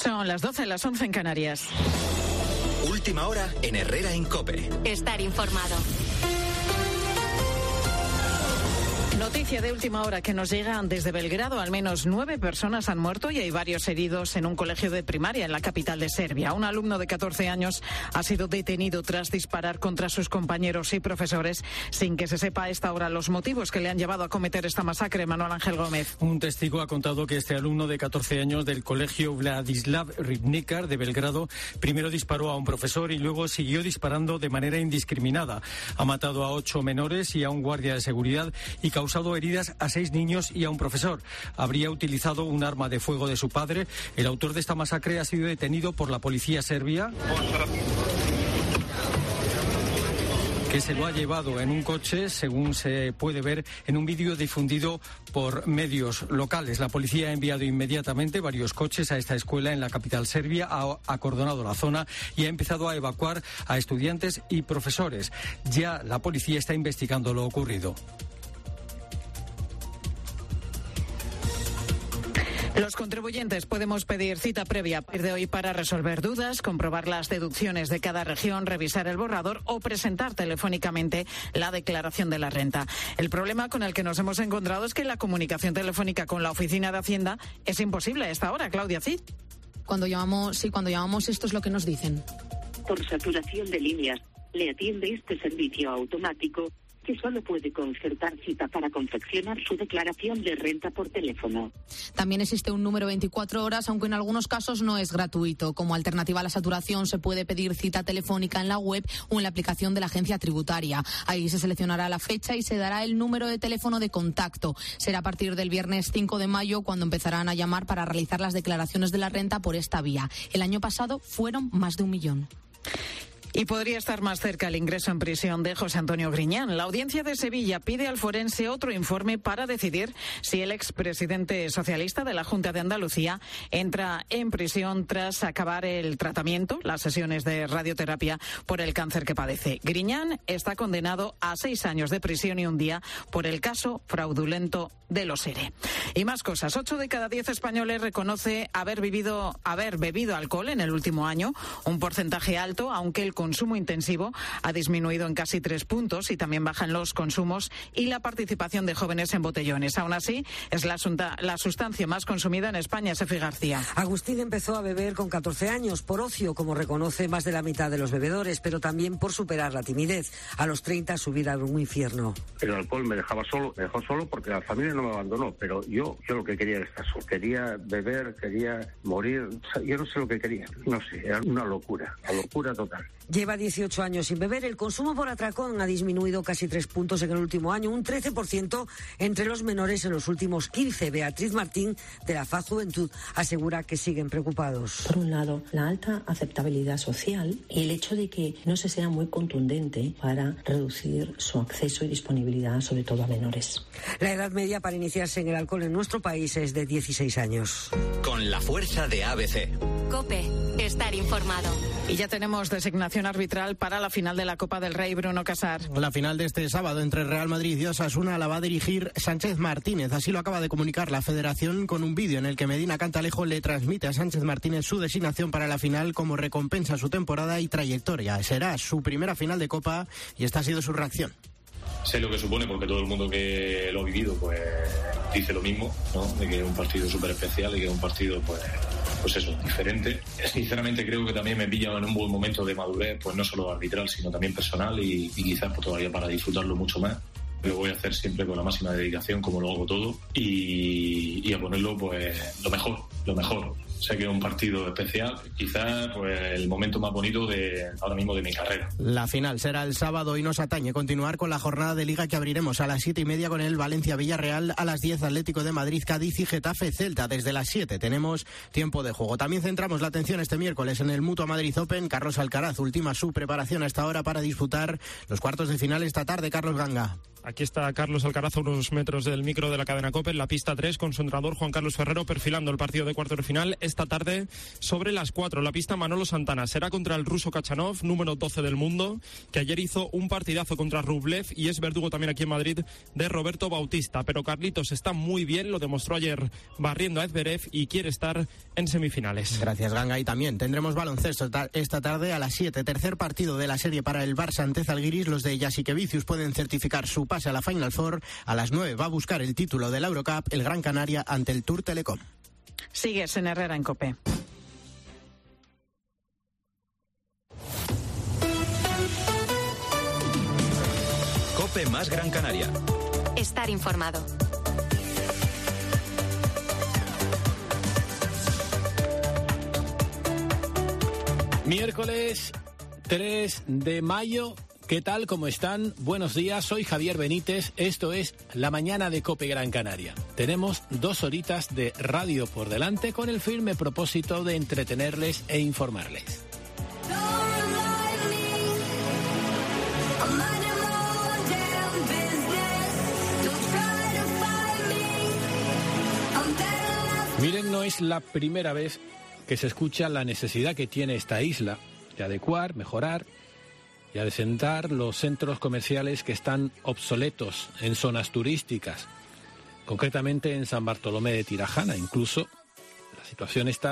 Son las 12, las 11 en Canarias. Última hora en Herrera en COPE. Estar informado. Noticia de última hora que nos llega desde Belgrado. Al menos 9 personas han muerto y hay varios heridos en un colegio de primaria en la capital de Serbia. Un alumno de 14 años ha sido detenido tras disparar contra sus compañeros y profesores sin que se sepa a esta hora los motivos que le han llevado a cometer esta masacre. Manuel Ángel Gómez. Un testigo ha contado que este alumno de 14 años del colegio Vladislav Ribnikar de Belgrado primero disparó a un profesor y luego siguió disparando de manera indiscriminada. Ha matado a 8 menores y a un guardia de seguridad y causado heridas a 6 niños y a un profesor. Habría utilizado un arma de fuego de su padre. El autor de esta masacre ha sido detenido por la policía serbia, que se lo ha llevado en un coche, según se puede ver en un vídeo difundido por medios locales. La policía ha enviado inmediatamente varios coches a esta escuela en la capital serbia, ha acordonado la zona y ha empezado a evacuar a estudiantes y profesores. Ya la policía está investigando lo ocurrido. Los contribuyentes podemos pedir cita previa a partir de hoy para resolver dudas, comprobar las deducciones de cada región, revisar el borrador o presentar telefónicamente la declaración de la renta. El problema con el que nos hemos encontrado es que la comunicación telefónica con la Oficina de Hacienda es imposible a esta hora. Claudia Cid. Cuando llamamos esto es lo que nos dicen. Por saturación de líneas, le atiende este servicio automático que solo puede concertar cita para confeccionar su declaración de renta por teléfono. También existe un número 24 horas, aunque en algunos casos no es gratuito. Como alternativa a la saturación, se puede pedir cita telefónica en la web o en la aplicación de la agencia tributaria. Ahí se seleccionará la fecha y se dará el número de teléfono de contacto. Será a partir del viernes 5 de mayo cuando empezarán a llamar para realizar las declaraciones de la renta por esta vía. El año pasado fueron más de 1 millón. Y podría estar más cerca el ingreso en prisión de José Antonio Griñán. La audiencia de Sevilla pide al forense otro informe para decidir si el expresidente socialista de la Junta de Andalucía entra en prisión tras acabar el tratamiento, las sesiones de radioterapia por el cáncer que padece. Griñán está condenado a 6 años de prisión y 1 día por el caso fraudulento de los ERE. Y más cosas. 8 de cada 10 españoles reconoce haber bebido alcohol en el último año, un porcentaje alto, aunque el consumo intensivo ha disminuido en casi 3 puntos y también bajan los consumos y la participación de jóvenes en botellones. Aún así, es la sustancia más consumida en España. Sefi García. Agustín empezó a beber con 14 años, por ocio, como reconoce más de la mitad de los bebedores, pero también por superar la timidez. A los 30 su vida era un infierno. El alcohol me dejó solo porque la familia no me abandonó, pero yo lo que quería era estar solo. Quería beber, quería morir, yo no sé lo que quería, no sé, era una locura total. Lleva 18 años sin beber. El consumo por atracón ha disminuido casi 3 puntos en el último año, un 13% entre los menores en los últimos 15. Beatriz Martín, de la FAD Juventud, asegura que siguen preocupados. Por un lado, la alta aceptabilidad social y el hecho de que no se sea muy contundente para reducir su acceso y disponibilidad, sobre todo a menores. La edad media para iniciarse en el alcohol en nuestro país es de 16 años. Con la fuerza de ABC. COPE. Estar informado. Y ya tenemos designación arbitral para la final de la Copa del Rey. Bruno Casar. La final de este sábado entre Real Madrid y Osasuna la va a dirigir Sánchez Martínez. Así lo acaba de comunicar la Federación con un vídeo en el que Medina Cantalejo le transmite a Sánchez Martínez su designación para la final como recompensa a su temporada y trayectoria. Será su primera final de Copa y esta ha sido su reacción. Sé lo que supone porque todo el mundo que lo ha vivido pues dice lo mismo, ¿no? De que es un partido súper especial y que es un partido pues eso, diferente. Sinceramente creo que también me pilla en un buen momento de madurez, pues no solo arbitral sino también personal y quizás pues todavía para disfrutarlo mucho más. Lo voy a hacer siempre con la máxima dedicación como lo hago todo y a ponerlo pues lo mejor. Sé que es un partido especial, quizás pues el momento más bonito de ahora mismo de mi carrera. La final será el sábado y nos atañe continuar con la jornada de Liga que abriremos a las 7:30 con el Valencia-Villarreal, a las 10 Atlético de Madrid, Cádiz y Getafe-Celta. Desde las 7 tenemos tiempo de juego. También centramos la atención este miércoles en el Mutua Madrid Open. Carlos Alcaraz ultima su preparación a esta hora para disputar los cuartos de final esta tarde. Carlos Ganga. Aquí está Carlos Alcaraz a unos metros del micro de la cadena COPE en la pista 3 con su entrenador Juan Carlos Ferrero perfilando el partido de cuartos de final esta tarde sobre las 4. La pista Manolo Santana será contra el ruso Kachanov, número 12 del mundo, que ayer hizo un partidazo contra Rublev y es verdugo también aquí en Madrid de Roberto Bautista. Pero Carlitos está muy bien, lo demostró ayer barriendo a Zverev y quiere estar en semifinales. Gracias, Ganga. Y también tendremos baloncesto esta tarde a las 7. Tercer partido de la serie para el Barça ante Zalgiris. Los de Jasikevičius pueden certificar su pase a la Final Four. A las 9 va a buscar el título de la Eurocup el Gran Canaria ante el Tour Telecom. Sigues en Herrera en COPE. COPE más Gran Canaria. Estar informado. Miércoles 3 de mayo. ¿Qué tal? ¿Cómo están? Buenos días, soy Javier Benítez. Esto es La Mañana de COPE Gran Canaria. Tenemos 2 horitas de radio por delante con el firme propósito de entretenerles e informarles. Miren, no es la primera vez que se escucha la necesidad que tiene esta isla de adecuar, mejorar y adecentar los centros comerciales que están obsoletos en zonas turísticas, concretamente en San Bartolomé de Tirajana. Incluso la situación es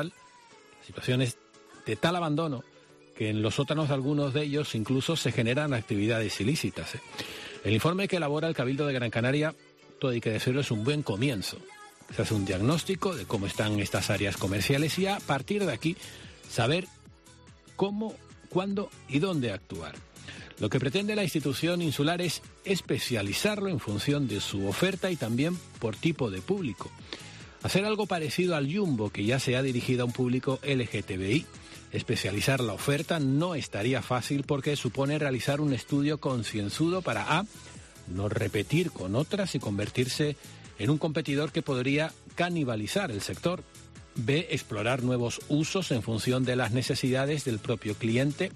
de tal abandono que en los sótanos de algunos de ellos incluso se generan actividades ilícitas. El informe que elabora el Cabildo de Gran Canaria, todo hay que decirlo, es un buen comienzo. Se hace un diagnóstico de cómo están estas áreas comerciales y a partir de aquí saber cómo, cuándo y dónde actuar. Lo que pretende la institución insular es especializarlo en función de su oferta y también por tipo de público. Hacer algo parecido al Jumbo, que ya se ha dirigido a un público LGTBI. Especializar la oferta no estaría fácil porque supone realizar un estudio concienzudo para A, no repetir con otras y convertirse en un competidor que podría canibalizar el sector. B, explorar nuevos usos en función de las necesidades del propio cliente.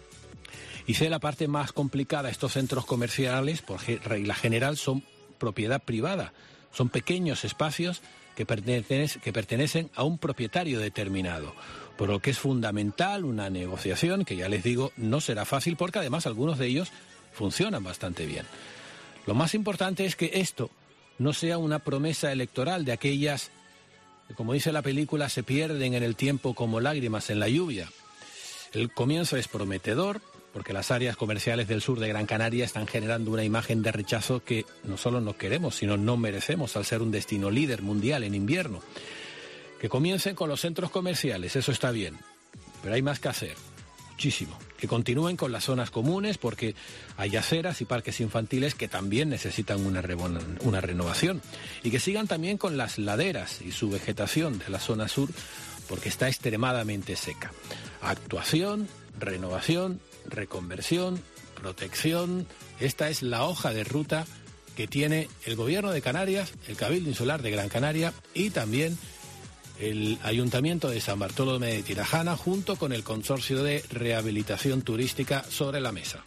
Y C, la parte más complicada, estos centros comerciales, por regla general, son propiedad privada. Son pequeños espacios que pertenecen a un propietario determinado. Por lo que es fundamental una negociación que, ya les digo, no será fácil porque además algunos de ellos funcionan bastante bien. Lo más importante es que esto no sea una promesa electoral de aquellas que, como dice la película, se pierden en el tiempo como lágrimas en la lluvia. El comienzo es prometedor porque las áreas comerciales del sur de Gran Canaria están generando una imagen de rechazo que no solo no queremos, sino no merecemos al ser un destino líder mundial en invierno. Que comiencen con los centros comerciales, eso está bien, pero hay más que hacer. Muchísimo. Que continúen con las zonas comunes porque hay aceras y parques infantiles que también necesitan una renovación. Y que sigan también con las laderas y su vegetación de la zona sur porque está extremadamente seca. Actuación, renovación, reconversión, protección. Esta es la hoja de ruta que tiene el Gobierno de Canarias, el Cabildo Insular de Gran Canaria y también el Ayuntamiento de San Bartolomé de Tirajana junto con el Consorcio de Rehabilitación Turística sobre la mesa.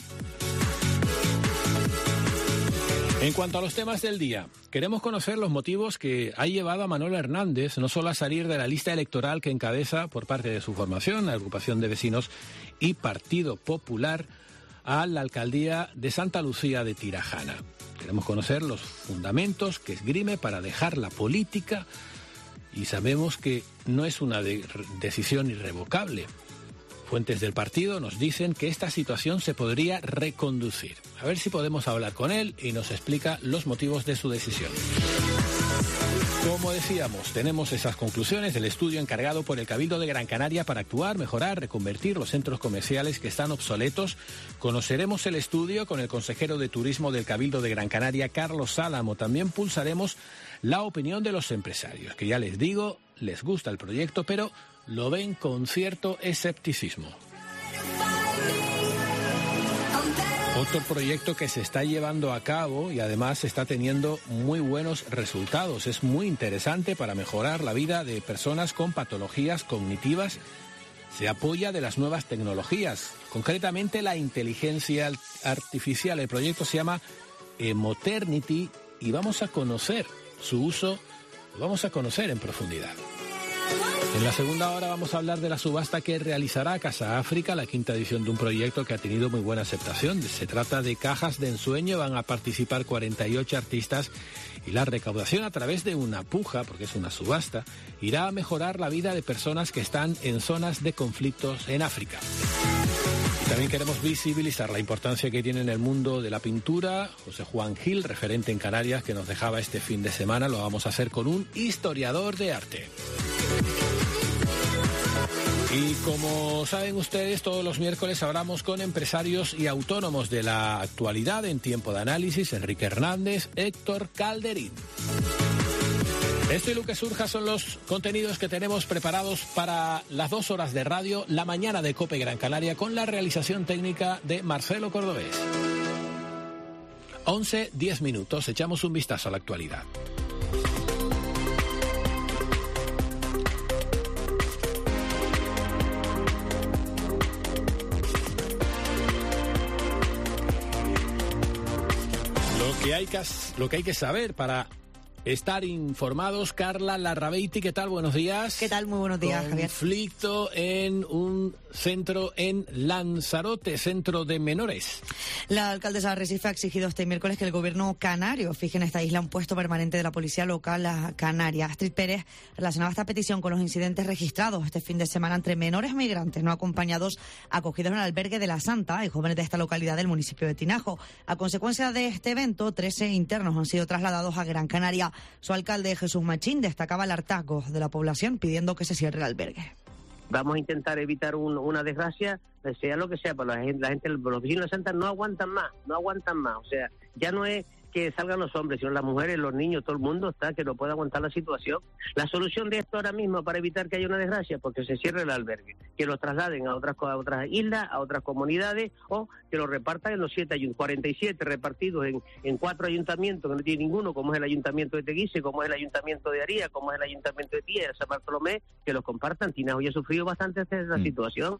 En cuanto a los temas del día, queremos conocer los motivos que ha llevado a Manuel Hernández no solo a salir de la lista electoral que encabeza por parte de su formación, la Agrupación de Vecinos y Partido Popular, a la alcaldía de Santa Lucía de Tirajana. Queremos conocer los fundamentos que esgrime para dejar la política. Y sabemos que no es una decisión irrevocable. Fuentes del partido nos dicen que esta situación se podría reconducir. A ver si podemos hablar con él y nos explica los motivos de su decisión. Como decíamos, tenemos esas conclusiones del estudio encargado por el Cabildo de Gran Canaria para actuar, mejorar, reconvertir los centros comerciales que están obsoletos. Conoceremos el estudio con el consejero de Turismo del Cabildo de Gran Canaria, Carlos Álamo. También pulsaremos la opinión de los empresarios, que ya les digo, les gusta el proyecto, pero lo ven con cierto escepticismo. Otro proyecto que se está llevando a cabo y además está teniendo muy buenos resultados. Es muy interesante para mejorar la vida de personas con patologías cognitivas. Se apoya de las nuevas tecnologías, concretamente la inteligencia artificial. El proyecto se llama Emoternity y vamos a conocer su uso, lo vamos a conocer en profundidad. En la segunda hora vamos a hablar de la subasta que realizará Casa África, la quinta edición de un proyecto que ha tenido muy buena aceptación. Se trata de cajas de ensueño, van a participar 48 artistas y la recaudación a través de una puja, porque es una subasta, irá a mejorar la vida de personas que están en zonas de conflictos en África. También queremos visibilizar la importancia que tiene en el mundo de la pintura. José Juan Gil, referente en Canarias, que nos dejaba este fin de semana, lo vamos a hacer con un historiador de arte. Y como saben ustedes, todos los miércoles hablamos con empresarios y autónomos de la actualidad en Tiempo de Análisis. Enrique Hernández, Héctor Calderín. Esto y lo que surja son los contenidos que tenemos preparados para las 2 horas de radio, la mañana de COPE Gran Canaria, con la realización técnica de Marcelo Cordobés. 11:10 minutos, echamos un vistazo a la actualidad. Lo que hay que saber para estar informados. Carla Larrabeiti, ¿qué tal? Buenos días. ¿Qué tal? Muy buenos días, Javier. Conflicto en un centro en Lanzarote, centro de menores. La alcaldesa de Arrecife ha exigido este miércoles que el gobierno canario fije en esta isla un puesto permanente de la policía local canaria. Astrid Pérez relacionaba esta petición con los incidentes registrados este fin de semana entre menores migrantes no acompañados acogidos en el albergue de La Santa y jóvenes de esta localidad del municipio de Tinajo. A consecuencia de este evento, 13 internos han sido trasladados a Gran Canaria. Su alcalde, Jesús Machín, destacaba el hartazgo de la población pidiendo que se cierre el albergue. Vamos a intentar evitar una desgracia, sea lo que sea, pero la gente, los vecinos de Santa no aguantan más. O sea, ya no es que salgan los hombres, sino las mujeres, los niños, todo el mundo está que no puede aguantar la situación. La solución de esto ahora mismo para evitar que haya una desgracia, porque se cierre el albergue, que lo trasladen a otras islas, a otras comunidades, o que lo repartan en los 47 repartidos en 4 ayuntamientos, que no tiene ninguno, como es el ayuntamiento de Teguise, como es el ayuntamiento de Aría, como es el ayuntamiento de Tía, de San Bartolomé, que los compartan. Tinajo ya ha sufrido bastante esta situación.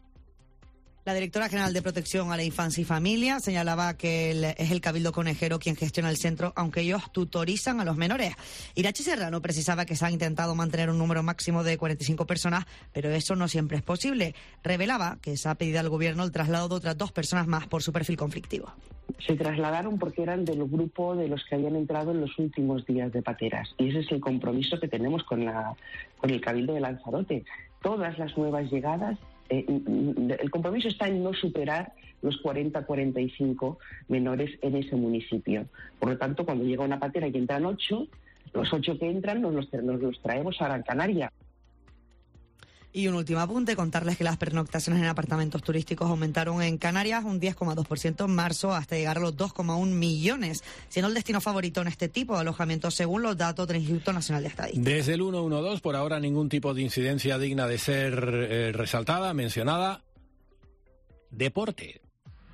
La directora general de Protección a la Infancia y Familia señalaba que es el Cabildo Conejero quien gestiona el centro, aunque ellos tutorizan a los menores. Irachi Serrano precisaba que se ha intentado mantener un número máximo de 45 personas, pero eso no siempre es posible. Revelaba que se ha pedido al gobierno el traslado de otras 2 personas más por su perfil conflictivo. Se trasladaron porque eran del grupo de los que habían entrado en los últimos días de pateras. Y ese es el compromiso que tenemos con el Cabildo de Lanzarote. Todas las nuevas llegadas, el compromiso está en no superar los 40-45 menores en ese municipio. Por lo tanto, cuando llega una patera y entran 8, los 8 que entran nos los traemos a Gran Canaria. Y un último apunte, contarles que las pernoctaciones en apartamentos turísticos aumentaron en Canarias un 10,2% en marzo hasta llegar a los 2,1 millones, siendo el destino favorito en este tipo de alojamientos según los datos del Instituto Nacional de Estadística. Desde el 112, por ahora ningún tipo de incidencia digna de ser resaltada, mencionada. Deporte.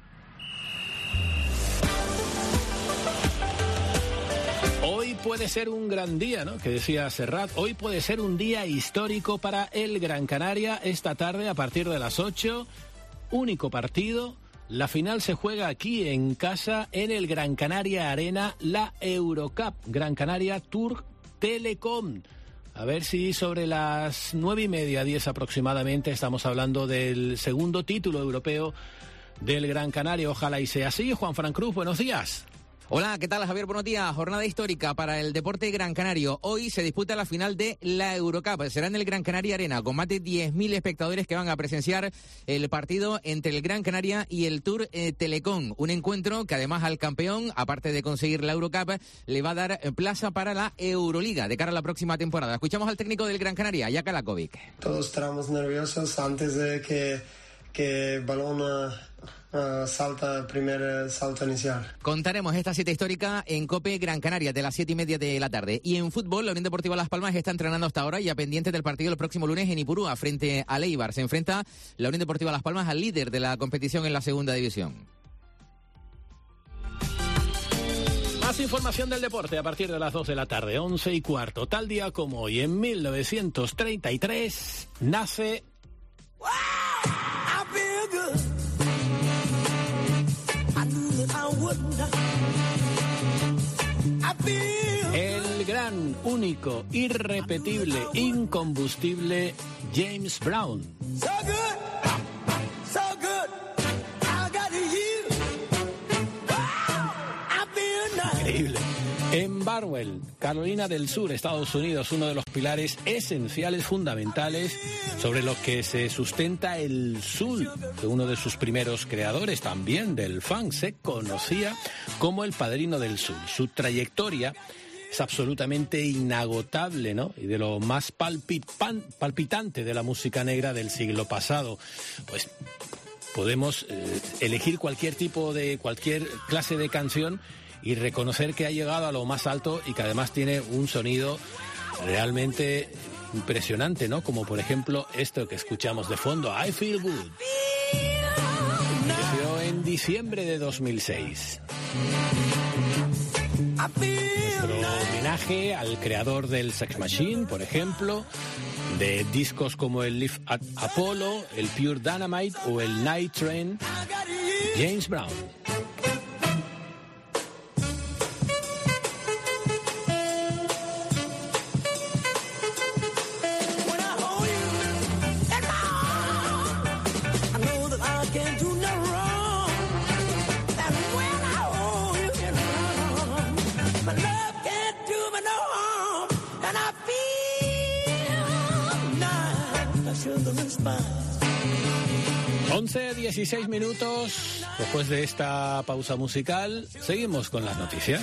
Hoy puede ser un gran día, ¿no? Que decía Serrat. Hoy puede ser un día histórico para el Gran Canaria. Esta tarde, a partir de las 8, único partido. La final se juega aquí en casa, en el Gran Canaria Arena, la Eurocup. Gran Canaria Tour Telecom. A ver si sobre las 9:30, 10 aproximadamente, estamos hablando del segundo título europeo del Gran Canaria. Ojalá y sea así. Juanfran Cruz, buenos días. Hola, ¿qué tal, Javier? Buenos días. Jornada histórica para el deporte gran canario. Hoy se disputa la final de la Eurocup. Será en el Gran Canaria Arena, con más de 10.000 espectadores que van a presenciar el partido entre el Gran Canaria y el Tour Telecom. Un encuentro que además al campeón, aparte de conseguir la Eurocup, le va a dar plaza para la Euroliga de cara a la próxima temporada. Escuchamos al técnico del Gran Canaria, Jaka Lakovic. Todos estábamos nerviosos antes de que el balón salta el primer salto inicial. Contaremos esta cita histórica en COPE Gran Canaria de las 7:30 de la tarde. Y en fútbol, la Unión Deportiva Las Palmas está entrenando hasta ahora y a pendiente del partido el próximo lunes en Ipurúa frente a Eibar. Se enfrenta la Unión Deportiva Las Palmas al líder de la competición en la segunda división. Más información del deporte a partir de las 2 de la tarde, 11:15. Tal día como hoy, en 1933, nace... único, irrepetible, incombustible James Brown. Increíble. En Barwell, Carolina del Sur, Estados Unidos, uno de los pilares esenciales, fundamentales, sobre los que se sustenta el soul, que uno de sus primeros creadores también del funk se conocía como el padrino del soul. Su trayectoria es absolutamente inagotable, ¿no? Y de lo más palpitante de la música negra del siglo pasado. Pues podemos elegir cualquier clase de canción y reconocer que ha llegado a lo más alto y que además tiene un sonido realmente impresionante, ¿no? Como por ejemplo esto que escuchamos de fondo, I Feel Good. Nació en diciembre de 2006. Nuestro homenaje al creador del Sex Machine, por ejemplo, de discos como el Live at Apollo, el Pure Dynamite o el Night Train, James Brown. Once, 16 minutos después de esta pausa musical, seguimos con las noticias.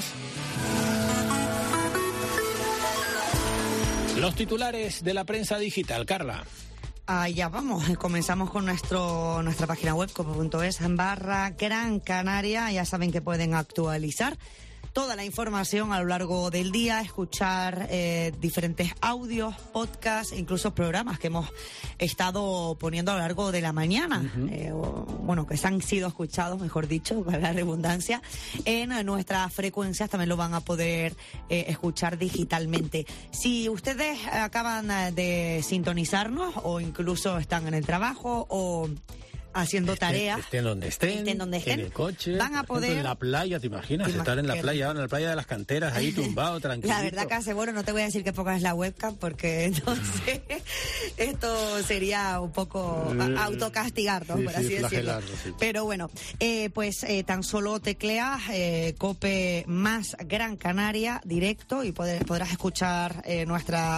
Los titulares de la prensa digital, Carla. Ya vamos, comenzamos con nuestra página web, cope.es/Gran Canaria. Ya saben que pueden actualizar toda la información a lo largo del día, escuchar diferentes audios, podcasts, incluso programas que hemos estado poniendo a lo largo de la mañana, que se han sido escuchados, mejor dicho, para la redundancia, en nuestras frecuencias. También lo van a poder escuchar digitalmente. Si ustedes acaban de sintonizarnos o incluso están en el trabajo o haciendo tareas, estén donde estén, en el coche, van a poder, en la playa, ¿te imaginas? Estar en la playa de las canteras, ahí tumbado, tranquilo. La verdad que no te voy a decir que pongas la webcam, porque entonces esto sería un poco autocastigarnos, por así decirlo. Sí. Pero bueno, tan solo tecleas Cope más Gran Canaria directo y podrás escuchar nuestra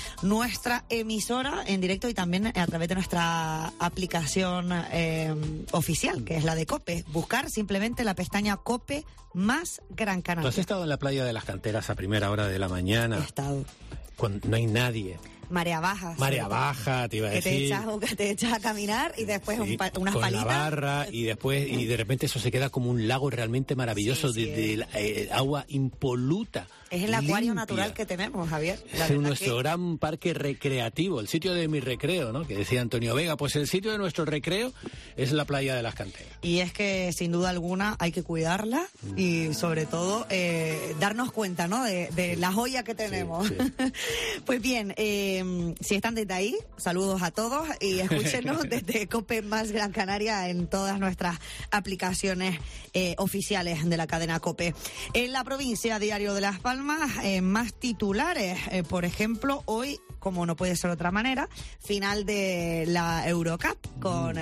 emisora en directo y también a través de nuestra aplicación oficial, que es la de Cope. Buscar simplemente la pestaña Cope más Gran Canaria. ¿Tú has estado en la playa de las canteras a primera hora de la mañana? He estado. Cuando no hay nadie. Marea baja. Marea baja, te iba a decir. Que te echas a caminar y después unas con palitas. La barra y después y de repente eso se queda como un lago realmente maravilloso de agua impoluta. Es el acuario natural que tenemos, Javier. Es nuestro gran parque recreativo, el sitio de mi recreo, ¿no? Que decía Antonio Vega. Pues el sitio de nuestro recreo es la playa de las canteras. Y es que sin duda alguna hay que cuidarla y sobre todo darnos cuenta, ¿no? De la joya que tenemos. Sí. Pues bien, si están desde ahí, saludos a todos y escúchenos desde Cope más Gran Canaria en todas nuestras aplicaciones oficiales de la cadena Cope. En la provincia, Diario de Las Palmas, más titulares. Por ejemplo, hoy, como no puede ser de otra manera, final de la Eurocup con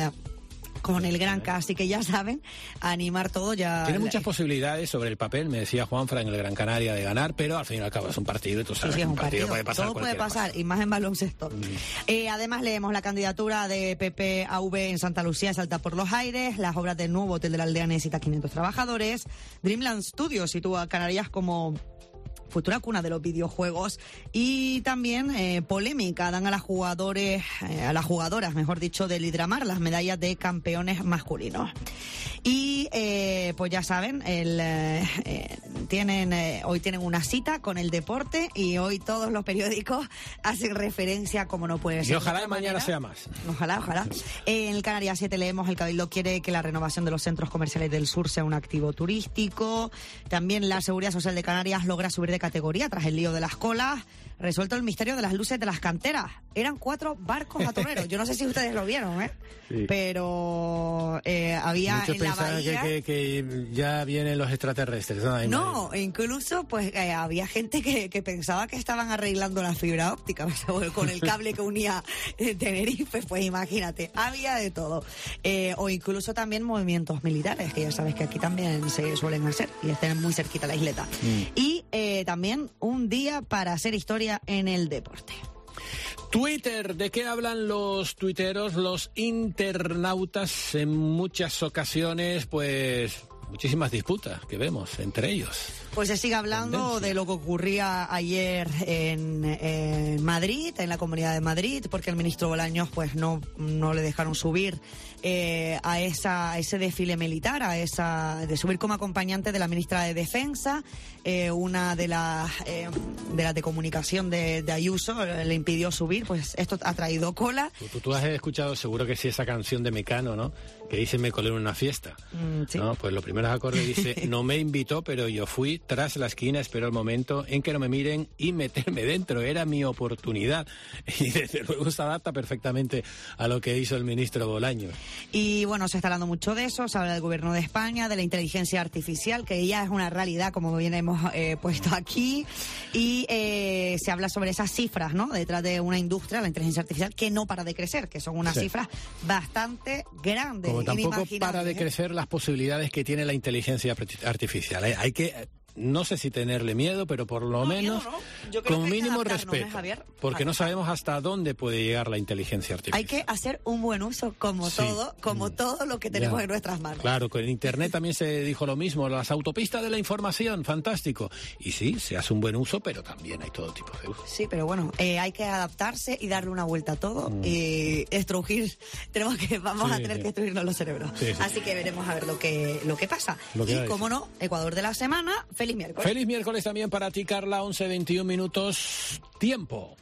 el Gran K, así que ya saben, animar todo ya. Tiene muchas posibilidades sobre el papel, me decía Juanfran, en el Gran Canaria, de ganar, pero al fin y al cabo es un partido y tú sabes, sí, es un partido puede pasar. Todo puede pasar, y más en baloncesto. Además leemos la candidatura de PPAV en Santa Lucía salta por los aires, las obras del nuevo hotel de la aldea necesita 500 trabajadores, Dreamland Studios sitúa a Canarias como futura cuna de los videojuegos y también polémica dan a las jugadoras, mejor dicho, del Hidramar las medallas de campeones masculinos. Y pues ya saben, hoy tienen una cita con el deporte y hoy todos los periódicos hacen referencia, como no puede ser. Y ojalá mañana sea más. Ojalá. En el Canarias 7 leemos: el Cabildo quiere que la renovación de los centros comerciales del sur sea un activo turístico. También la Seguridad Social de Canarias logra subir de categoría tras el lío de las colas. resuelto el misterio de las luces de las canteras. Eran 4 barcos atoneros. Yo no sé si ustedes lo vieron, sí. Pero había muchos en la bahía... que ya vienen los extraterrestres. No, incluso pues había gente que pensaba que estaban arreglando la fibra óptica con el cable que unía Tenerife, pues imagínate, había de todo. O incluso también movimientos militares, que ya sabes que aquí también se suelen hacer y estén muy cerquita la isleta. Y también un día para hacer historia en el deporte. Twitter, ¿de qué hablan los tuiteros, los internautas? En muchas ocasiones, pues muchísimas disputas que vemos entre ellos. Pues se sigue hablando de lo que ocurría ayer en Madrid, en la Comunidad de Madrid, porque el ministro Bolaños pues no le dejaron subir a ese desfile militar, de subir como acompañante de la ministra de Defensa. Una de las de comunicación de Ayuso le impidió subir, pues esto ha traído cola. Tú has escuchado seguro que sí esa canción de Mecano, ¿no? Que dice me colé en una fiesta. Sí. ¿No? Pues los primeros acordes dice no me invitó, pero yo fui tras la esquina, esperó el momento en que no me miren y meterme dentro. Era mi oportunidad. Y desde luego se adapta perfectamente a lo que hizo el ministro Bolaños. Y bueno, se está hablando mucho de eso, se habla del gobierno de España, de la inteligencia artificial, que ya es una realidad, como bien hemos puesto aquí, y se habla sobre esas cifras, ¿no? Detrás de una industria, la inteligencia artificial, que no para de crecer, que son unas cifras bastante grandes. Como tampoco para de crecer las posibilidades que tiene la inteligencia artificial. Hay que... No sé si tenerle miedo, pero por lo menos con mínimo respeto, porque no sabemos hasta dónde puede llegar la inteligencia artificial. Hay que hacer un buen uso, como todo lo que tenemos en nuestras manos. Claro, con Internet también se dijo lo mismo, las autopistas de la información, fantástico. Y sí, se hace un buen uso, pero también hay todo tipo de uso. Sí, pero bueno, hay que adaptarse y darle una vuelta a todo y estrujir. Vamos a tener que estrujirnos los cerebros. Sí. Así que veremos a ver lo que pasa. Y como no, Ecuador de la semana. Feliz miércoles. Feliz miércoles también para ti, Carla. 11:21 minutos. Tiempo.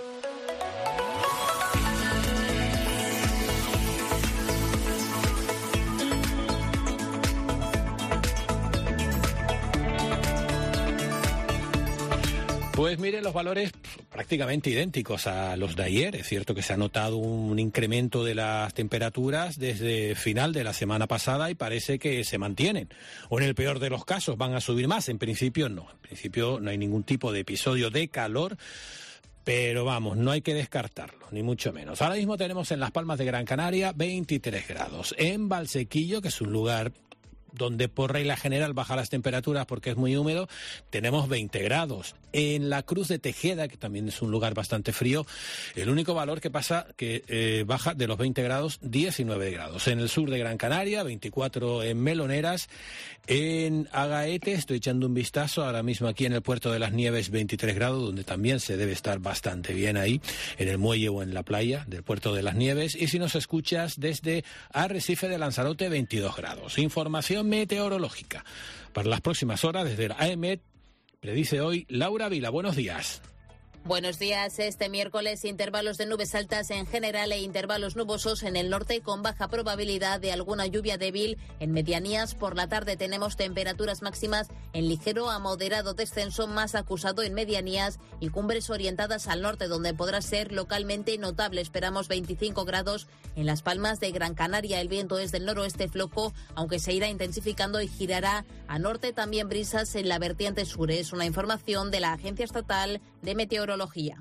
Pues miren, los valores prácticamente idénticos a los de ayer. Es cierto que se ha notado un incremento de las temperaturas desde final de la semana pasada y parece que se mantienen. O en el peor de los casos van a subir más. En principio no. En principio no hay ningún tipo de episodio de calor. Pero vamos, no hay que descartarlo, ni mucho menos. Ahora mismo tenemos en Las Palmas de Gran Canaria 23 grados. En Valsequillo, que es un lugar donde por regla general bajan las temperaturas porque es muy húmedo, tenemos 20 grados. En la Cruz de Tejeda, que también es un lugar bastante frío, el único valor que baja de los 20 grados, 19 grados. En el sur de Gran Canaria, 24 en Meloneras. En Agaete, estoy echando un vistazo ahora mismo aquí en el Puerto de las Nieves, 23 grados, donde también se debe estar bastante bien ahí, en el muelle o en la playa del Puerto de las Nieves. Y si nos escuchas desde Arrecife de Lanzarote, 22 grados. Información meteorológica para las próximas horas desde el AEMET, predice hoy Laura Vila. Buenos días. Buenos días. Este miércoles intervalos de nubes altas en general e intervalos nubosos en el norte con baja probabilidad de alguna lluvia débil en medianías. Por la tarde tenemos temperaturas máximas en ligero a moderado descenso, más acusado en medianías y cumbres orientadas al norte donde podrá ser localmente notable. Esperamos 25 grados en Las Palmas de Gran Canaria. El viento es del noroeste flojo, aunque se irá intensificando y girará a norte. También brisas en la vertiente sur. Es una información de la Agencia Estatal de Meteorología.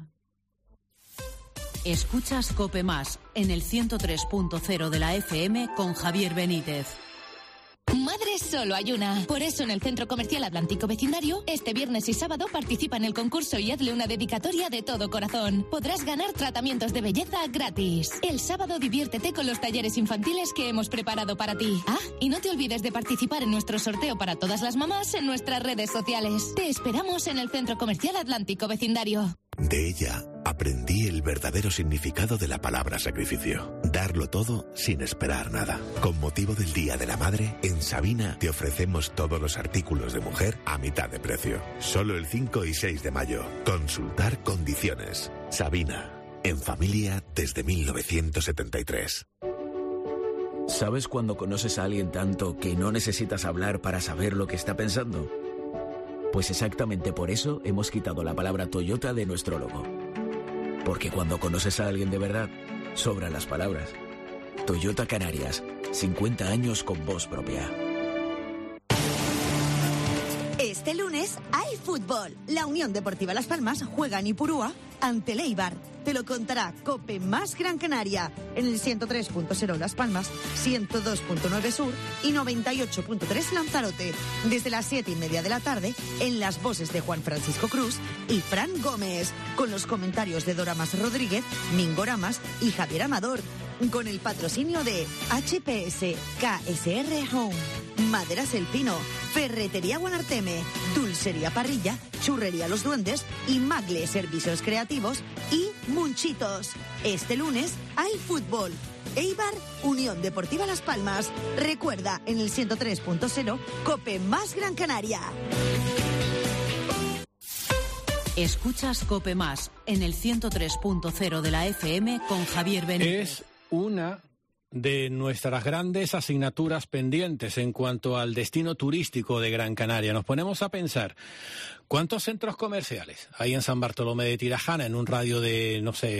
Escuchas COPE Más en el 103.0 de la FM con Javier Benítez. Madre solo hay una. Por eso en el Centro Comercial Atlántico Vecindario, este viernes y sábado participa en el concurso y hazle una dedicatoria de todo corazón. Podrás ganar tratamientos de belleza gratis. El sábado diviértete con los talleres infantiles que hemos preparado para ti. Ah, y no te olvides de participar en nuestro sorteo para todas las mamás en nuestras redes sociales. Te esperamos en el Centro Comercial Atlántico Vecindario. De ella aprendí el verdadero significado de la palabra sacrificio. Darlo todo sin esperar nada. Con motivo del Día de la Madre, en Sabina te ofrecemos todos los artículos de mujer a mitad de precio. Solo el 5 y 6 de mayo. Consultar condiciones. Sabina. En familia desde 1973. ¿Sabes cuando conoces a alguien tanto que no necesitas hablar para saber lo que está pensando? Pues exactamente por eso hemos quitado la palabra Toyota de nuestro logo. Porque cuando conoces a alguien de verdad, sobran las palabras. Toyota Canarias, 50 años con voz propia. Este lunes hay fútbol. La Unión Deportiva Las Palmas juega en Ipurúa ante el Eibar. Te lo contará COPE más Gran Canaria en el 103.0 Las Palmas, 102.9 Sur y 98.3 Lanzarote. Desde las 7:30 de la tarde en las voces de Juan Francisco Cruz y Fran Gómez, con los comentarios de Dora Mas Rodríguez, Mingo Ramas y Javier Amador. Con el patrocinio de HPS, KSR Home, Maderas El Pino, Ferretería Guanarteme, Dulcería Parrilla, Churrería Los Duendes y Magle Servicios Creativos y Munchitos. Este lunes hay fútbol. Eibar, Unión Deportiva Las Palmas. Recuerda, en el 103.0, COPE más Gran Canaria. Escuchas COPE más en el 103.0 de la FM con Javier Benítez. Es una de nuestras grandes asignaturas pendientes en cuanto al destino turístico de Gran Canaria. Nos ponemos a pensar, ¿cuántos centros comerciales hay en San Bartolomé de Tirajana en un radio de,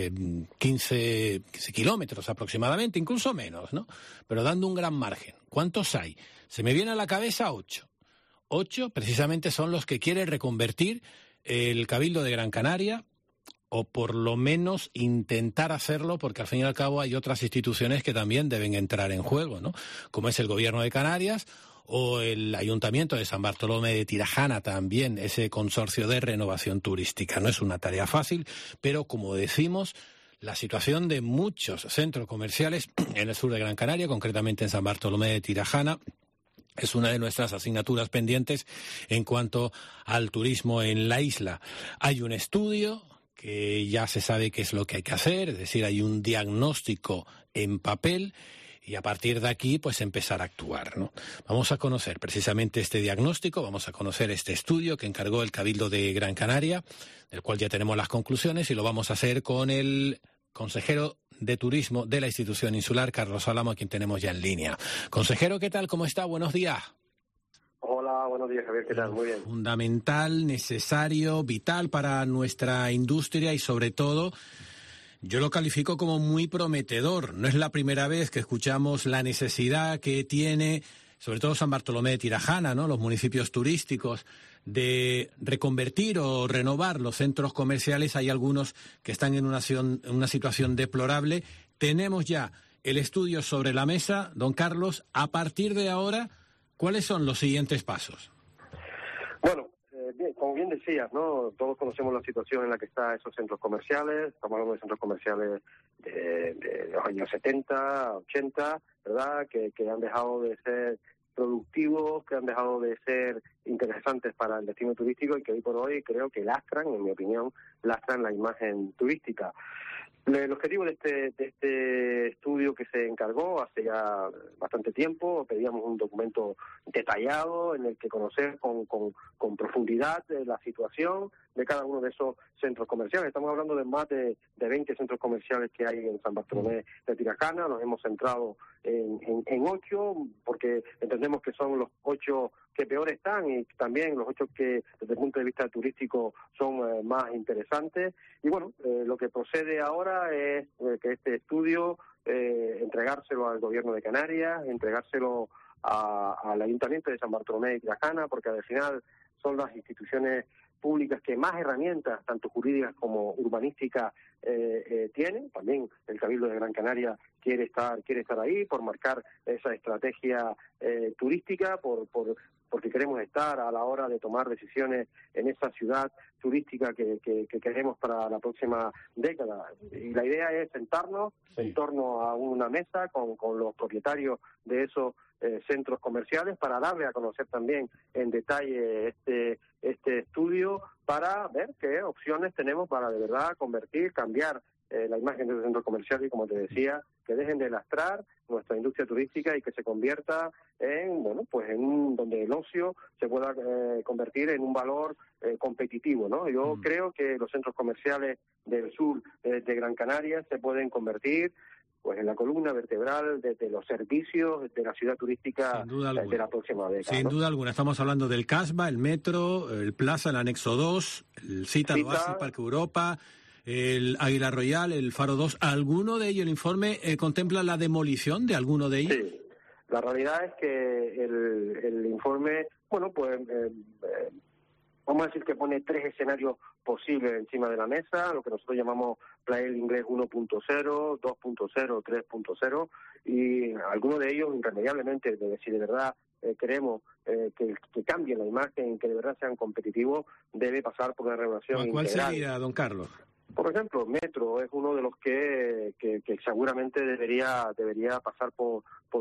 15 kilómetros aproximadamente, incluso menos, ¿no? Pero dando un gran margen. ¿Cuántos hay? Se me viene a la cabeza 8. 8 precisamente son los que quiere reconvertir el Cabildo de Gran Canaria, o por lo menos intentar hacerlo, porque al fin y al cabo hay otras instituciones que también deben entrar en juego, ¿no? Como es el Gobierno de Canarias o el Ayuntamiento de San Bartolomé de Tirajana también, ese consorcio de renovación turística. No es una tarea fácil, pero como decimos, la situación de muchos centros comerciales en el sur de Gran Canaria, concretamente en San Bartolomé de Tirajana, es una de nuestras asignaturas pendientes en cuanto al turismo en la isla. Hay un estudio que ya se sabe qué es lo que hay que hacer, es decir, hay un diagnóstico en papel y a partir de aquí pues empezar a actuar, ¿no? Vamos a conocer precisamente este diagnóstico, vamos a conocer este estudio que encargó el Cabildo de Gran Canaria, del cual ya tenemos las conclusiones, y lo vamos a hacer con el consejero de Turismo de la institución insular, Carlos Álamo, a quien tenemos ya en línea. Consejero, ¿qué tal? ¿Cómo está? Buenos días. Hola, buenos días, Javier, ¿qué tal? Muy bien. Fundamental, necesario, vital para nuestra industria y sobre todo, yo lo califico como muy prometedor. No es la primera vez que escuchamos la necesidad que tiene, sobre todo San Bartolomé de Tirajana, ¿no?, los municipios turísticos, de reconvertir o renovar los centros comerciales. Hay algunos que están en una situación deplorable. Tenemos ya el estudio sobre la mesa. Don Carlos, a partir de ahora, ¿cuáles son los siguientes pasos? Bueno, bien, como bien decías, ¿no? Todos conocemos la situación en la que están esos centros comerciales. Estamos hablando de centros comerciales de los años 70, 80, ¿verdad? Que han dejado de ser productivos, que han dejado de ser interesantes para el destino turístico y que hoy por hoy creo que lastran, en mi opinión, lastran la imagen turística. El objetivo de este estudio que se encargó hace ya bastante tiempo, pedíamos un documento detallado en el que conocer con profundidad la situación de cada uno de esos centros comerciales. Estamos hablando de más de 20 centros comerciales que hay en San Bartolomé de Tirajana. Nos hemos centrado en 8 porque entendemos que son los 8 que peor están y también los 8 que desde el punto de vista turístico son más interesantes. Y bueno, lo que procede ahora es que este estudio entregárselo al Gobierno de Canarias, entregárselo al Ayuntamiento de San Bartolomé de Tirajana, porque al final son las instituciones públicas que más herramientas, tanto jurídicas como urbanísticas, tienen. También el Cabildo de Gran Canaria quiere estar ahí por marcar esa estrategia turística, porque queremos estar a la hora de tomar decisiones en esa ciudad turística que queremos para la próxima década. Y la idea es sentarnos en torno a una mesa con los propietarios de esos centros comerciales para darle a conocer también en detalle este estudio, para ver qué opciones tenemos para de verdad cambiar la imagen de los centros comerciales y, como te decía, que dejen de lastrar nuestra industria turística y que se convierta en donde el ocio se pueda convertir en un valor competitivo, ¿no? Yo creo que los centros comerciales del sur de Gran Canaria se pueden convertir pues en la columna vertebral de los servicios de la ciudad turística de la próxima década. Sin duda alguna. Estamos hablando del Casbah, el Metro, el Plaza, el Anexo 2, el Cita, Oasis, Parque Europa, el Águila Royal, el Faro 2. ¿Alguno de ellos, el informe, contempla la demolición de alguno de ellos? Sí. La realidad es que el informe, bueno, pues vamos a decir que pone 3 escenarios posibles encima de la mesa, lo que nosotros llamamos Plan Inglés 1.0, 2.0, 3.0, y algunos de ellos irremediablemente, si de verdad queremos que cambie la imagen, que de verdad sean competitivos, debe pasar por una renovación integral. ¿Cuál sería, don Carlos? Por ejemplo, Metro es uno de los que seguramente debería pasar por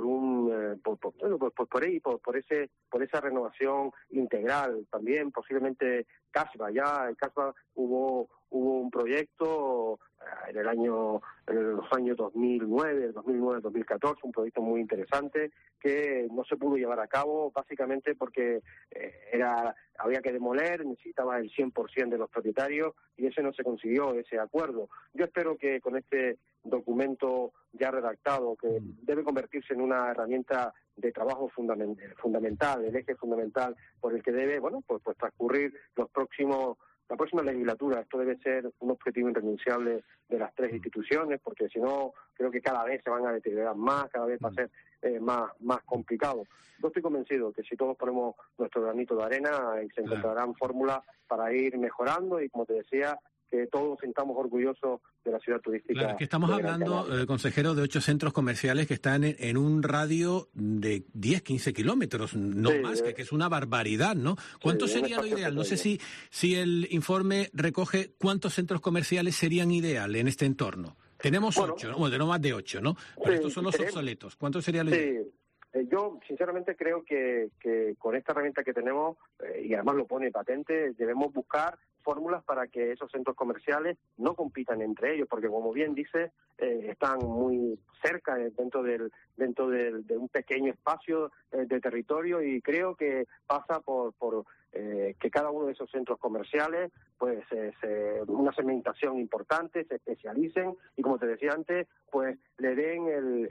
esa renovación integral. También posiblemente Casbah. Ya en Casbah hubo un proyecto en los años 2009-2014, un proyecto muy interesante que no se pudo llevar a cabo básicamente porque había que demoler, necesitaba el 100% de los propietarios y ese no se consiguió, ese acuerdo. Yo espero que con este documento ya redactado, que debe convertirse en una herramienta de trabajo fundamental, el eje fundamental por el que debe, pues transcurrir la próxima legislatura. Esto debe ser un objetivo irrenunciable de las 3 instituciones, porque si no, creo que cada vez se van a deteriorar más, cada vez va a ser más complicado. Yo estoy convencido que si todos ponemos nuestro granito de arena, se encontrarán fórmulas para ir mejorando y, como te decía, que todos sintamos orgullosos de la ciudad turística. Claro, es que estamos hablando, consejero, de 8 centros comerciales que están en un radio de 10-15 kilómetros, no más, que es una barbaridad, ¿no? ¿Cuánto sería lo ideal? No sé si el informe recoge cuántos centros comerciales serían ideal en este entorno. Tenemos 8, ¿no? Bueno, no más de 8, ¿no? Pero estos son los obsoletos. ¿Cuánto sería lo ideal? Yo, sinceramente, creo que con esta herramienta que tenemos, y además lo pone patente, debemos buscar fórmulas para que esos centros comerciales no compitan entre ellos, porque, como bien dice, están muy cerca dentro de un pequeño espacio de territorio, y creo que pasa por que cada uno de esos centros comerciales pues una segmentación importante, se especialicen y, como te decía antes, pues le den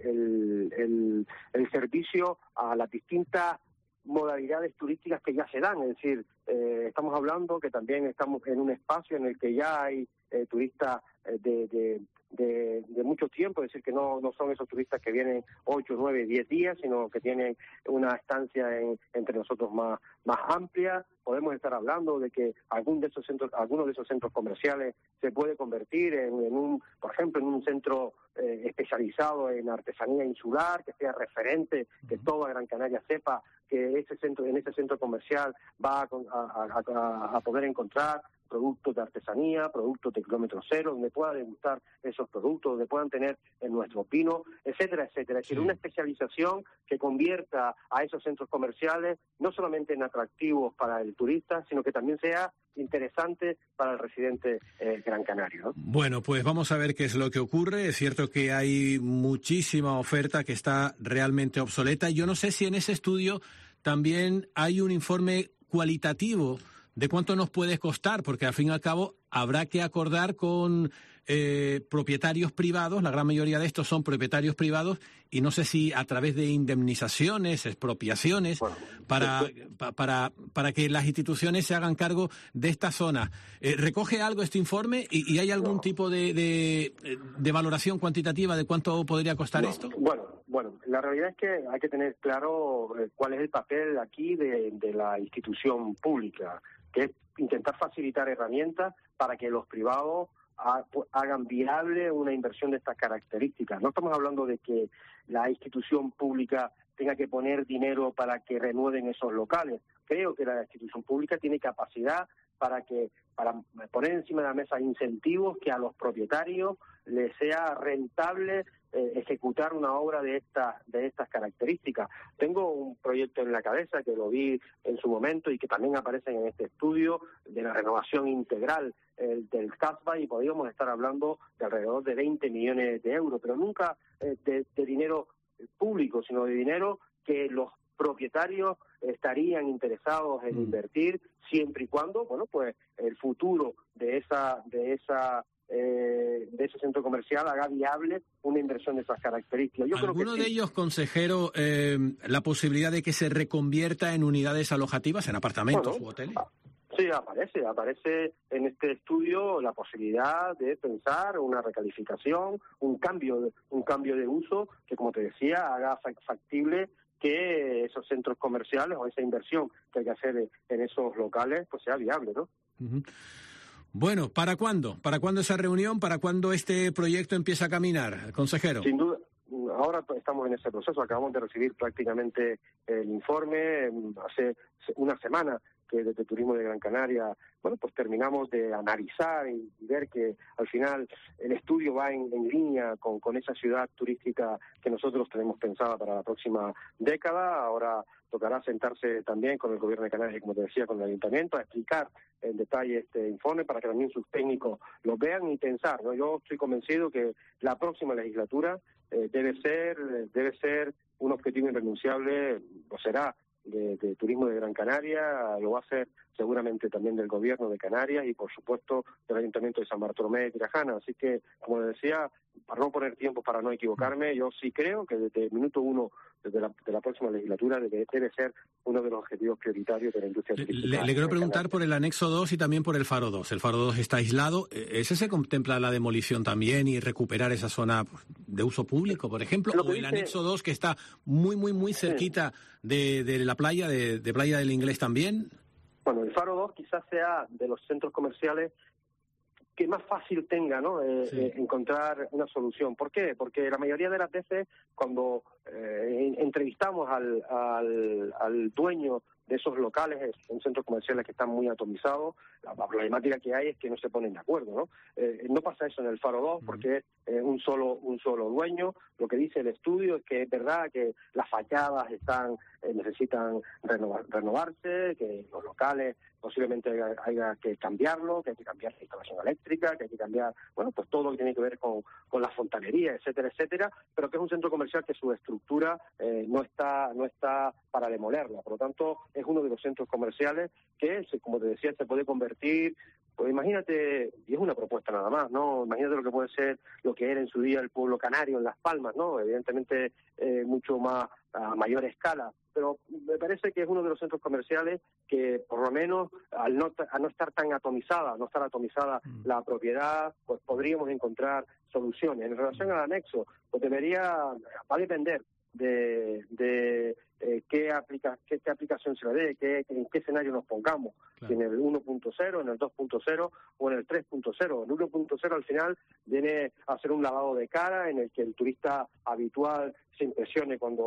el servicio a las distintas modalidades turísticas que ya se dan. Es decir, estamos hablando que también estamos en un espacio en el que ya hay turistas de mucho tiempo, es decir, que no son esos turistas que vienen 8, 9, 10 días, sino que tienen una estancia entre nosotros más amplia. Podemos estar hablando de que algunos de esos centros comerciales se puede convertir por ejemplo, en un centro especializado en artesanía insular, que sea referente, que toda Gran Canaria sepa que en ese centro comercial va a poder encontrar productos de artesanía, productos de kilómetro cero, donde pueda degustar esos productos, donde puedan tener nuestro vino, etcétera, etcétera. Es decir, una especialización que convierta a esos centros comerciales no solamente en atractivos para el turista, sino que también sea interesante para el residente gran canario, ¿no? Bueno, pues vamos a ver qué es lo que ocurre. Es cierto que hay muchísima oferta que está realmente obsoleta. Yo no sé si en ese estudio también hay un informe cualitativo de cuánto nos puede costar, porque al fin y al cabo habrá que acordar con propietarios privados, la gran mayoría de estos son propietarios privados, y no sé si a través de indemnizaciones, expropiaciones, para que las instituciones se hagan cargo de esta zona. ¿Recoge algo este informe y hay algún tipo de valoración cuantitativa de cuánto podría costar esto? Bueno, la realidad es que hay que tener claro cuál es el papel aquí de la institución pública, que es intentar facilitar herramientas para que los privados hagan viable una inversión de estas características. No estamos hablando de que la institución pública tenga que poner dinero para que renueven esos locales. Creo que la institución pública tiene capacidad para poner encima de la mesa incentivos que a los propietarios les sea rentable ejecutar una obra de estas características. Tengo un proyecto en la cabeza que lo vi en su momento y que también aparece en este estudio de la renovación integral del Casbah, y podríamos estar hablando de alrededor de 20 millones de euros, pero nunca de dinero público, sino de dinero que los propietarios estarían interesados en invertir, siempre y cuando, bueno, pues el futuro de de ese centro comercial haga viable una inversión de esas características. Yo creo que ¿Alguno de ellos, consejero, la posibilidad de que se reconvierta en unidades alojativas, en apartamentos u hoteles? Sí, aparece en este estudio la posibilidad de pensar una recalificación, un cambio de uso que, como te decía, haga factible que esos centros comerciales o esa inversión que hay que hacer en esos locales pues sea viable, ¿no? Uh-huh. Bueno, ¿para cuándo? ¿Para cuándo esa reunión? ¿Para cuándo este proyecto empieza a caminar, consejero? Sin duda. Ahora estamos en ese proceso, acabamos de recibir prácticamente el informe hace una semana que desde Turismo de Gran Canaria, bueno, pues terminamos de analizar y ver que al final el estudio va en línea con esa ciudad turística que nosotros tenemos pensada para la próxima década. Ahora tocará sentarse también con el Gobierno de Canarias y, como te decía, con el Ayuntamiento, a explicar en detalle este informe para que también sus técnicos lo vean y pensar, ¿no? Yo estoy convencido que la próxima legislatura debe ser un objetivo irrenunciable, o será, de Turismo de Gran Canaria, lo va a hacer seguramente también del Gobierno de Canarias y, por supuesto, del Ayuntamiento de San Bartolomé de Tirajana. Así que, como decía, para no poner tiempo, para no equivocarme, yo sí creo que desde el minuto uno de la próxima legislatura debe ser uno de los objetivos prioritarios de la industria turística. Le quiero preguntar por el anexo 2 y también por el Faro 2. El Faro 2 está aislado. ¿Ese se contempla la demolición también y recuperar esa zona de uso público, por ejemplo? ¿O el anexo 2 que está muy cerquita de la playa, de Playa del Inglés también? Bueno, el Faro 2 quizás sea de los centros comerciales que más fácil tenga, ¿no? Encontrar una solución. ¿Por qué? Porque la mayoría de las veces cuando entrevistamos al dueño de esos locales, son centros comerciales que están muy atomizados, la problemática que hay es que no se ponen de acuerdo, ¿no? No pasa eso en el Faro 2 porque es un solo dueño. Lo que dice el estudio es que es verdad que las fachadas necesitan renovarse, que los locales posiblemente haya que cambiarlo, que hay que cambiar la instalación eléctrica, que hay que cambiar, bueno, pues todo lo que tiene que ver con la fontanería, etcétera, pero que es un centro comercial que su estructura no está para demolerla. Por lo tanto, es uno de los centros comerciales que, como te decía, se puede convertir. Pues imagínate, y es una propuesta nada más, ¿no? Imagínate lo que puede ser lo que era en su día el pueblo canario en Las Palmas, ¿no? Evidentemente mucho más a mayor escala, pero me parece que es uno de los centros comerciales que, por lo menos, a no estar tan atomizada, la propiedad, pues podríamos encontrar soluciones. En relación al anexo, pues va a depender de qué aplicación se le dé, en qué escenario nos pongamos, claro. Si en el 1.0, en el 2.0 o en el 3.0. El 1.0 al final viene a ser un lavado de cara en el que el turista habitual se impresione cuando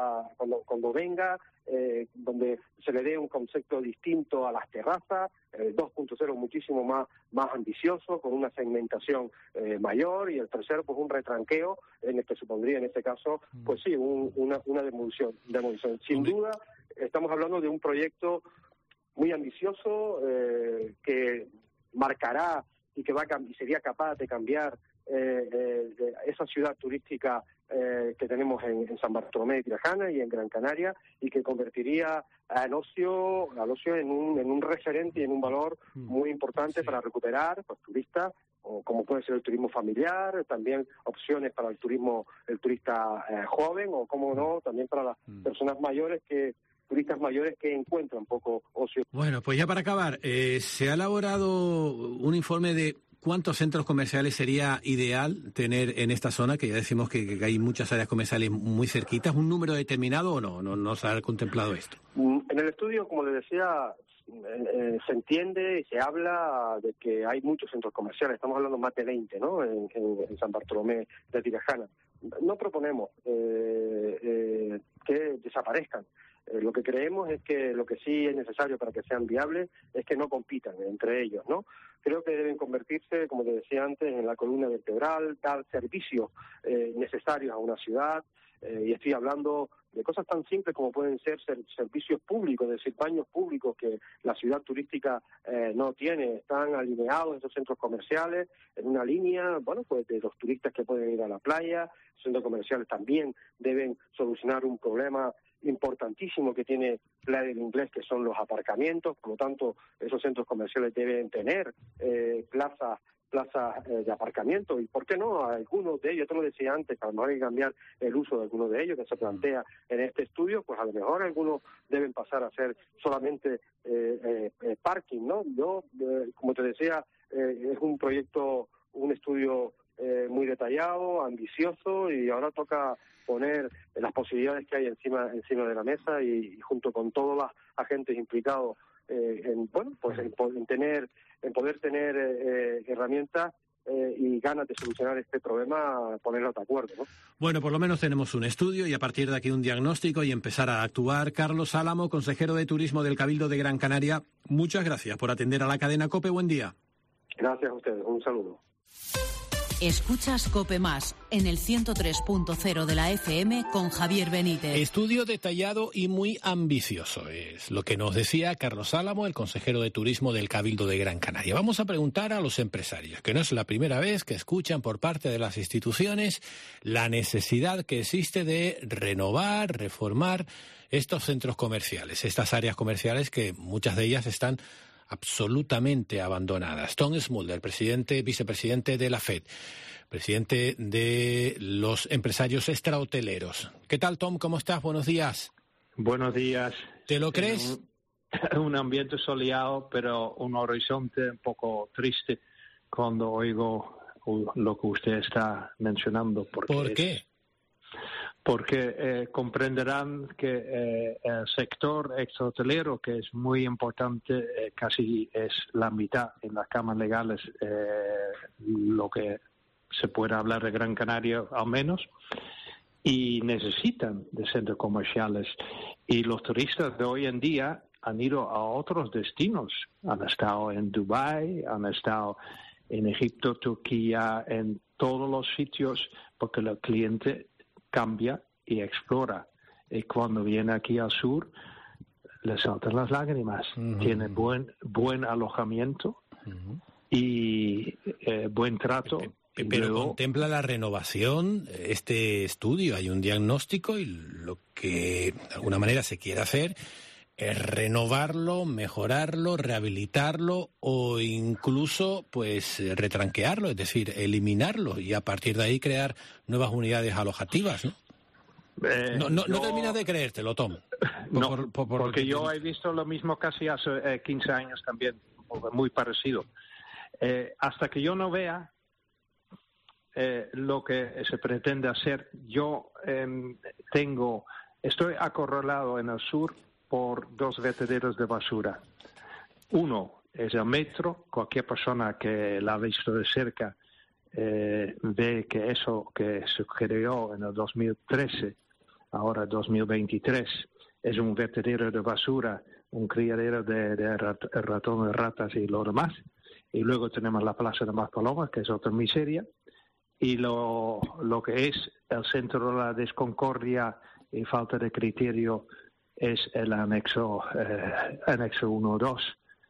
venga, donde se le dé un concepto distinto a las terrazas. El 2.0 muchísimo más ambicioso, con una segmentación mayor, y el tercero pues un retranqueo en el que supondría en este caso pues sí, una demolición. Sin duda estamos hablando de un proyecto muy ambicioso que marcará y que sería capaz de cambiar esa ciudad turística que tenemos en San Bartolomé de Tirajana y en Gran Canaria, y que convertiría al ocio en un referente y en un valor muy importante para recuperar pues turistas, o como puede ser el turismo familiar, también opciones para el turista joven, o como no, también para las personas mayores turistas mayores que encuentran poco ocio. Bueno, pues ya para acabar, se ha elaborado un informe de ¿cuántos centros comerciales sería ideal tener en esta zona? Que ya decimos que hay muchas áreas comerciales muy cerquitas. ¿Un número determinado o no? ¿No se ha contemplado esto? En el estudio, como les decía, se entiende y se habla de que hay muchos centros comerciales. Estamos hablando más de 20, ¿no? En San Bartolomé de Tirajana. No proponemos que desaparezcan. Lo que creemos es que lo que sí es necesario para que sean viables es que no compitan entre ellos, ¿no? Creo que deben convertirse, como te decía antes, en la columna vertebral, dar servicios necesarios a una ciudad, y estoy hablando de cosas tan simples como pueden ser servicios públicos, es decir, baños públicos que la ciudad turística no tiene. Están alineados esos centros comerciales en una línea, bueno, pues de los turistas que pueden ir a la playa. Los centros comerciales también deben solucionar un problema importantísimo que tiene Playa del Inglés, que son los aparcamientos. Por lo tanto, esos centros comerciales deben tener plazas plazas de aparcamiento, y por qué no, algunos de ellos, yo te lo decía antes, a lo mejor hay que cambiar el uso de algunos de ellos que se plantea en este estudio, pues a lo mejor algunos deben pasar a ser solamente parking, ¿no? Yo, como te decía, es un proyecto, un estudio muy detallado, ambicioso, y ahora toca poner las posibilidades que hay encima de la mesa y junto con todos los agentes implicados en poder tener herramientas y ganas de solucionar este problema, ponernos de acuerdo, ¿no? Bueno, por lo menos tenemos un estudio y a partir de aquí un diagnóstico y empezar a actuar. Carlos Álamo, consejero de Turismo del Cabildo de Gran Canaria, muchas gracias por atender a la cadena COPE. Buen día. Gracias a ustedes. Un saludo. Escuchas COPE Más en el 103.0 de la FM con Javier Benítez. Estudio detallado y muy ambicioso es lo que nos decía Carlos Álamo, el consejero de Turismo del Cabildo de Gran Canaria. Vamos a preguntar a los empresarios, que no es la primera vez que escuchan por parte de las instituciones la necesidad que existe de renovar, reformar estos centros comerciales, estas áreas comerciales que muchas de ellas están absolutamente abandonadas. Tom Smulder, vicepresidente de la FED, presidente de los empresarios extrahoteleros. ¿Qué tal, Tom? ¿Cómo estás? Buenos días. Buenos días. ¿Te lo crees? Un ambiente soleado, pero un horizonte un poco triste cuando oigo lo que usted está mencionando. ¿Por qué? Porque comprenderán que el sector extrahotelero, que es muy importante, casi es la mitad en las cámaras legales, lo que se puede hablar de Gran Canaria al menos, y necesitan de centros comerciales. Y los turistas de hoy en día han ido a otros destinos, han estado en Dubái, han estado en Egipto, Turquía, en todos los sitios, porque el cliente cambia y explora. Y cuando viene aquí al sur, le saltan las lágrimas. Tiene buen alojamiento y buen trato. Pero luego contempla la renovación, este estudio, hay un diagnóstico y lo que de alguna manera se quiere hacer es renovarlo, mejorarlo, rehabilitarlo o incluso pues retranquearlo, es decir, eliminarlo y a partir de ahí crear nuevas unidades alojativas, ¿no? No terminas de creértelo, Tom. Porque yo he visto lo mismo casi hace 15 años también, muy parecido. Hasta que yo no vea lo que se pretende hacer, yo estoy acorralado en el sur por dos vertederos de basura. Uno es el metro. Cualquier persona que la ha visto de cerca ve que eso que se creó en el 2013, ahora 2023, es un vertedero de basura, un criadero de ratones, ratas y lo demás. Y luego tenemos la Plaza de Maspalomas, que es otra miseria. Y lo que es el centro de la desconcordia y falta de criterio es el anexo 1 o 2.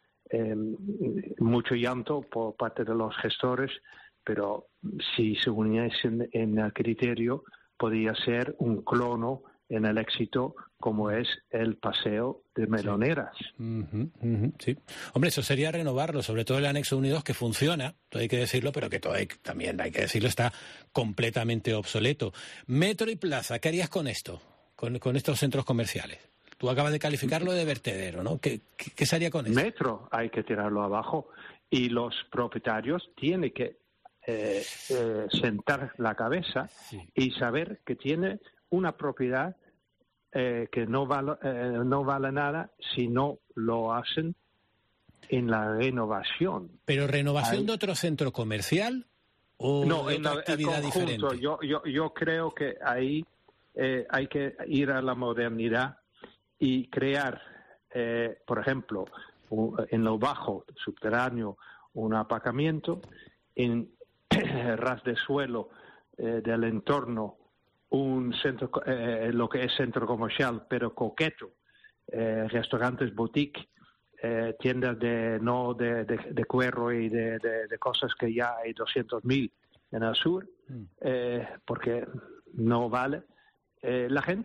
Mucho llanto por parte de los gestores, pero si se uniesen en el criterio, podría ser un clono en el éxito como es el paseo de Meloneras. Sí. Hombre, eso sería renovarlo, sobre todo el anexo 1 y 2, que funciona, todo hay que decirlo, pero que también hay que decirlo, está completamente obsoleto. Metro y Plaza, ¿qué harías con esto, con estos centros comerciales? Tú acabas de calificarlo de vertedero, ¿no? ¿Qué se haría con esto? Metro hay que tirarlo abajo y los propietarios tienen que sentar la cabeza y saber que tiene una propiedad que no vale nada si no lo hacen en la renovación. ¿Pero renovación de otro centro comercial o de otra actividad diferente? Yo creo que ahí hay que ir a la modernidad y crear, por ejemplo, en lo bajo, subterráneo, un aparcamiento, en ras de suelo del entorno, un centro, lo que es centro comercial, pero coqueto, restaurantes boutique, tiendas de cuero y de cosas que ya hay 200.000 en el sur, porque no vale. La gente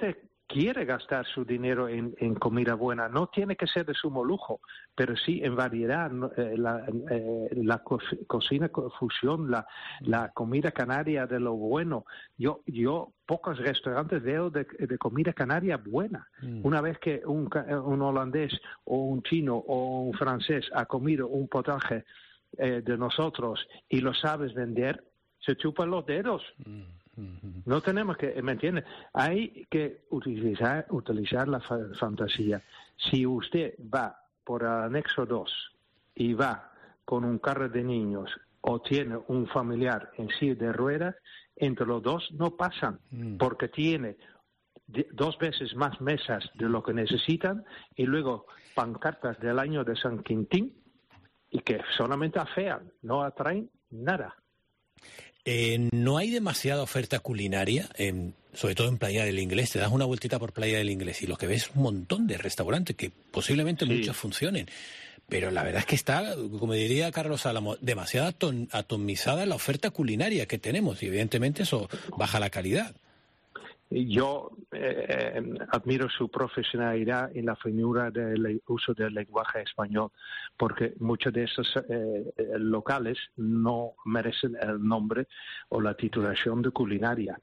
quiere gastar su dinero en comida buena. No tiene que ser de sumo lujo, pero sí en variedad. La cocina fusión, la comida canaria de lo bueno. Yo pocos restaurantes veo de comida canaria buena. Una vez que un holandés o un chino o un francés ha comido un potaje de nosotros y lo sabes vender, se chupan los dedos. No tenemos que, ¿me entiende? Hay que utilizar la fantasía. Si usted va por el anexo 2 y va con un carro de niños o tiene un familiar en silla de ruedas, entre los dos no pasan, porque tiene 2 veces más mesas de lo que necesitan y luego pancartas del año de San Quintín y que solamente afean, no atraen nada. No hay demasiada oferta culinaria, sobre todo en Playa del Inglés. Te das una vueltita por Playa del Inglés y lo que ves es un montón de restaurantes que posiblemente muchos funcionen. Pero la verdad es que está, como diría Carlos Álamo, demasiado atomizada la oferta culinaria que tenemos y evidentemente eso baja la calidad. Yo admiro su profesionalidad en la finura del uso del lenguaje español, porque muchos de esos locales no merecen el nombre o la titulación de culinaria.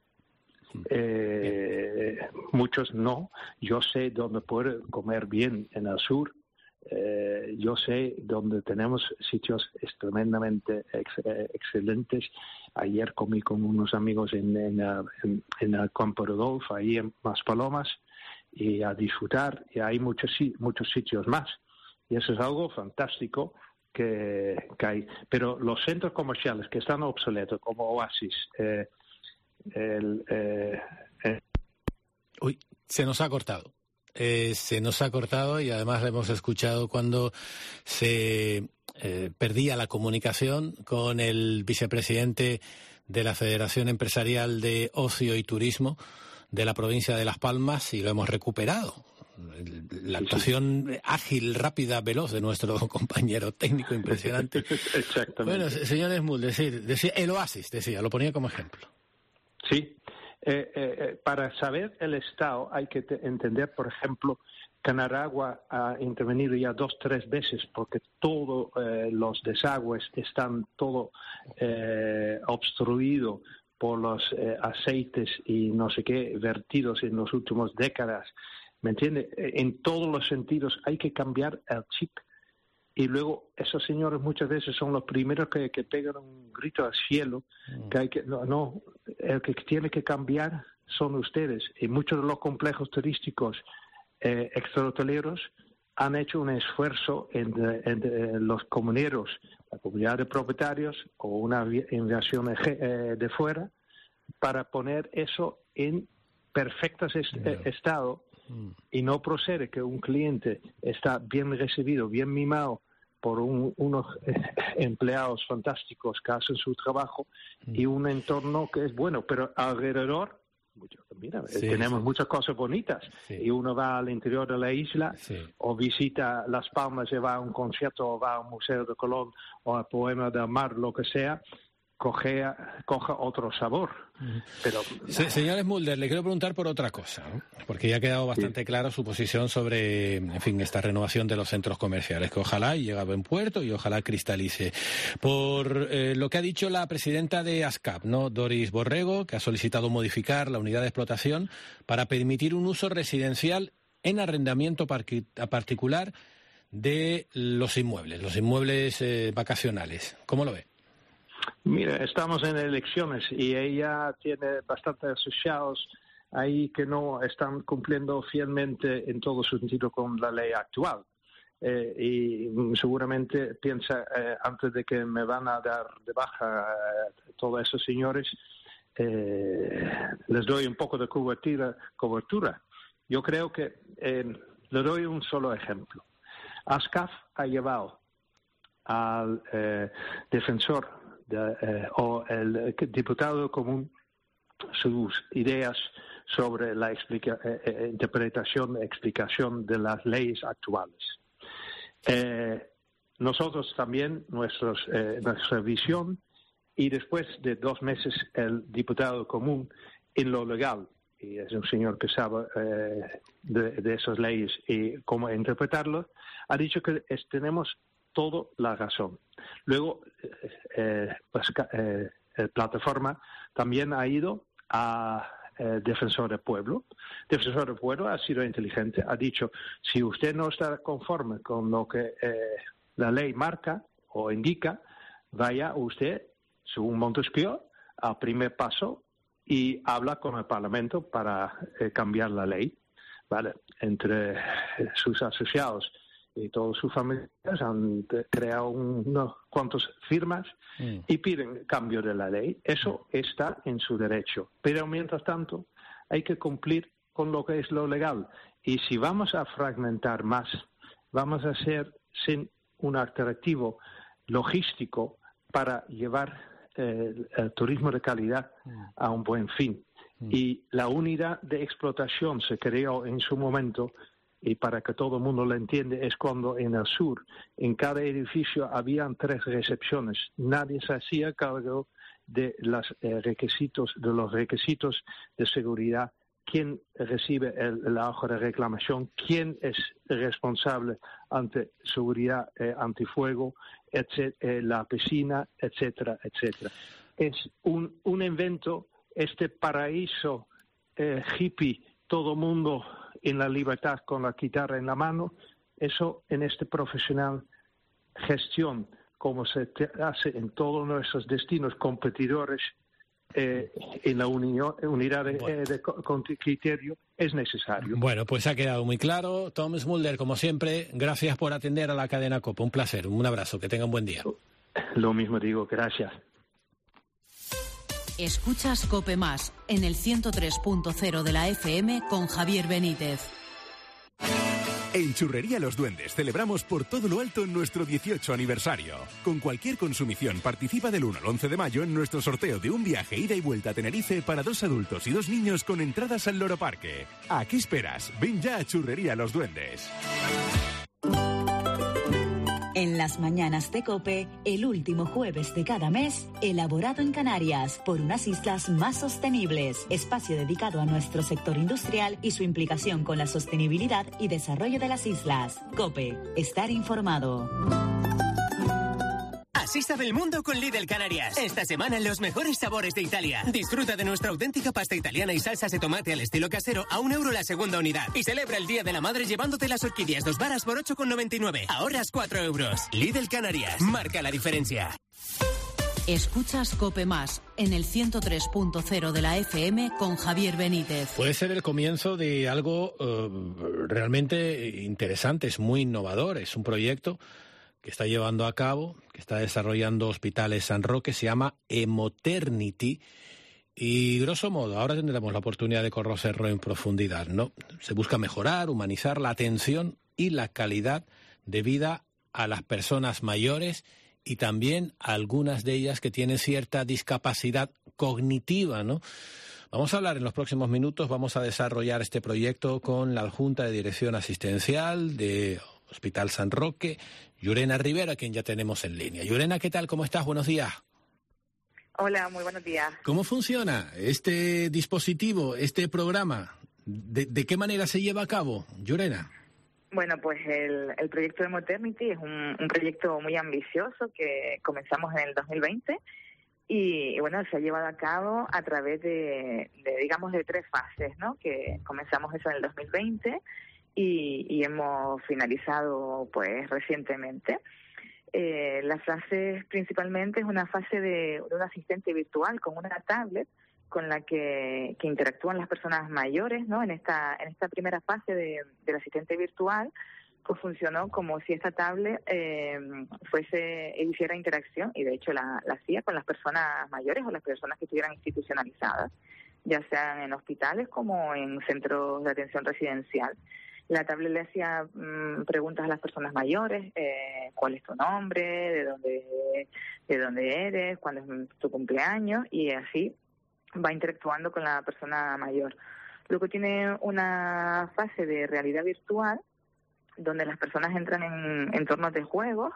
Muchos no. Yo sé dónde puedo comer bien en el sur. Yo sé dónde tenemos sitios tremendamente excelentes. Ayer comí con unos amigos en el Campo Rodolfo, ahí en Maspalomas, y a disfrutar. Y hay muchos sitios más. Y eso es algo fantástico que hay. Pero los centros comerciales que están obsoletos, como Oasis, Uy, se nos ha cortado. Se nos ha cortado y además hemos escuchado cuando se perdía la comunicación con el vicepresidente de la Federación Empresarial de Ocio y Turismo de la provincia de Las Palmas y lo hemos recuperado. La actuación ágil, rápida, veloz de nuestro compañero técnico, impresionante. Exactamente. Bueno, señor Esmul, decía el Oasis, lo ponía como ejemplo. Sí. Para saber el estado hay que entender, por ejemplo, Canaragua ha intervenido ya 2 o 3 veces porque todos los desagües están todo obstruido por los aceites y no sé qué vertidos en las últimas décadas. ¿Me entiende? En todos los sentidos hay que cambiar el chip. Y luego esos señores muchas veces son los primeros que pegan un grito al cielo, que el que tiene que cambiar son ustedes. Y muchos de los complejos turísticos extrahoteleros han hecho un esfuerzo entre los comuneros, la comunidad de propietarios o una inversión de fuera, para poner eso en perfecto estado. Y no procede que un cliente está bien recibido, bien mimado por unos empleados fantásticos que hacen su trabajo y un entorno que es bueno, pero alrededor, tenemos muchas cosas bonitas y uno va al interior de la isla o visita Las Palmas y va a un concierto o va a un museo de Colón o al Poema del Mar, lo que sea, coja otro sabor. Pero señor Mulder, le quiero preguntar por otra cosa, ¿no? Porque ya ha quedado bastante clara su posición sobre, en fin, esta renovación de los centros comerciales, que ojalá llegue a buen puerto y ojalá cristalice. Por lo que ha dicho la presidenta de ASCAP, ¿no? Doris Borrego, que ha solicitado modificar la unidad de explotación para permitir un uso residencial en arrendamiento particular de los inmuebles vacacionales. ¿Cómo lo ve? Mira, estamos en elecciones y ella tiene bastantes asociados ahí que no están cumpliendo fielmente en todo sentido con la ley actual. Y seguramente piensa, antes de que me van a dar de baja todos esos señores, les doy un poco de cobertura. Yo creo que le doy un solo ejemplo. ASCAF ha llevado al defensor o el diputado común sus ideas sobre la explicación de las leyes actuales. Nosotros también, nuestra visión, y después de 2 meses el diputado común en lo legal y es un señor que sabe de esas leyes y cómo interpretarlas, ha dicho que tenemos toda la razón. Luego, la plataforma también ha ido a Defensor del Pueblo. Defensor del Pueblo ha sido inteligente, ha dicho, si usted no está conforme con lo que la ley marca o indica, vaya usted, según Montesquieu, al primer paso y habla con el Parlamento para cambiar la ley. ¿Vale? Entre sus asociados y todos sus familiares han creado unos cuantos firmas y piden cambio de la ley. Eso está en su derecho. Pero mientras tanto hay que cumplir con lo que es lo legal. Y si vamos a fragmentar más, vamos a ser sin un atractivo logístico para llevar el turismo de calidad a un buen fin. Y la unidad de explotación se creó en su momento, y para que todo el mundo lo entienda, es cuando en el sur, en cada edificio, habían 3 recepciones. Nadie se hacía cargo de los requisitos de seguridad, quién recibe la hoja de reclamación, quién es responsable ante seguridad antifuego, la piscina, etcétera, etcétera. Es un invento, este paraíso hippie, todo mundo en la libertad con la guitarra en la mano, eso en este profesional gestión, como se hace en todos nuestros destinos competidores, en la unidad con criterio, es necesario. Bueno, pues ha quedado muy claro. Tom Mulder, como siempre, gracias por atender a la cadena COPE. Un placer, un abrazo, que tenga un buen día. Lo mismo digo, gracias. Escuchas COPE Más en el 103.0 de la FM con Javier Benítez. En Churrería Los Duendes celebramos por todo lo alto nuestro 18 aniversario. Con cualquier consumición participa del 1 al 11 de mayo en nuestro sorteo de un viaje ida y vuelta a Tenerife para 2 adultos y 2 niños con entradas al Loro Parque. ¿A qué esperas? Ven ya a Churrería Los Duendes. En las mañanas de COPE, el último jueves de cada mes, elaborado en Canarias por unas islas más sostenibles. Espacio dedicado a nuestro sector industrial y su implicación con la sostenibilidad y desarrollo de las islas. COPE, estar informado. Así sabe el mundo con Lidl Canarias. Esta semana los mejores sabores de Italia. Disfruta de nuestra auténtica pasta italiana y salsas de tomate al estilo casero a €1 la segunda unidad. Y celebra el Día de la Madre llevándote las orquídeas 2 varas por 8,99. Ahorras €4. Lidl Canarias. Marca la diferencia. Escuchas COPE Más en el 103.0 de la FM con Javier Benítez. Puede ser el comienzo de algo realmente interesante, es muy innovador, es un proyecto que está llevando a cabo, que está desarrollando Hospitales San Roque, se llama Hemoternity, y grosso modo, ahora tendremos la oportunidad de conocerlo en profundidad, ¿no? Se busca mejorar, humanizar la atención y la calidad de vida a las personas mayores y también a algunas de ellas que tienen cierta discapacidad cognitiva, ¿no? Vamos a hablar en los próximos minutos, vamos a desarrollar este proyecto con la Junta de Dirección Asistencial de Hospital San Roque, Llurena Rivera, a quien ya tenemos en línea. Llurena, ¿qué tal? ¿Cómo estás? Buenos días. Hola, muy buenos días. ¿Cómo funciona este dispositivo, este programa? ¿De qué manera se lleva a cabo, Llurena? Bueno, pues el proyecto de Hemoternity es un proyecto muy ambicioso que comenzamos en el 2020 y bueno, se ha llevado a cabo a través de 3 fases, ¿no? Que comenzamos eso en el 2020 y hemos finalizado pues recientemente. La fase principalmente es una fase de un asistente virtual con una tablet con la que interactúan las personas mayores, ¿no? En esta primera fase del asistente virtual, pues funcionó como si esta tablet hiciera interacción, y de hecho la hacía con las personas mayores o las personas que estuvieran institucionalizadas, ya sean en hospitales como en centros de atención residencial. La tablet le hacía preguntas a las personas mayores, cuál es tu nombre, de dónde eres, cuándo es tu cumpleaños, y así va interactuando con la persona mayor. Luego tiene una fase de realidad virtual, donde las personas entran en entornos de juegos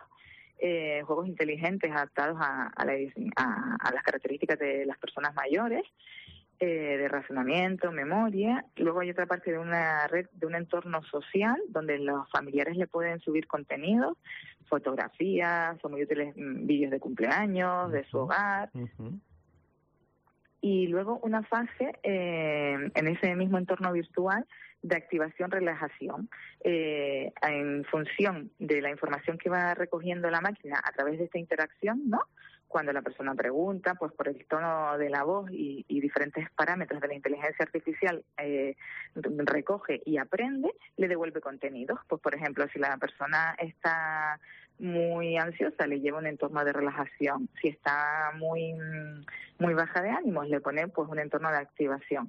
inteligentes adaptados a las características de las personas mayores, de razonamiento, memoria. Luego hay otra parte de una red, de un entorno social, donde los familiares le pueden subir contenidos, fotografías, son muy útiles vídeos de cumpleaños, de su hogar. Y luego una fase en ese mismo entorno virtual de activación-relajación, en función de la información que va recogiendo la máquina a través de esta interacción, ¿no? Cuando la persona pregunta, pues por el tono de la voz y diferentes parámetros de la inteligencia artificial recoge y aprende, le devuelve contenidos. Pues por ejemplo, si la persona está muy ansiosa, le lleva un entorno de relajación. Si está muy baja de ánimos, le pone pues un entorno de activación.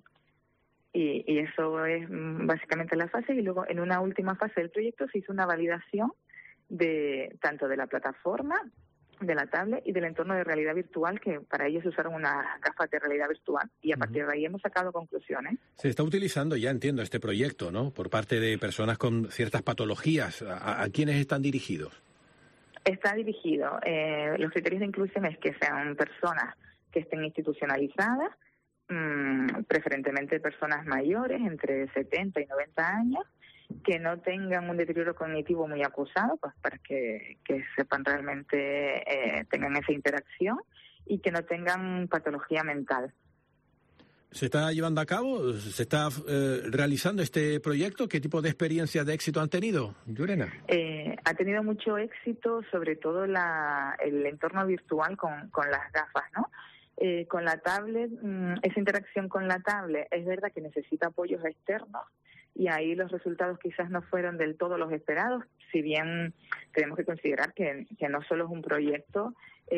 Y eso es básicamente la fase. Y luego en una última fase del proyecto se hizo una validación de tanto de la plataforma, de la tablet y del entorno de realidad virtual, que para ellos usaron unas gafas de realidad virtual, y a partir de ahí hemos sacado conclusiones. Se está utilizando, ya entiendo, este proyecto, ¿no?, por parte de personas con ciertas patologías. ¿A quiénes están dirigidos? Está dirigido. Los criterios de inclusión es que sean personas que estén institucionalizadas, preferentemente personas mayores, entre 70 y 90 años, que no tengan un deterioro cognitivo muy acusado, pues para que sepan realmente, tengan esa interacción, y que no tengan patología mental. ¿Se está llevando a cabo? ¿Se está realizando este proyecto? ¿Qué tipo de experiencias de éxito han tenido, Llurena? Ha tenido mucho éxito, sobre todo el entorno virtual con las gafas, ¿no? Con la tablet, esa interacción con la tablet, es verdad que necesita apoyos externos, y ahí los resultados quizás no fueron del todo los esperados, si bien tenemos que considerar que no solo es un proyecto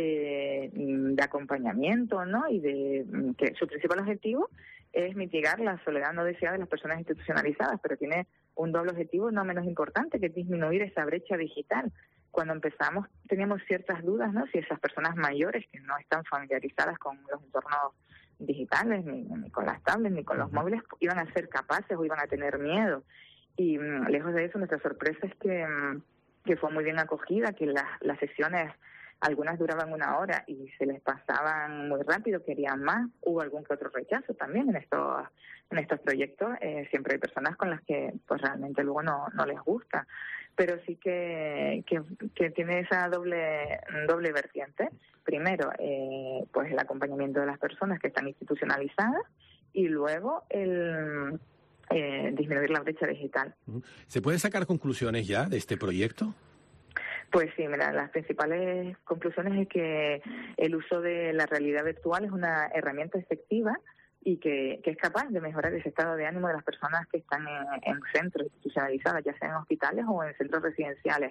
de acompañamiento, ¿no?, y que su principal objetivo es mitigar la soledad no deseada de las personas institucionalizadas, pero tiene un doble objetivo no menos importante, que es disminuir esa brecha digital. Cuando empezamos teníamos ciertas dudas, ¿no?, si esas personas mayores que no están familiarizadas con los entornos digitales, ni con las tablets, ni con los móviles, iban a ser capaces o iban a tener miedo. Y lejos de eso, nuestra sorpresa es que fue muy bien acogida, que las sesiones, algunas duraban 1 hora y se les pasaban muy rápido, querían más. Hubo algún que otro rechazo también en estos proyectos. Siempre hay personas con las que pues realmente luego no les gusta, pero sí que tiene esa doble vertiente. Primero, pues el acompañamiento de las personas que están institucionalizadas, y luego el disminuir la brecha digital. ¿Se pueden sacar conclusiones ya de este proyecto? Pues sí, mira, las principales conclusiones es que el uso de la realidad virtual es una herramienta efectiva y que es capaz de mejorar ese estado de ánimo de las personas que están en centros institucionalizados, ya sea en hospitales o en centros residenciales.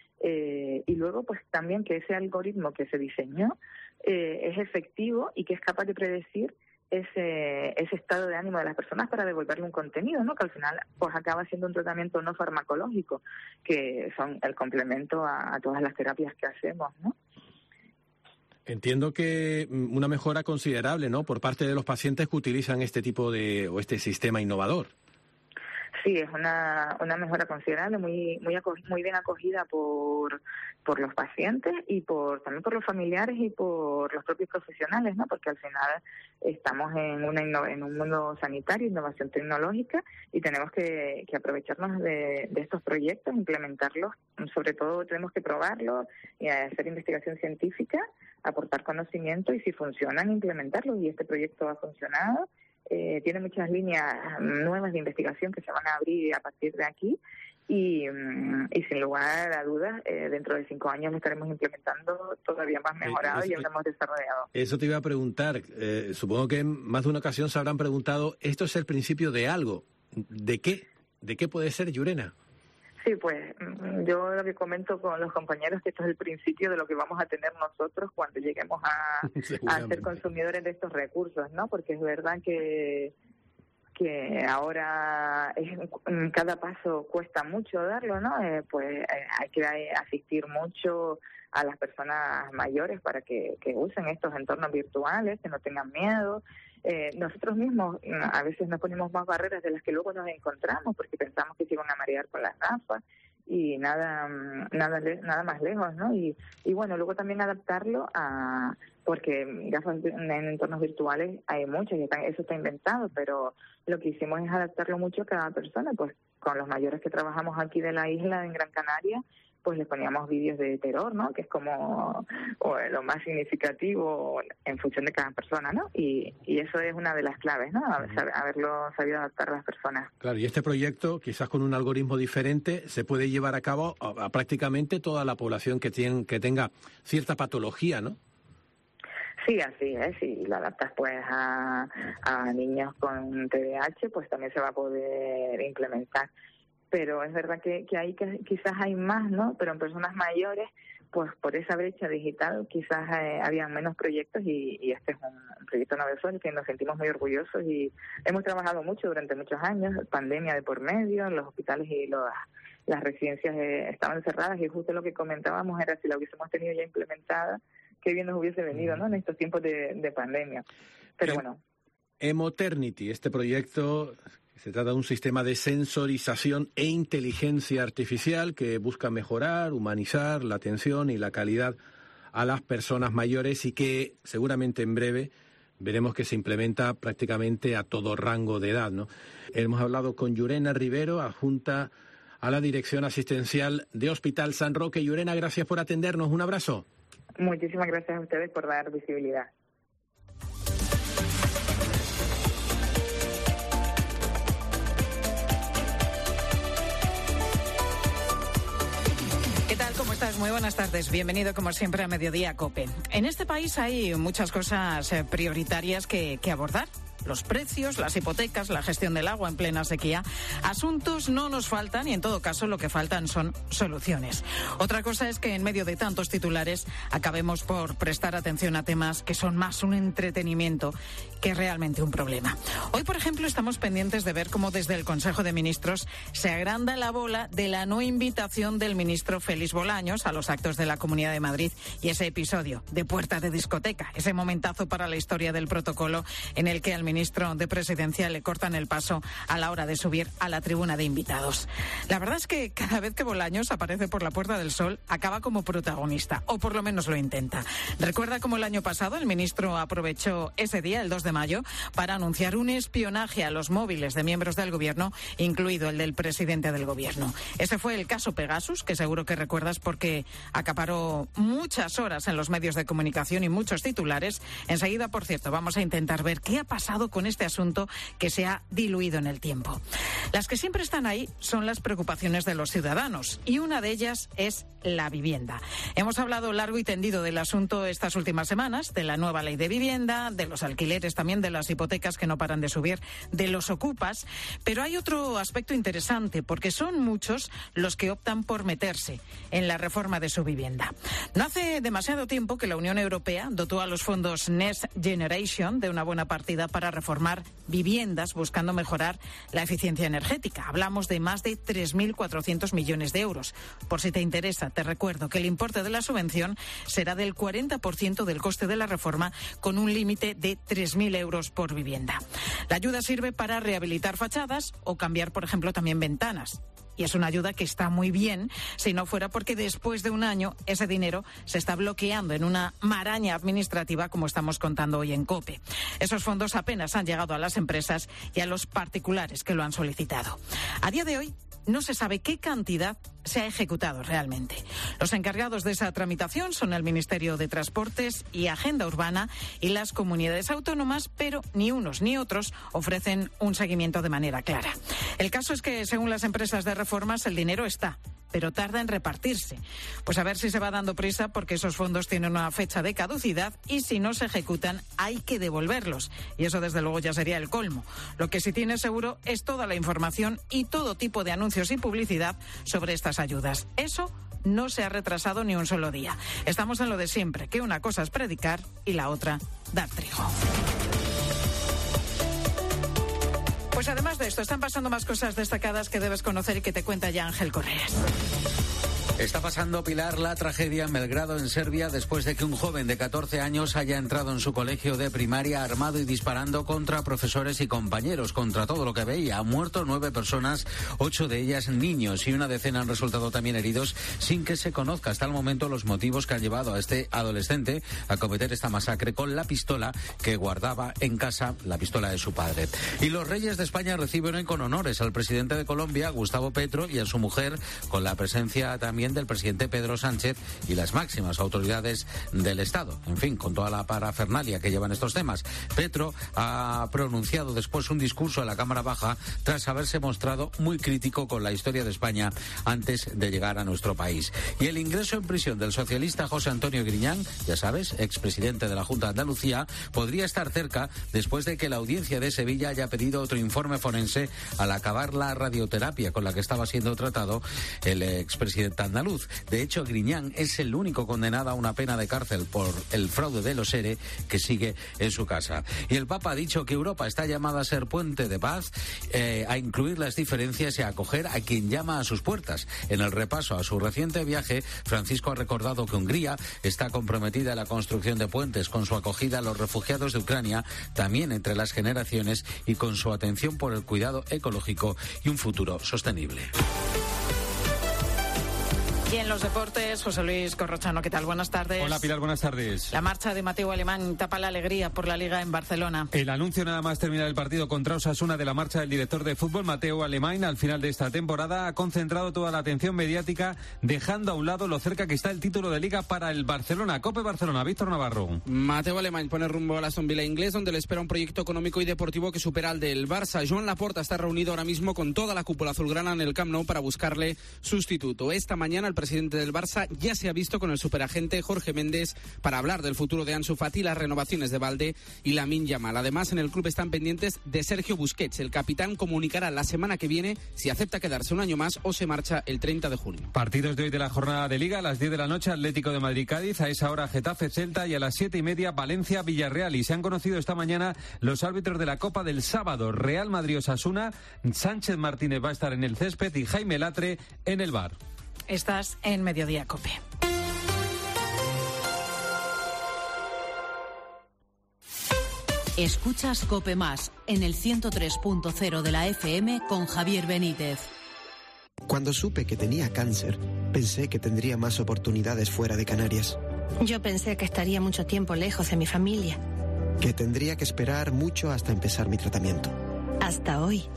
Y luego, pues también que ese algoritmo que se diseñó es efectivo y que es capaz de predecir ese estado de ánimo de las personas para devolverle un contenido, ¿no?, que al final pues acaba siendo un tratamiento no farmacológico, que son el complemento a todas las terapias que hacemos, ¿no? Entiendo que una mejora considerable, ¿no?, por parte de los pacientes que utilizan este tipo o este sistema innovador. Sí, es una mejora considerable, muy bien acogida por los pacientes y también por los familiares y por los propios profesionales, ¿no? Porque al final estamos en un mundo sanitario, innovación tecnológica, y tenemos que aprovecharnos de estos proyectos, implementarlos. Sobre todo tenemos que probarlos y hacer investigación científica, aportar conocimiento, y si funcionan, implementarlos. Y este proyecto ha funcionado. Tiene muchas líneas nuevas de investigación que se van a abrir a partir de aquí, y sin lugar a dudas, dentro de 5 años lo estaremos implementando todavía más mejorado y habremos desarrollado. Eso te iba a preguntar. Supongo que en más de una ocasión se habrán preguntado, ¿esto es el principio de algo? ¿De qué? ¿De qué puede ser, Llurena? Sí, pues yo lo que comento con los compañeros que esto es el principio de lo que vamos a tener nosotros cuando lleguemos a ser consumidores de estos recursos, ¿no? Porque es verdad que ahora cada paso cuesta mucho darlo, ¿no? Pues hay que asistir mucho a las personas mayores para que usen estos entornos virtuales, que no tengan miedo. Nosotros mismos a veces nos ponemos más barreras de las que luego nos encontramos, porque pensamos que se iban a marear con las gafas, y nada más lejos, ¿no? Y bueno, luego también adaptarlo porque gafas en entornos virtuales hay muchas, y eso está inventado, pero lo que hicimos es adaptarlo mucho a cada persona. Pues con los mayores que trabajamos aquí de la isla, en Gran Canaria, pues les poníamos vídeos de terror, ¿no? Que es como lo más significativo en función de cada persona, ¿no? Y eso es una de las claves, ¿no? Haberlo sabido adaptar a las personas. Claro, y este proyecto, quizás con un algoritmo diferente, se puede llevar a cabo a prácticamente toda la población que tenga cierta patología, ¿no? Sí, así es. Si lo adaptas pues a niños con TDAH, pues también se va a poder implementar. Pero es verdad que ahí quizás hay más, ¿no? Pero en personas mayores, pues por esa brecha digital quizás había menos proyectos, y este es un proyecto novedoso del que nos sentimos muy orgullosos, y hemos trabajado mucho durante muchos años, pandemia de por medio, los hospitales y las residencias estaban cerradas, y justo lo que comentábamos era si la hubiésemos tenido ya implementada, qué bien nos hubiese venido, ¿no? En estos tiempos de pandemia. Pero bueno. Emoternity, este proyecto, se trata de un sistema de sensorización e inteligencia artificial que busca mejorar, humanizar la atención y la calidad a las personas mayores, y que seguramente en breve veremos que se implementa prácticamente a todo rango de edad, ¿no? Hemos hablado con Llurena Rivero, adjunta a la Dirección Asistencial de Hospital San Roque. Llurena, gracias por atendernos. Un abrazo. Muchísimas gracias a ustedes por dar visibilidad. ¿Qué tal? ¿Cómo estás? Muy buenas tardes. Bienvenido, como siempre, a Mediodía COPE. En este país hay muchas cosas prioritarias que abordar. Los precios, las hipotecas, la gestión del agua en plena sequía. Asuntos no nos faltan, y en todo caso lo que faltan son soluciones. Otra cosa es que en medio de tantos titulares acabemos por prestar atención a temas que son más un entretenimiento que realmente un problema. Hoy, por ejemplo, estamos pendientes de ver cómo desde el Consejo de Ministros se agranda la bola de la no invitación del ministro Félix Bolaños a los actos de la Comunidad de Madrid, y ese episodio de puerta de discoteca, ese momentazo para la historia del protocolo en el que al ministro de Presidencia le cortan el paso a la hora de subir a la tribuna de invitados. La verdad es que cada vez que Bolaños aparece por la Puerta del Sol acaba como protagonista, o por lo menos lo intenta. Recuerda cómo el año pasado el ministro aprovechó ese día, el 2 de mayo, para anunciar un espionaje a los móviles de miembros del gobierno, incluido el del presidente del gobierno. Ese fue el caso Pegasus, que seguro que recuerdas porque acaparó muchas horas en los medios de comunicación y muchos titulares. Enseguida, por cierto, vamos a intentar ver qué ha pasado con este asunto que se ha diluido en el tiempo. Las que siempre están ahí son las preocupaciones de los ciudadanos, y una de ellas es la vivienda. Hemos hablado largo y tendido del asunto estas últimas semanas, de la nueva ley de vivienda, de los alquileres, también de las hipotecas que no paran de subir, de los ocupas, pero hay otro aspecto interesante, porque son muchos los que optan por meterse en la reforma de su vivienda. No hace demasiado tiempo que la Unión Europea dotó a los fondos Next Generation de una buena partida para reformar viviendas buscando mejorar la eficiencia energética. Hablamos de más de 3.400 millones de euros. Por si te interesa, te recuerdo que el importe de la subvención será del 40% del coste de la reforma, con un límite de 3.000 euros por vivienda. La ayuda sirve para rehabilitar fachadas o cambiar, por ejemplo, también ventanas. Y es una ayuda que está muy bien, si no fuera porque después de un año ese dinero se está bloqueando en una maraña administrativa, como estamos contando hoy en COPE. Esos fondos apenas han llegado a las empresas y a los particulares que lo han solicitado. A día de hoy no se sabe qué cantidad se ha ejecutado realmente. Los encargados de esa tramitación son el Ministerio de Transportes y Agenda Urbana y las comunidades autónomas, pero ni unos ni otros ofrecen un seguimiento de manera clara. El caso es que, según las empresas de reformas, el dinero está, pero tarda en repartirse. Pues a ver si se va dando prisa, porque esos fondos tienen una fecha de caducidad y si no se ejecutan hay que devolverlos. Y eso desde luego ya sería el colmo. Lo que sí tiene seguro es toda la información y todo tipo de anuncios y publicidad sobre estas ayudas. Eso no se ha retrasado ni un solo día. Estamos en lo de siempre, que una cosa es predicar y la otra dar trigo. Pues además de esto, están pasando más cosas destacadas que debes conocer y que te cuenta ya Ángel Correas. Está pasando, Pilar, la tragedia en Belgrado, en Serbia, después de que un joven de 14 años haya entrado en su colegio de primaria armado y disparando contra profesores y compañeros, contra todo lo que veía. Han muerto 9 personas, 8 de ellas niños, y una decena han resultado también heridos, sin que se conozca hasta el momento los motivos que han llevado a este adolescente a cometer esta masacre con la pistola que guardaba en casa, la pistola de su padre. Y los reyes de España reciben hoy con honores al presidente de Colombia, Gustavo Petro, y a su mujer, con la presencia también del presidente Pedro Sánchez y las máximas autoridades del Estado. En fin, con toda la parafernalia que llevan estos temas. Petro ha pronunciado después un discurso en la Cámara Baja tras haberse mostrado muy crítico con la historia de España antes de llegar a nuestro país. Y el ingreso en prisión del socialista José Antonio Griñán, ya sabes, expresidente de la Junta de Andalucía, podría estar cerca después de que la audiencia de Sevilla haya pedido otro informe forense al acabar la radioterapia con la que estaba siendo tratado el expresidente andaluz. De hecho, Griñán es el único condenado a una pena de cárcel por el fraude de los ERE que sigue en su casa. Y el Papa ha dicho que Europa está llamada a ser puente de paz, a incluir las diferencias y a acoger a quien llama a sus puertas. En el repaso a su reciente viaje, Francisco ha recordado que Hungría está comprometida en la construcción de puentes con su acogida a los refugiados de Ucrania, también entre las generaciones, y con su atención por el cuidado ecológico y un futuro sostenible. Y en los deportes, José Luis Corrochano, ¿qué tal? Buenas tardes. Hola, Pilar, buenas tardes. La marcha de Mateu Alemán tapa la alegría por la Liga en Barcelona. El anuncio nada más terminar el partido contra Osasuna de la marcha del director de fútbol, Mateu Alemán, al final de esta temporada, ha concentrado toda la atención mediática, dejando a un lado lo cerca que está el título de Liga para el Barcelona. COPE Barcelona, Víctor Navarro. Mateu Alemán pone rumbo al Aston Villa inglés, donde le espera un proyecto económico y deportivo que supera al del Barça. Joan Laporta está reunido ahora mismo con toda la cúpula azulgrana en el Camp Nou para buscarle sustituto. Esta mañana el presidente del Barça ya se ha visto con el superagente Jorge Méndez para hablar del futuro de Ansu Fati, las renovaciones de Balde y Lamine Yamal. Además, en el club están pendientes de Sergio Busquets. El capitán comunicará la semana que viene si acepta quedarse un año más o se marcha el 30 de junio. Partidos de hoy de la jornada de Liga: a las 10 de la noche Atlético de Madrid-Cádiz, a esa hora Getafe-Celta, y a las 7:30 Valencia-Villarreal. Y se han conocido esta mañana los árbitros de la Copa del sábado: Real Madrid-Osasuna, Sánchez Martínez va a estar en el césped y Jaime Latre en el VAR. Estás en Mediodía COPE. Escuchas COPE Más en el 103.0 de la FM con Javier Benítez. Cuando supe que tenía cáncer, pensé que tendría más oportunidades fuera de Canarias. Yo pensé que estaría mucho tiempo lejos de mi familia. Que tendría que esperar mucho hasta empezar mi tratamiento. Hasta hoy.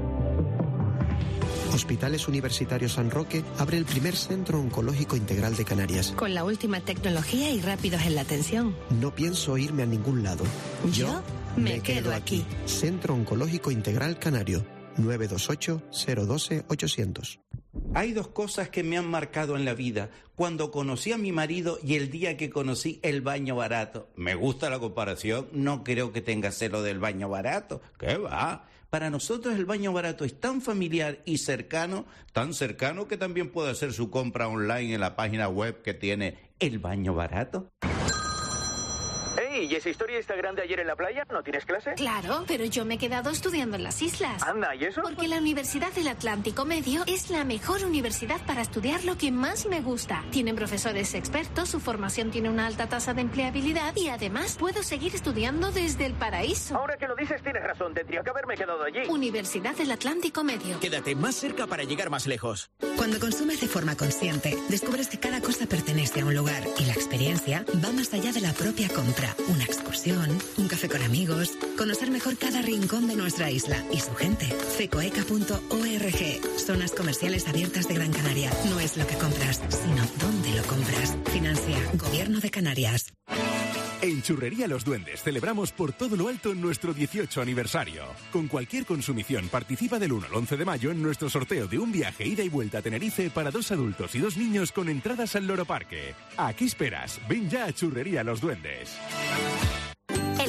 Hospitales Universitarios San Roque abre el primer centro oncológico integral de Canarias. Con la última tecnología y rápidos en la atención. No pienso irme a ningún lado. Yo me quedo aquí. Centro Oncológico Integral Canario. 928-012-800. Hay dos cosas que me han marcado en la vida. Cuando conocí a mi marido y el día que conocí el baño barato. Me gusta la comparación, no creo que tenga celo del baño barato. ¿Qué va? Para nosotros el baño barato es tan familiar y cercano, tan cercano que también puede hacer su compra online en la página web que tiene El Baño Barato. Hey, ¿y esa historia Instagram de ayer en la playa? ¿No tienes clase? Claro, pero yo me he quedado estudiando en las islas. Anda, ¿y eso? Porque la Universidad del Atlántico Medio es la mejor universidad para estudiar lo que más me gusta. Tienen profesores expertos, su formación tiene una alta tasa de empleabilidad y además puedo seguir estudiando desde el paraíso. Ahora que lo dices tienes razón, tendría que haberme quedado allí. Universidad del Atlántico Medio. Quédate más cerca para llegar más lejos. Cuando consumes de forma consciente, descubres que cada cosa pertenece a un lugar y la experiencia va más allá de la propia compra. Una excursión, un café con amigos, conocer mejor cada rincón de nuestra isla y su gente. fecoeca.org. Zonas comerciales abiertas de Gran Canaria. No es lo que compras, sino dónde lo compras. Financia Gobierno de Canarias. En Churrería Los Duendes celebramos por todo lo alto nuestro 18 aniversario. Con cualquier consumición participa del 1 al 11 de mayo en nuestro sorteo de un viaje ida y vuelta a Tenerife para 2 adultos y 2 niños con entradas al Loro Parque. ¿A qué esperas? Ven ya a Churrería Los Duendes. El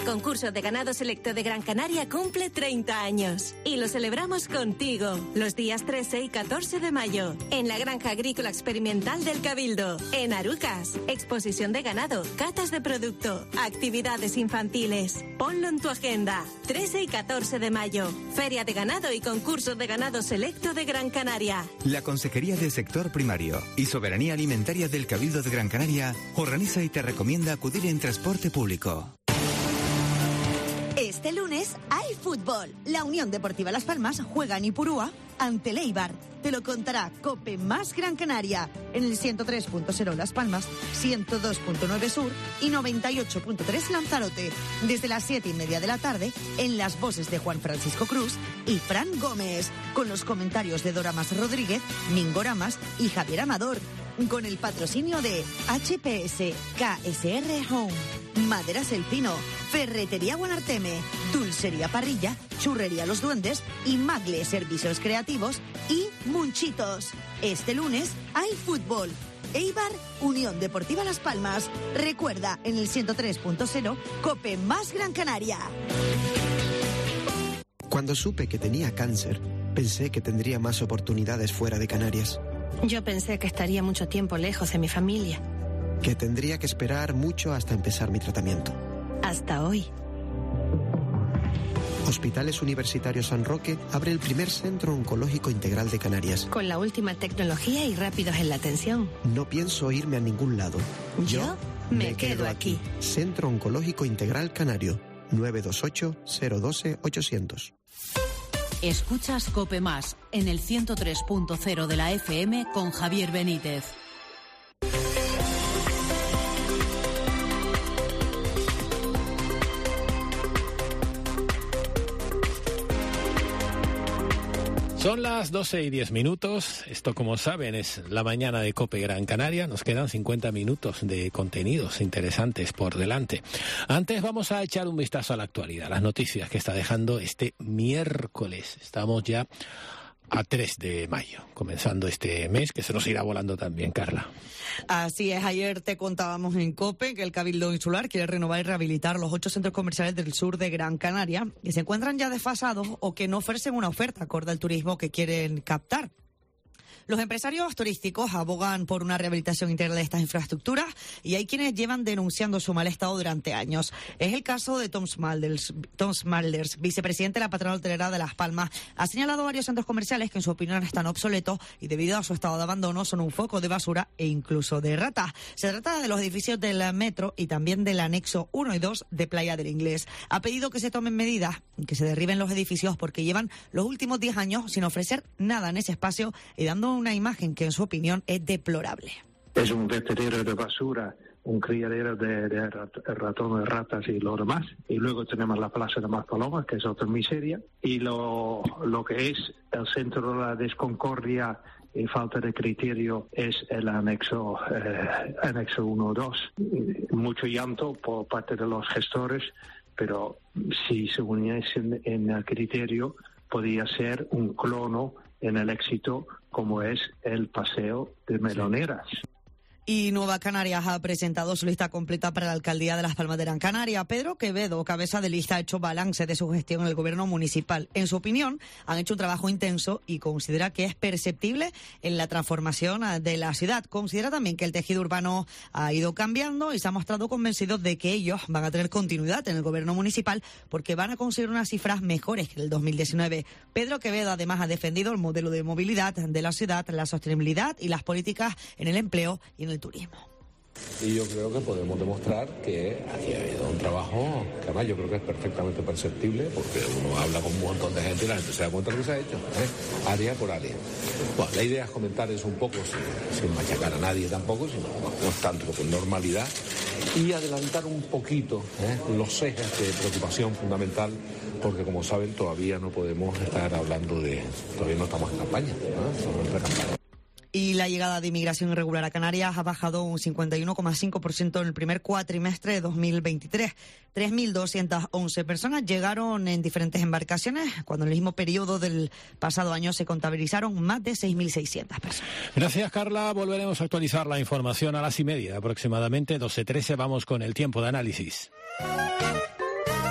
concurso de ganado selecto de Gran Canaria cumple 30 años y lo celebramos contigo los días 13 y 14 de mayo en la Granja Agrícola Experimental del Cabildo, en Arucas. Exposición de ganado, catas de producto, actividades infantiles. Ponlo en tu agenda. 13 y 14 de mayo, Feria de Ganado y concurso de ganado selecto de Gran Canaria. La Consejería del Sector Primario y Soberanía Alimentaria del Cabildo de Gran Canaria organiza y te recomienda acudir en transporte público. Este lunes hay fútbol. La Unión Deportiva Las Palmas juega en Ipurúa ante el Eibar. Te lo contará Cope más Gran Canaria en el 103.0 Las Palmas, 102.9 Sur y 98.3 Lanzarote. Desde las 7:30 de la tarde en las voces de Juan Francisco Cruz y Fran Gómez, con los comentarios de Dora Mas Rodríguez, Mingo Ramas y Javier Amador. Con el patrocinio de HPS, KSR Home, Maderas El Pino, Ferretería Guanarteme, Dulcería Parrilla, Churrería Los Duendes y Magle Servicios Creativos y Munchitos. Este lunes hay fútbol. Eibar, Unión Deportiva Las Palmas. Recuerda, en el 103.0, Cope más Gran Canaria. Cuando supe que tenía cáncer, pensé que tendría más oportunidades fuera de Canarias. Yo pensé que estaría mucho tiempo lejos de mi familia. Que tendría que esperar mucho hasta empezar mi tratamiento. Hasta hoy. Hospitales Universitarios San Roque abre el primer centro oncológico integral de Canarias. Con la última tecnología y rápidos en la atención. No pienso irme a ningún lado. Yo me quedo aquí. Centro Oncológico Integral Canario. 928-012-800. Escuchas Cope Más en el 103.0 de la FM con Javier Benítez. Son las 12:10. Esto, como saben, es la mañana de COPE Gran Canaria. Nos quedan 50 minutos de contenidos interesantes por delante. Antes vamos a echar un vistazo a la actualidad, las noticias que está dejando este miércoles. Estamos ya a 3 de mayo, comenzando este mes, que se nos irá volando también, Carla. Así es, ayer te contábamos en COPE que el Cabildo Insular quiere renovar y rehabilitar los 8 centros comerciales del sur de Gran Canaria, que se encuentran ya desfasados o que no ofrecen una oferta acorde al turismo que quieren captar. Los empresarios turísticos abogan por una rehabilitación integral de estas infraestructuras y hay quienes llevan denunciando su mal estado durante años. Es el caso de Tom Smulders, vicepresidente de la patronal hotelera de Las Palmas. Ha señalado varios centros comerciales que en su opinión están obsoletos y debido a su estado de abandono son un foco de basura e incluso de ratas. Se trata de los edificios del metro y también del anexo 1 y 2 de Playa del Inglés. Ha pedido que se tomen medidas y que se derriben los edificios porque llevan los últimos 10 años sin ofrecer nada en ese espacio y dando una imagen que en su opinión es deplorable. Es un vertedero de basura, un criadero de ratones, ratas y lo demás. Y luego tenemos la Plaza de Maspalomas, que es otra miseria. Y lo que es el centro de la desconcordia y falta de criterio es el anexo 1 o 2. Mucho llanto por parte de los gestores, pero si se uniesen en el criterio, podría ser un clono en el éxito como es el paseo de Meloneras. Y Nueva Canarias ha presentado su lista completa para la alcaldía de Las Palmas de Gran Canaria. Pedro Quevedo, cabeza de lista, ha hecho balance de su gestión en el gobierno municipal. En su opinión, han hecho un trabajo intenso y considera que es perceptible en la transformación de la ciudad. Considera también que el tejido urbano ha ido cambiando y se ha mostrado convencido de que ellos van a tener continuidad en el gobierno municipal porque van a conseguir unas cifras mejores que el 2019. Pedro Quevedo además ha defendido el modelo de movilidad de la ciudad, la sostenibilidad y las políticas en el empleo y en el turismo. Y yo creo que podemos demostrar que aquí ha habido un trabajo que además yo creo que es perfectamente perceptible porque uno habla con un montón de gente y la gente se da cuenta de lo que se ha hecho, área por área. Bueno, la idea es comentar eso un poco sin machacar a nadie tampoco, sino tanto con normalidad y adelantar un poquito los ejes de preocupación fundamental porque como saben todavía no podemos estar hablando todavía no estamos en campaña, estamos en pre-campaña. Y la llegada de inmigración irregular a Canarias ha bajado un 51,5% en el primer cuatrimestre de 2023. 3.211 personas llegaron en diferentes embarcaciones, cuando en el mismo periodo del pasado año se contabilizaron más de 6.600 personas. Gracias, Carla. Volveremos a actualizar la información a las 1:30 aproximadamente, 12:13. Vamos con el tiempo de análisis.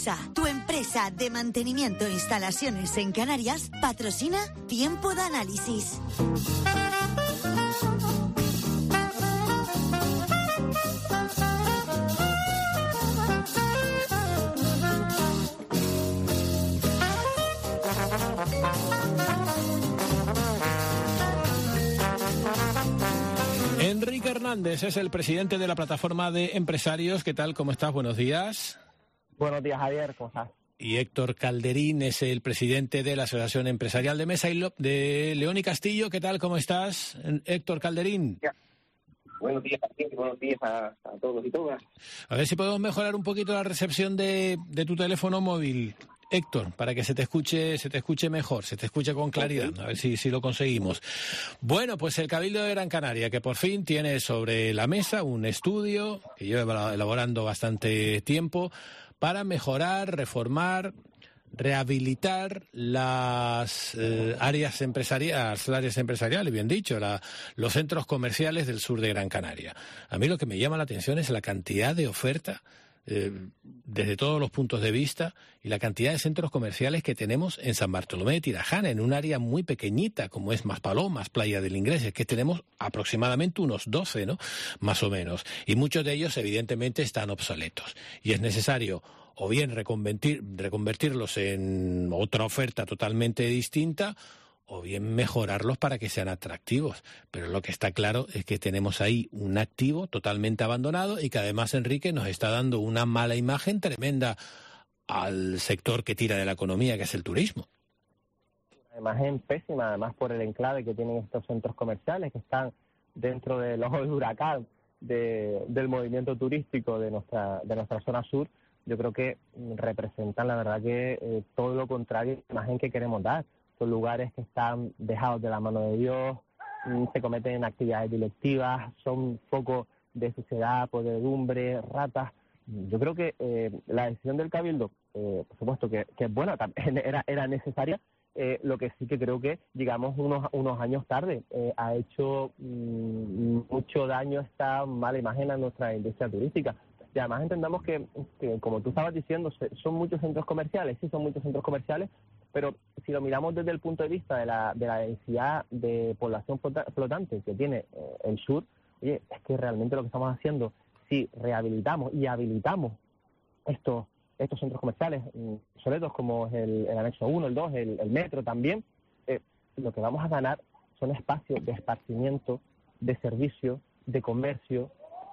Cepsa, tu empresa de mantenimiento e instalaciones en Canarias, patrocina Tiempo de Análisis. Enrique Hernández es el presidente de la plataforma de empresarios. ¿Qué tal? ¿Cómo estás? Buenos días. Buenos días, Javier. ¿Cómo estás? Y Héctor Calderín es el presidente de la Asociación Empresarial de Mesa de León y Castillo. ¿Qué tal? ¿Cómo estás, Héctor Calderín? Ya. Buenos días, Javier. Buenos días a todos y todas. A ver si podemos mejorar un poquito la recepción de tu teléfono móvil, Héctor, para que se te escuche mejor, se te escuche con claridad. A ver si lo conseguimos. Bueno, pues el Cabildo de Gran Canaria, que por fin tiene sobre la mesa un estudio que lleva elaborando bastante tiempo para mejorar, reformar, rehabilitar las áreas empresariales, bien dicho, los centros comerciales del sur de Gran Canaria. A mí lo que me llama la atención es la cantidad de oferta desde todos los puntos de vista y la cantidad de centros comerciales que tenemos en San Bartolomé de Tirajana, en un área muy pequeñita como es Maspalomas, Playa del Inglés, es que tenemos aproximadamente unos 12, ¿no? Más o menos. Y muchos de ellos evidentemente están obsoletos. Y es necesario o bien reconvertirlos en otra oferta totalmente distinta, o bien mejorarlos para que sean atractivos. Pero lo que está claro es que tenemos ahí un activo totalmente abandonado y que además, Enrique, nos está dando una mala imagen tremenda al sector que tira de la economía, que es el turismo. Una imagen pésima, además por el enclave que tienen estos centros comerciales que están dentro del ojo del huracán del movimiento turístico de nuestra zona sur. Yo creo que representan, la verdad, que todo lo contrario a la imagen que queremos dar. Son lugares que están dejados de la mano de Dios, se cometen actividades delictivas, son focos de suciedad, podredumbre, ratas. Yo creo que la decisión del Cabildo, por supuesto que es buena, era necesaria. Lo que sí que creo que llegamos unos años tarde. Ha hecho mucho daño esta mala imagen a nuestra industria turística. Y además entendamos que, como tú estabas diciendo, son muchos centros comerciales, sí son muchos centros comerciales, pero si lo miramos desde el punto de vista de la densidad de población flotante que tiene el sur, oye, es que realmente lo que estamos haciendo, si rehabilitamos y habilitamos estos centros comerciales obsoletos como es el anexo 1, el 2, el metro también, lo que vamos a ganar son espacios de esparcimiento, de servicio, de comercio.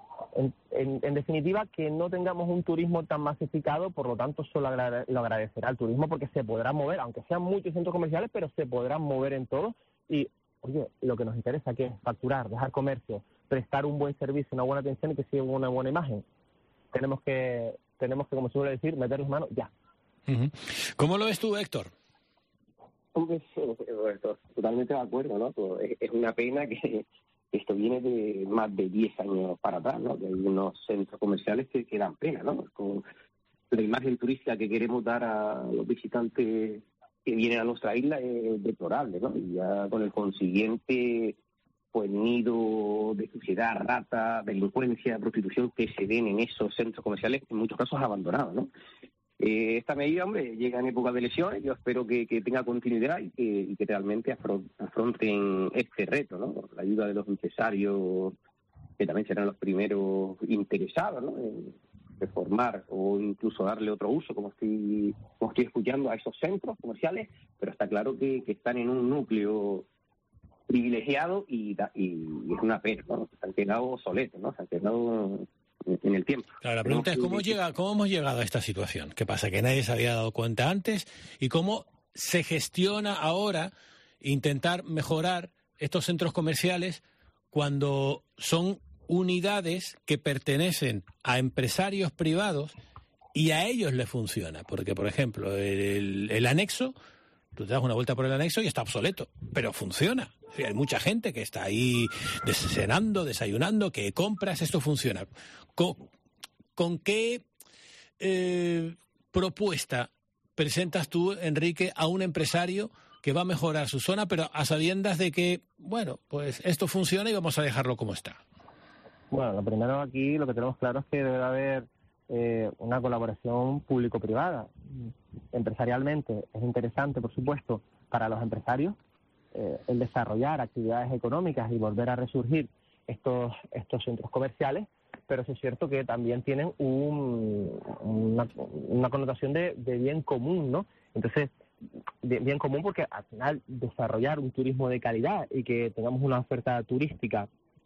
En definitiva, que no tengamos un turismo tan masificado, por lo tanto solo lo agradecerá al turismo porque se podrá mover, aunque sean muchos centros comerciales, pero se podrán mover en todos. Y, oye, lo que nos interesa que es facturar, dejar comercio, prestar un buen servicio, una buena atención y que siga una buena imagen. Tenemos que, como se suele decir, meter las manos ya. Uh-huh. ¿Cómo lo ves tú, Héctor? Pues, totalmente de acuerdo, ¿no? Pues es una pena que esto viene de más de 10 años para atrás, ¿no? Que hay unos centros comerciales que dan pena, ¿no? Con la imagen turística que queremos dar a los visitantes que vienen a nuestra isla es deplorable, ¿no? Y ya con el consiguiente pues nido de suciedad, rata, delincuencia, prostitución que se ven en esos centros comerciales, en muchos casos abandonados, ¿no? Esta medida, hombre, llega en época de elecciones. Yo espero que tenga continuidad y que realmente afronten este reto, ¿no? La ayuda de los empresarios, que también serán los primeros interesados, ¿no? En reformar o incluso darle otro uso, como estoy escuchando, a esos centros comerciales, pero está claro que están en un núcleo privilegiado y es una pena, ¿no? Se han quedado obsoletos, ¿no? Se han quedado en el tiempo. Claro, la pregunta es ¿cómo hemos llegado a esta situación? ¿Qué pasa? Que nadie se había dado cuenta antes. ¿Y cómo se gestiona ahora intentar mejorar estos centros comerciales cuando son unidades que pertenecen a empresarios privados y a ellos les funciona? Porque, por ejemplo, el anexo, tú te das una vuelta por el anexo y está obsoleto, pero funciona. Sí, hay mucha gente que está ahí cenando, desayunando, que compras, esto funciona. ¿Con qué propuesta presentas tú, Enrique, a un empresario que va a mejorar su zona, pero a sabiendas de que, bueno, pues esto funciona y vamos a dejarlo como está? Bueno, lo primero aquí, lo que tenemos claro es que debe haber una colaboración público-privada. Empresarialmente es interesante, por supuesto, para los empresarios el desarrollar actividades económicas y volver a resurgir estos centros comerciales, pero sí es cierto que también tienen una connotación de bien común, ¿no? Entonces, bien común porque al final desarrollar un turismo de calidad y que tengamos una oferta turística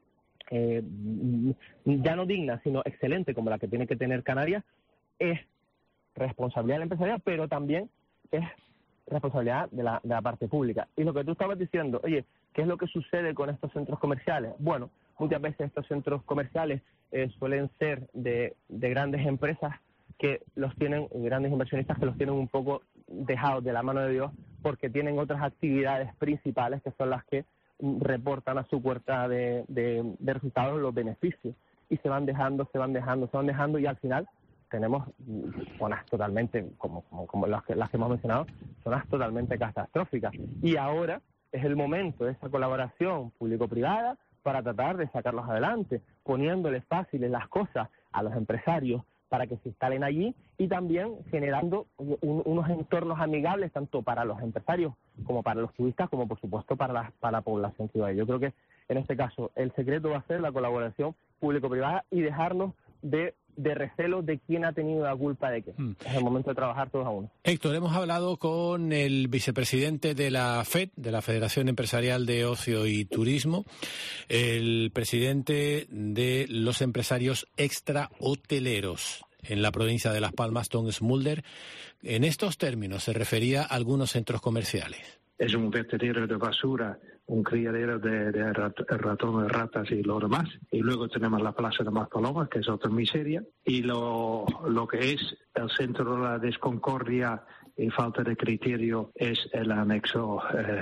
ya no digna, sino excelente, como la que tiene que tener Canarias, es responsabilidad de la empresarial, pero también es responsabilidad de la parte pública. Y lo que tú estabas diciendo, oye, ¿qué es lo que sucede con estos centros comerciales? Bueno, muchas veces estos centros comerciales suelen ser de grandes empresas que los tienen, grandes inversionistas que los tienen un poco dejados de la mano de Dios porque tienen otras actividades principales que son las que reportan a su cuenta de resultados los beneficios, y se van dejando y al final tenemos zonas totalmente, como las que hemos mencionado, zonas totalmente catastróficas. Y ahora es el momento de esa colaboración público-privada para tratar de sacarlos adelante, poniéndoles fáciles las cosas a los empresarios para que se instalen allí y también generando unos entornos amigables tanto para los empresarios como para los turistas, como por supuesto para la población que va. Yo creo que en este caso el secreto va a ser la colaboración público-privada y dejarnos de recelo de quién ha tenido la culpa de qué. Es el momento de trabajar todos a uno. Héctor, hemos hablado con el vicepresidente de la FED, de la Federación Empresarial de Ocio y Turismo, el presidente de los empresarios extrahoteleros en la provincia de Las Palmas, Tom Smulder. En estos términos se refería a algunos centros comerciales. Es un vertedero de basura, un criadero de ratones, ratas y lo demás. Y luego tenemos la Plaza de Maspalomas, que es otra miseria. Y lo que es el centro de la desconcordia y falta de criterio es el anexo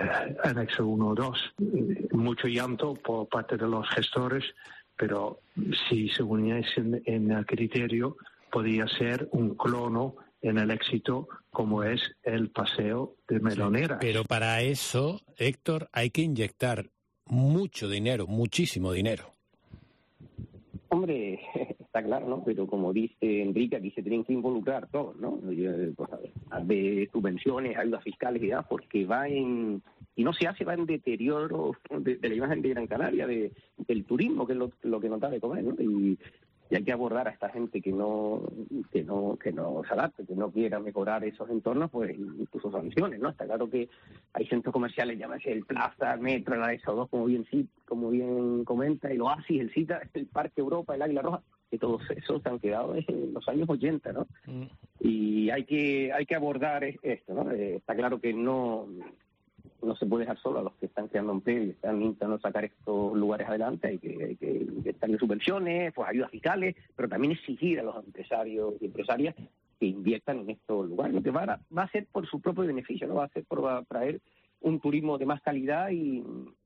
1 o 2. Mucho llanto por parte de los gestores, pero si se uniesen en el criterio, podía ser un clono en el éxito como es el paseo de Meloneras. Sí, pero para eso, Héctor, hay que inyectar mucho dinero, muchísimo dinero. Hombre, está claro, ¿no? Pero como dice Enrique, aquí se tienen que involucrar todos, ¿no? De subvenciones, ayudas fiscales y demás, porque va en deterioro de la imagen de Gran Canaria, del turismo, que es lo que nos da de comer, ¿no? Y hay que abordar a esta gente que no se adapte, que no quiera mejorar esos entornos, pues incluso sanciones, ¿no? Está claro que hay centros comerciales, llámese el Plaza, el Metro, el Anexo 2, como bien comenta, el Oasis, el Cita, el Parque Europa, el Águila Roja, que todos esos se han quedado en los años 80, ¿no? Y hay que abordar esto, ¿no? Está claro que no se puede dejar solo a los que están creando empleo y están intentando sacar estos lugares adelante. Hay que darle subvenciones, pues ayudas fiscales, pero también exigir a los empresarios y empresarias que inviertan en estos lugares, lo que va a ser por su propio beneficio, ¿no? Va a ser por traer un turismo de más calidad y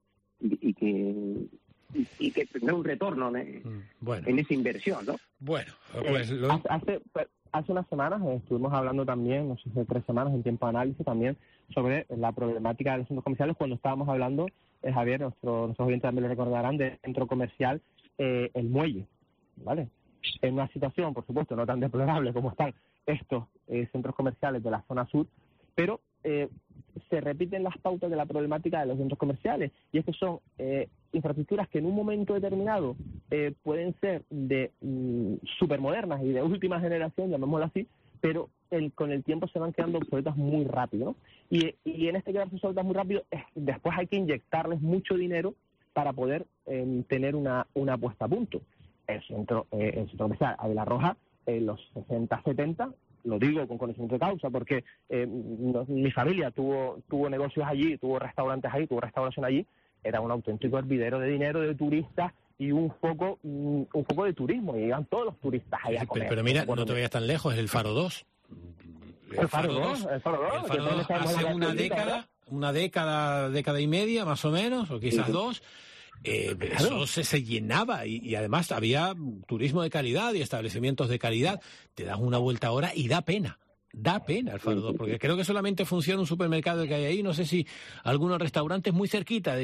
que tendrá un retorno en esa inversión, ¿no? Bueno, pues hace unas semanas estuvimos hablando también, no sé si 3 semanas en tiempo de análisis también, sobre la problemática de los centros comerciales cuando estábamos hablando, Javier, nuestros oyentes también lo recordarán, del centro comercial El Muelle, ¿vale? En una situación, por supuesto, no tan deplorable como están estos centros comerciales de la zona sur, pero se repiten las pautas de la problemática de los centros comerciales, y es que son infraestructuras que en un momento determinado pueden ser de supermodernas y de última generación, llamémoslo así, pero con el tiempo se van quedando obsoletas muy rápido, ¿no? Y en este quedarse obsoletas muy rápido, después hay que inyectarles mucho dinero para poder tener una puesta a punto. El centro comercial Águila Roja, en los 60-70, lo digo con conocimiento de causa, porque mi familia tuvo negocios allí, tuvo restaurantes allí, tuvo restauración allí, era un auténtico hervidero de dinero, de turistas, y un foco de turismo, y iban todos los turistas allá a comer. Pero mira, no te vayas tan lejos, es el Faro 2. El Faro 2 hace una década y media, más o menos, o quizás 2, eso se llenaba, y además había turismo de calidad y establecimientos de calidad. Te das una vuelta ahora y da pena el Faro 2, porque creo que solamente funciona un supermercado que hay ahí, no sé si algunos restaurantes muy cerquita de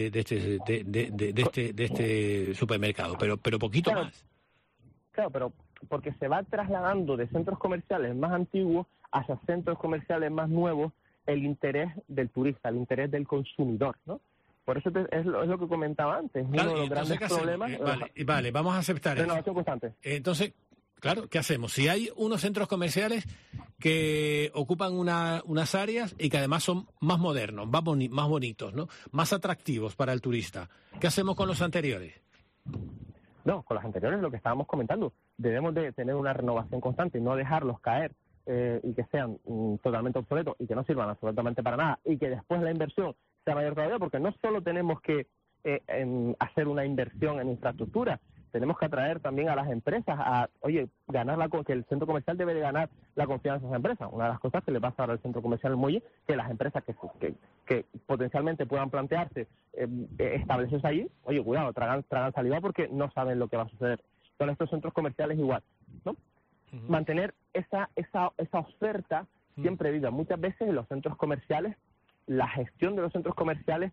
este supermercado, pero poquito más. Claro, pero porque se va trasladando de centros comerciales más antiguos hacia centros comerciales más nuevos el interés del turista, el interés del consumidor, ¿no? Por eso es lo que comentaba antes, claro, uno de los grandes problemas. Vale, vamos a aceptar eso. Renovación constante. Entonces, claro, ¿qué hacemos? Si hay unos centros comerciales que ocupan unas áreas y que además son más modernos, más bonitos, ¿no? Más atractivos para el turista, ¿qué hacemos con los anteriores? No, con los anteriores lo que estábamos comentando, debemos de tener una renovación constante, no dejarlos caer y que sean totalmente obsoletos y que no sirvan absolutamente para nada y que después la inversión sea mayor todavía, porque no solo tenemos que hacer una inversión en infraestructura, tenemos que atraer también a las empresas a, oye, que el centro comercial debe de ganar la confianza de esas empresas. Una de las cosas que le pasa ahora al centro comercial El Muelle, que las empresas que potencialmente puedan plantearse establecerse allí, oye, cuidado, tragan saliva porque no saben lo que va a suceder. Con estos centros comerciales igual, ¿no? Uh-huh. Mantener esa oferta siempre viva. Muchas veces en los centros comerciales, la gestión de los centros comerciales,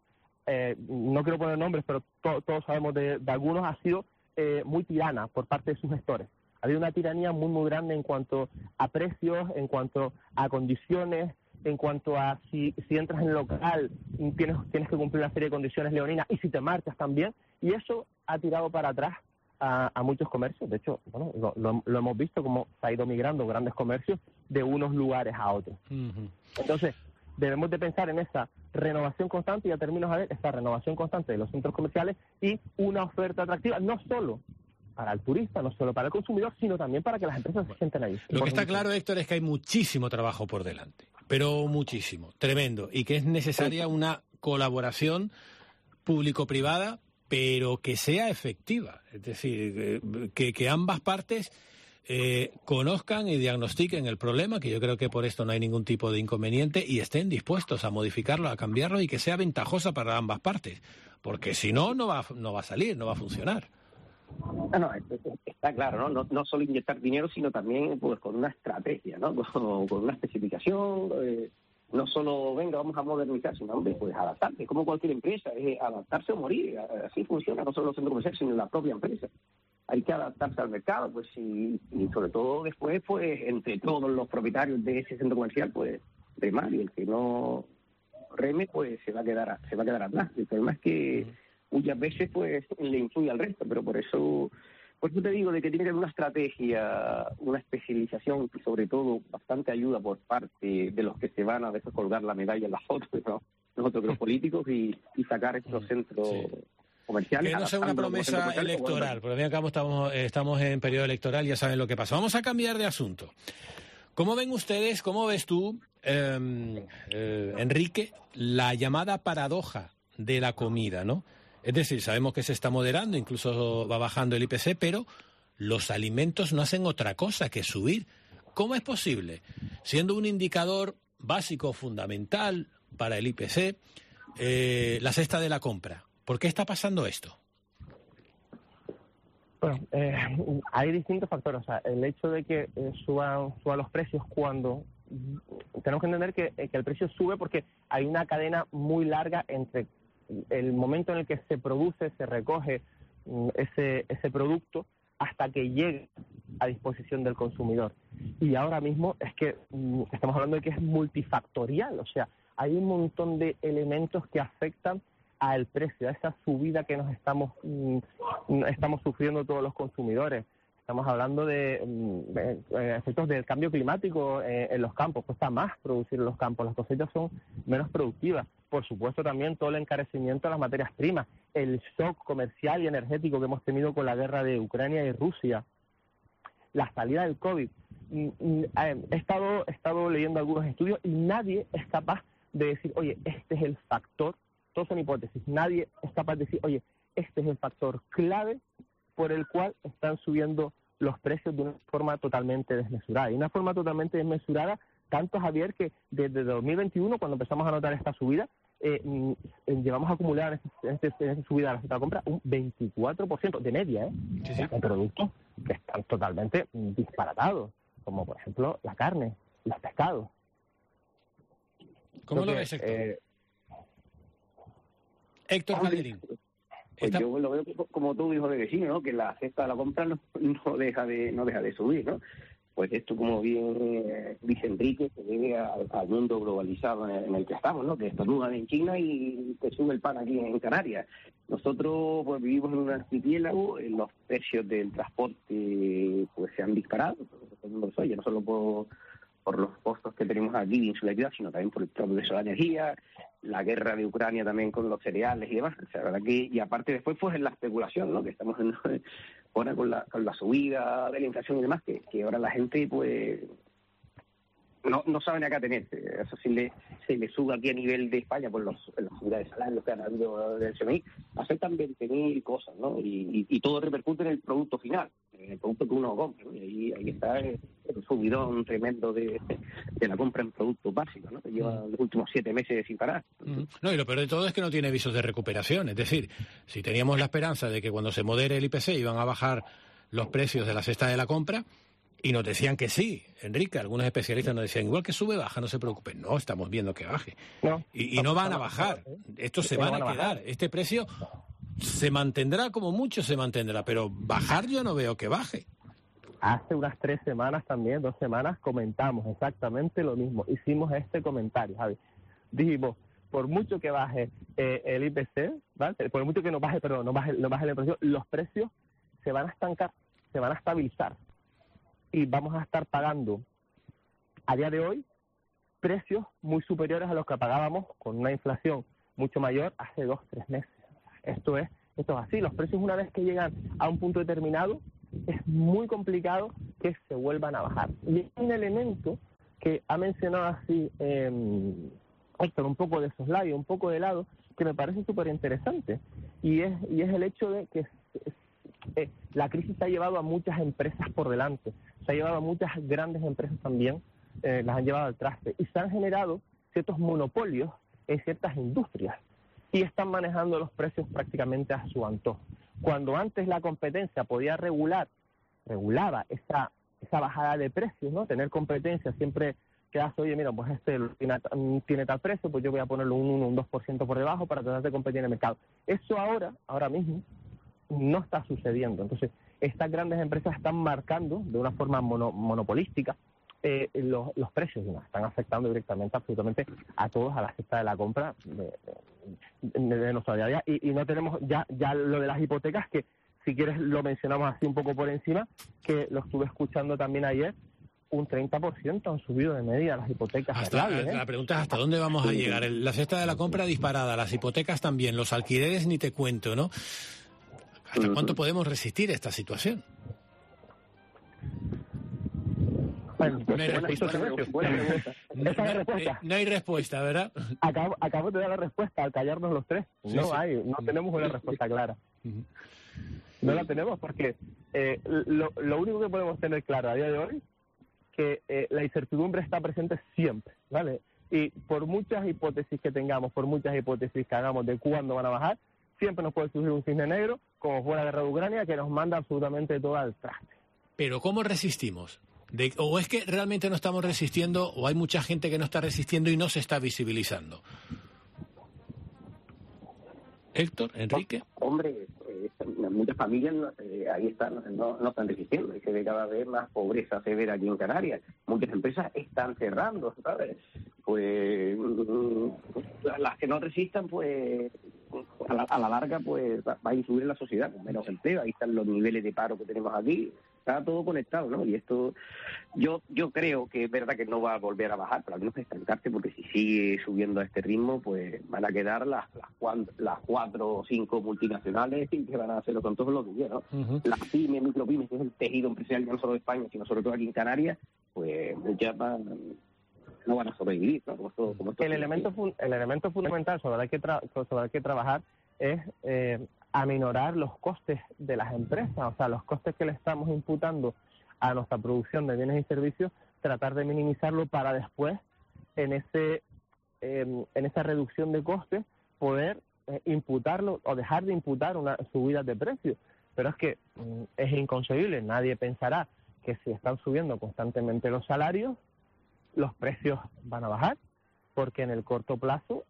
no quiero poner nombres, pero todos sabemos de algunos, ha sido muy tirana por parte de sus gestores. Ha habido una tiranía muy, muy grande en cuanto a precios, en cuanto a condiciones, en cuanto a si entras en el local tienes que cumplir una serie de condiciones leoninas y si te marchas también. Y eso ha tirado para atrás a muchos comercios. De hecho, bueno, lo hemos visto como se ha ido migrando grandes comercios de unos lugares a otros. Uh-huh. Entonces, debemos de pensar en esa renovación constante, y ya termino a ver, esa renovación constante de los centros comerciales y una oferta atractiva, no solo para el turista, no solo para el consumidor, sino también para que las empresas se sienten ahí. Lo que está claro, Héctor, es que hay muchísimo trabajo por delante, pero muchísimo, tremendo, y que es necesaria una colaboración público-privada, pero que sea efectiva, es decir, que ambas partes conozcan y diagnostiquen el problema, que yo creo que por esto no hay ningún tipo de inconveniente, y estén dispuestos a modificarlo, a cambiarlo, y que sea ventajosa para ambas partes, porque si no va a salir, no va a funcionar. No, está claro, ¿no? No solo inyectar dinero, sino también pues con una estrategia, ¿no? Con una especificación, no solo, venga, vamos a modernizar, sino, hombre, pues adaptarse, como cualquier empresa, es adaptarse o morir, así funciona, no solo los centros comerciales, sino la propia empresa. Hay que adaptarse al mercado, pues, y sobre todo después, pues, entre todos los propietarios de ese centro comercial, pues, remar, y el que no reme, pues, se va a quedar atrás. El problema es que muchas veces, pues, le influye al resto, pero por eso te digo de que tiene que haber una estrategia, una especialización, y sobre todo bastante ayuda por parte de los que se van a veces colgar la medalla en las fotos, ¿no? Nosotros los políticos, y sacar estos centros comerciales. Que no sea una promesa electoral, porque al fin y al cabo estamos en periodo electoral, ya saben lo que pasa. Vamos a cambiar de asunto. ¿Cómo ven ustedes, cómo ves tú, Enrique, la llamada paradoja de la comida, ¿no? Es decir, sabemos que se está moderando, incluso va bajando el IPC, pero los alimentos no hacen otra cosa que subir. ¿Cómo es posible? Siendo un indicador básico, fundamental para el IPC, la cesta de la compra. ¿Por qué está pasando esto? Bueno, hay distintos factores. O sea, el hecho de que suban los precios cuando... Tenemos que entender que el precio sube porque hay una cadena muy larga entre el momento en el que se produce, se recoge ese producto hasta que llegue a disposición del consumidor. Y ahora mismo es que estamos hablando de que es multifactorial, o sea, hay un montón de elementos que afectan al precio, a esa subida que nos estamos sufriendo todos los consumidores. Estamos hablando de efectos del cambio climático en los campos. Cuesta más producir en los campos, las cosechas son menos productivas. Por supuesto, también todo el encarecimiento de las materias primas, el shock comercial y energético que hemos tenido con la guerra de Ucrania y Rusia, la salida del COVID. He estado leyendo algunos estudios y nadie es capaz de decir, oye, este es el factor, todos son hipótesis, nadie es capaz de decir, oye, este es el factor clave por el cual están subiendo los precios de una forma totalmente desmesurada. Y una forma totalmente desmesurada, tanto, Javier, que desde 2021, cuando empezamos a notar esta subida, llevamos a acumular en esa subida de la cesta de compra un 24% de media, de productos que están totalmente disparatados, como por ejemplo la carne, los pescados. ¿Cómo lo ves, Héctor? Héctor Calderín. Pues yo lo veo como tú, hijo de vecino, ¿no? Que la cesta de la compra no deja de subir, ¿no? Pues esto, como bien dice Enrique, se debe al mundo globalizado en el que estamos, ¿no? Que estornudan en China y te sube el pan aquí en Canarias. Nosotros pues vivimos en un archipiélago, los precios del transporte pues se han disparado, no solo por los costos que tenemos aquí de insularidad, sino también por el propio peso de la energía, la guerra de Ucrania también con los cereales y demás. O sea, la verdad que, y aparte después pues en la especulación, ¿no? Que estamos ahora con la subida de la inflación y demás, que ahora la gente pues no saben a qué atenerse. Eso sí se le sube aquí a nivel de España por las subidas de salarios que han habido del CMI, afectan 20.000 cosas, ¿no? Y todo repercute en el producto final, en el producto que uno compra, ¿no? Y ahí está el subidón tremendo de la compra en productos básicos, ¿no? Que lleva los últimos 7 meses sin parar. No, y lo peor de todo es que no tiene visos de recuperación. Es decir, si teníamos la esperanza de que cuando se modere el IPC iban a bajar los precios de la cesta de la compra, y nos decían que sí, Enrique, algunos especialistas nos decían, igual que sube, baja, no se preocupen. No, estamos viendo que baje. Y no van a bajar, estos se van a quedar. Este precio se mantendrá, como mucho se mantendrá, pero bajar yo no veo que baje. Hace unas 3 semanas también, 2 semanas, comentamos exactamente lo mismo. Hicimos este comentario, Javi. Dijimos, por mucho que baje el IPC, ¿vale? Por mucho que no baje la inflación, los precios se van a estancar, se van a estabilizar. Y vamos a estar pagando a día de hoy precios muy superiores a los que pagábamos con una inflación mucho mayor hace 2 o 3 meses. Esto es así. Los precios, una vez que llegan a un punto determinado, es muy complicado que se vuelvan a bajar. Y hay un elemento que ha mencionado así Héctor, un poco de soslayo, un poco de lado, que me parece súper interesante, y es el hecho de que la crisis ha llevado a muchas empresas por delante, se ha llevado a muchas grandes empresas también, las han llevado al traste, y se han generado ciertos monopolios en ciertas industrias, y están manejando los precios prácticamente a su antojo. Cuando antes la competencia podía regulaba esa bajada de precios, ¿no? Tener competencia siempre que hace, oye, mira, pues tiene tal precio, pues yo voy a ponerlo un 1, un 2% por debajo para tratar de competir en el mercado. Eso ahora mismo, no está sucediendo. Entonces, estas grandes empresas están marcando de una forma monopolística los precios, y nos están afectando directamente, absolutamente a todos, a la cesta de la compra de nuestra día a día. Y no tenemos ya lo de las hipotecas, que si quieres lo mencionamos así un poco por encima, que lo estuve escuchando también ayer, un 30% han subido de media las hipotecas. La pregunta es hasta dónde vamos a llegar. La cesta de la compra disparada, las hipotecas también, los alquileres ni te cuento, ¿no? ¿Hasta cuánto podemos resistir esta situación? Bueno, no hay respuesta, ¿verdad? Acabo de dar la respuesta al callarnos los tres. No tenemos una respuesta clara. No la tenemos porque lo único que podemos tener claro a día de hoy que la incertidumbre está presente siempre, ¿vale? Y por muchas hipótesis que tengamos, por muchas hipótesis que hagamos de cuándo van a bajar, siempre nos puede surgir un cisne negro, como fue la guerra de Ucrania, que nos manda absolutamente todo al traste. Pero ¿cómo resistimos? ¿O es que realmente no estamos resistiendo, o hay mucha gente que no está resistiendo y no se está visibilizando? Héctor, Enrique. Hombre, muchas familias ahí están, no están resistiendo. Se ve cada vez más pobreza severa aquí en Canarias. Muchas empresas están cerrando, ¿sabes? Pues las que no resistan, pues a la larga, pues va a influir en la sociedad con menos empleo. Ahí están los niveles de paro que tenemos aquí. Está todo conectado, ¿no? Y esto, yo creo que es verdad que no va a volver a bajar, pero al menos estancarse, porque si sigue subiendo a este ritmo, pues van a quedar las 4 o 5 multinacionales que van a hacerlo con todos los días, ¿no? Las pymes, micropymes, que es el tejido empresarial no solo de España, sino sobre todo aquí en Canarias, pues muchas no van a sobrevivir, ¿no? Como el elemento fundamental sobre el que trabajar es aminorar los costes de las empresas, o sea, los costes que le estamos imputando a nuestra producción de bienes y servicios, tratar de minimizarlo para después, en esa reducción de costes, poder imputarlo o dejar de imputar una subida de precios. Pero es que es inconcebible, nadie pensará que si están subiendo constantemente los salarios, los precios van a bajar, porque en el corto plazo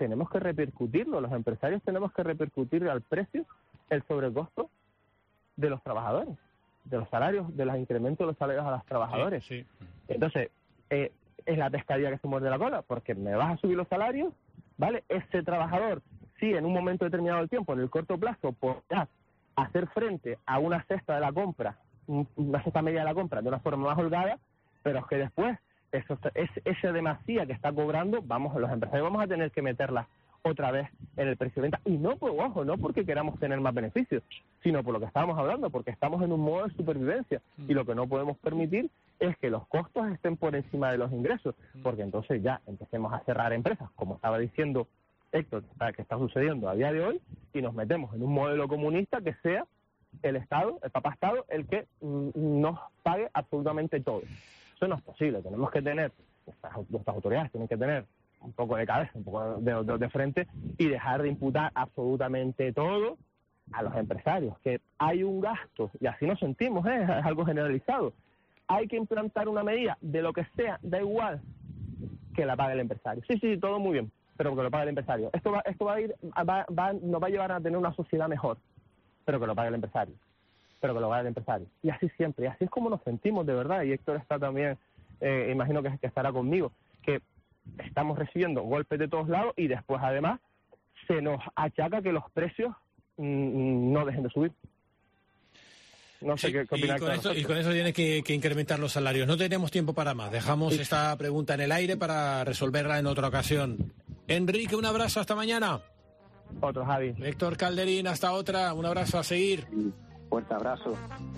tenemos que repercutirlo, los empresarios tenemos que repercutir al precio el sobrecosto de los trabajadores, de los salarios, de los incrementos de los salarios a los trabajadores. Sí. Entonces, es la pescadilla que se muerde la cola, porque me vas a subir los salarios, ¿vale? Ese trabajador, sí, en un momento determinado del tiempo, en el corto plazo, podrá hacer frente a una cesta de la compra, una cesta media de la compra de una forma más holgada, pero es que después, ese demasía que está cobrando, los empresarios vamos a tener que meterla otra vez en el precio de venta, y no porque queramos tener más beneficios, sino por lo que estábamos hablando, porque estamos en un modo de supervivencia, y lo que no podemos permitir es que los costos estén por encima de los ingresos, porque entonces ya empecemos a cerrar empresas, como estaba diciendo Héctor, que está sucediendo a día de hoy, y nos metemos en un modelo comunista que sea el Estado, el papá Estado, el que nos pague absolutamente todo. Eso no es posible. Tenemos que tener, nuestras autoridades tienen que tener un poco de cabeza, un poco de frente, y dejar de imputar absolutamente todo a los empresarios, que hay un gasto, y así nos sentimos, es algo generalizado. Hay que implantar una medida de lo que sea, da igual que la pague el empresario. Sí, todo muy bien, pero que lo pague el empresario. Esto va nos va a llevar a tener una sociedad mejor, pero que lo pague el empresario. Y así siempre, y así es como nos sentimos de verdad, y Héctor está también, imagino que estará conmigo, que estamos recibiendo golpes de todos lados y después además se nos achaca que los precios no dejen de subir. No sé qué opinar. Y con eso tiene que incrementar los salarios. No tenemos tiempo para más. Dejamos esta pregunta en el aire para resolverla en otra ocasión. Enrique, un abrazo, hasta mañana. Otro, Javi. Héctor Calderín, hasta otra. Un abrazo, a seguir. Fuerte abrazo.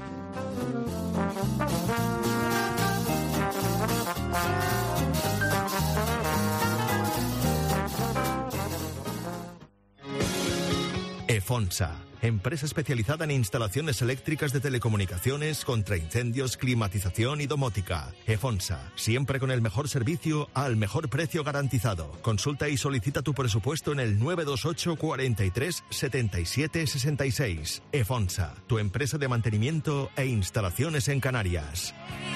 EFONSA, empresa especializada en instalaciones eléctricas de telecomunicaciones, contra incendios, climatización y domótica. EFONSA, siempre con el mejor servicio al mejor precio garantizado. Consulta y solicita tu presupuesto en el 928 43 77 66. EFONSA, tu empresa de mantenimiento e instalaciones en Canarias.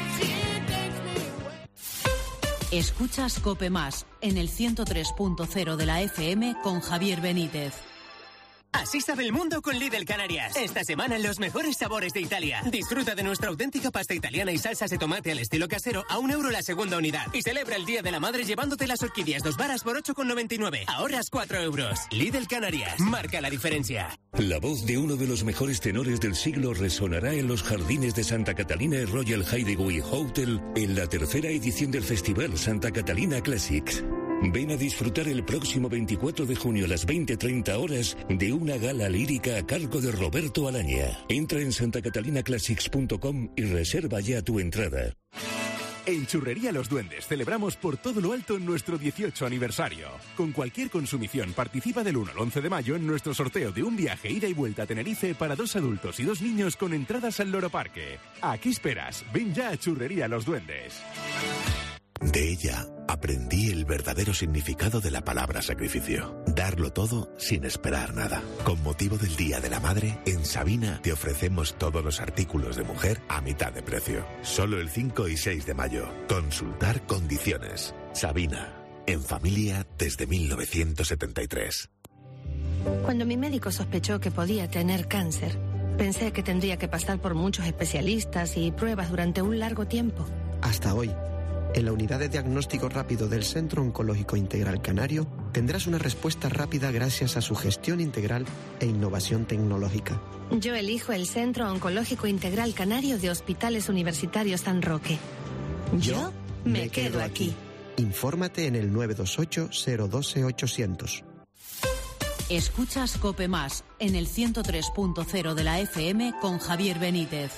Escuchas COPE Más en el 103.0 de la FM con Javier Benítez. Así sabe el mundo con Lidl Canarias. Esta semana los mejores sabores de Italia. Disfruta de nuestra auténtica pasta italiana y salsas de tomate al estilo casero a €1 la segunda unidad. Y celebra el Día de la Madre llevándote las orquídeas 2 varas por 8,99. Ahorras €4. Lidl Canarias. Marca la diferencia. La voz de uno de los mejores tenores del siglo resonará en los jardines de Santa Catalina Royal Hideaway Hotel en la tercera edición del Festival Santa Catalina Classics. Ven a disfrutar el próximo 24 de junio a las 20:30 horas de una gala lírica a cargo de Roberto Alaña. Entra en santacatalinaclassics.com y reserva ya tu entrada. En Churrería Los Duendes celebramos por todo lo alto nuestro 18 aniversario. Con cualquier consumición participa del 1 al 11 de mayo en nuestro sorteo de un viaje ida y vuelta a Tenerife para 2 adultos y 2 niños con entradas al Loro Parque. ¿A qué esperas? Ven ya a Churrería Los Duendes. De ella aprendí el verdadero significado de la palabra sacrificio. Darlo todo sin esperar nada. Con motivo del Día de la Madre, en Sabina te ofrecemos todos los artículos de mujer a mitad de precio. Solo el 5 y 6 de mayo. Consultar condiciones. Sabina. En familia desde 1973. Cuando mi médico sospechó que podía tener cáncer, pensé que tendría que pasar por muchos especialistas y pruebas durante un largo tiempo. Hasta hoy. En la unidad de diagnóstico rápido del Centro Oncológico Integral Canario tendrás una respuesta rápida gracias a su gestión integral e innovación tecnológica. Yo elijo el Centro Oncológico Integral Canario de Hospitales Universitarios San Roque. Yo me quedo aquí. Infórmate en el 928 012 800. Escuchas COPE Más en el 103.0 de la FM con Javier Benítez.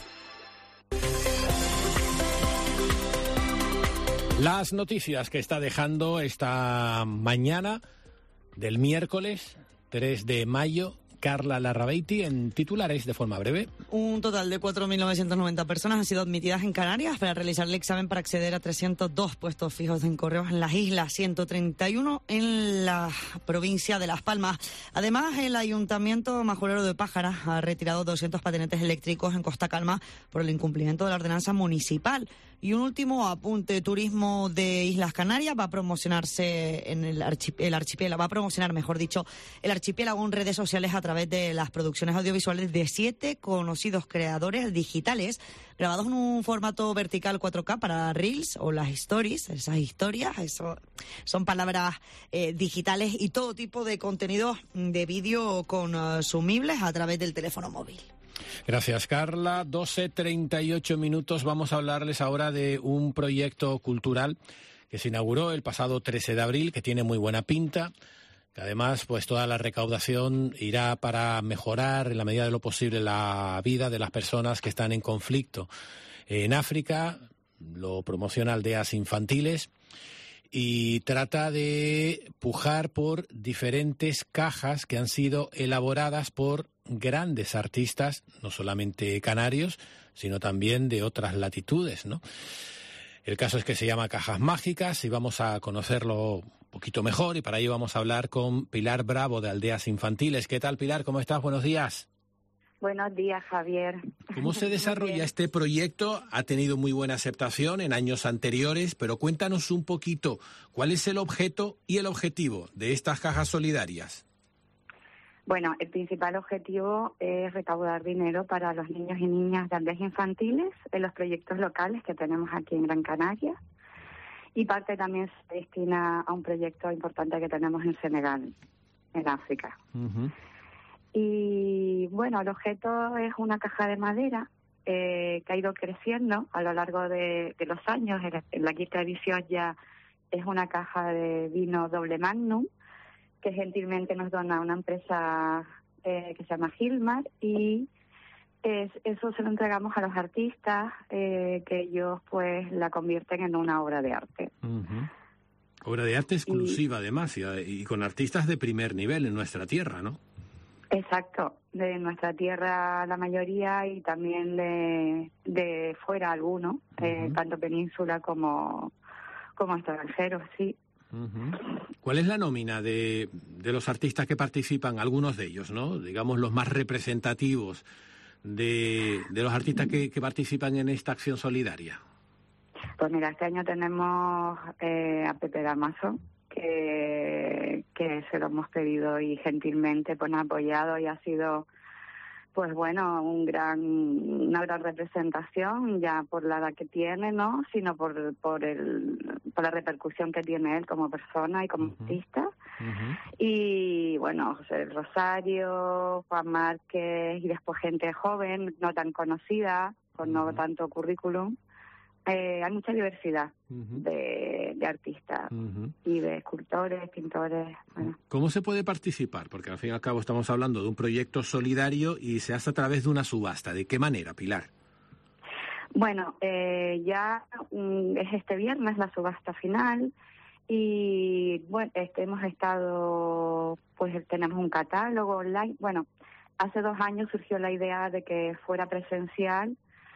Las noticias que está dejando esta mañana del miércoles 3 de mayo, Carla Larrabeiti, en titulares de forma breve. Un total de 4.990 personas han sido admitidas en Canarias para realizar el examen para acceder a 302 puestos fijos en correos en las islas, 131 en la provincia de Las Palmas. Además, el Ayuntamiento Majorero de Pájara ha retirado 200 patinetes eléctricos en Costa Calma por el incumplimiento de la ordenanza municipal. Y un último apunte: turismo de Islas Canarias va a promocionarse en el archipiélago, va a promocionar, mejor dicho, el archipiélago en redes sociales a través de las producciones audiovisuales de 7 conocidos creadores digitales grabados en un formato vertical 4K para Reels o las Stories. Esas historias, eso son palabras digitales y todo tipo de contenidos de vídeo consumibles a través del teléfono móvil. Gracias, Carla. 12:38 minutos. Vamos a hablarles ahora de un proyecto cultural que se inauguró el pasado 13 de abril, que tiene muy buena pinta, que además pues toda la recaudación irá para mejorar en la medida de lo posible la vida de las personas que están en conflicto en África. Lo promociona Aldeas Infantiles y trata de pujar por diferentes cajas que han sido elaboradas por grandes artistas, no solamente canarios, sino también de otras latitudes, ¿no? El caso es que se llama Cajas Mágicas y vamos a conocerlo un poquito mejor, y para ello vamos a hablar con Pilar Bravo de Aldeas Infantiles. ¿Qué tal, Pilar? ¿Cómo estás? Buenos días. Buenos días, Javier. ¿Cómo se desarrolla este proyecto? Ha tenido muy buena aceptación en años anteriores, pero cuéntanos un poquito cuál es el objeto y el objetivo de estas cajas solidarias. Bueno, el principal objetivo es recaudar dinero para los niños y niñas de aldeas infantiles en los proyectos locales que tenemos aquí en Gran Canaria, y parte también se destina a un proyecto importante que tenemos en Senegal, en África. Uh-huh. Y bueno, el objeto es una caja de madera que ha ido creciendo a lo largo de los años. En la quinta edición ya es una caja de vino doble magnum, que gentilmente nos dona una empresa que se llama Gilmar, y eso se lo entregamos a los artistas, que ellos pues la convierten en una obra de arte. Uh-huh. Obra de arte exclusiva, además, y con artistas de primer nivel en nuestra tierra, ¿no? Exacto, de nuestra tierra la mayoría, y también de fuera algunos, uh-huh. Tanto península como extranjeros, sí. Uh-huh. ¿Cuál es la nómina de los artistas que participan? Algunos de ellos, ¿no? Digamos los más representativos de los artistas que participan en esta acción solidaria. Pues mira, este año tenemos a Pepe Damaso, que se lo hemos pedido y gentilmente pues nos ha apoyado, y ha sido pues bueno, una gran representación, ya por la edad que tiene, ¿no? Sino por la repercusión que tiene él como persona y como uh-huh. artista. Uh-huh. Y bueno, José Rosario, Juan Márquez, y después gente joven, no tan conocida, con no tanto currículum. Hay mucha diversidad uh-huh. de artistas uh-huh. y de escultores, pintores. Bueno. ¿Cómo se puede participar? Porque al fin y al cabo estamos hablando de un proyecto solidario y se hace a través de una subasta. ¿De qué manera, Pilar? Bueno, ya es este viernes la subasta final, y bueno, hemos estado, pues tenemos un catálogo online. Bueno, hace 2 años surgió la idea de que fuera presencial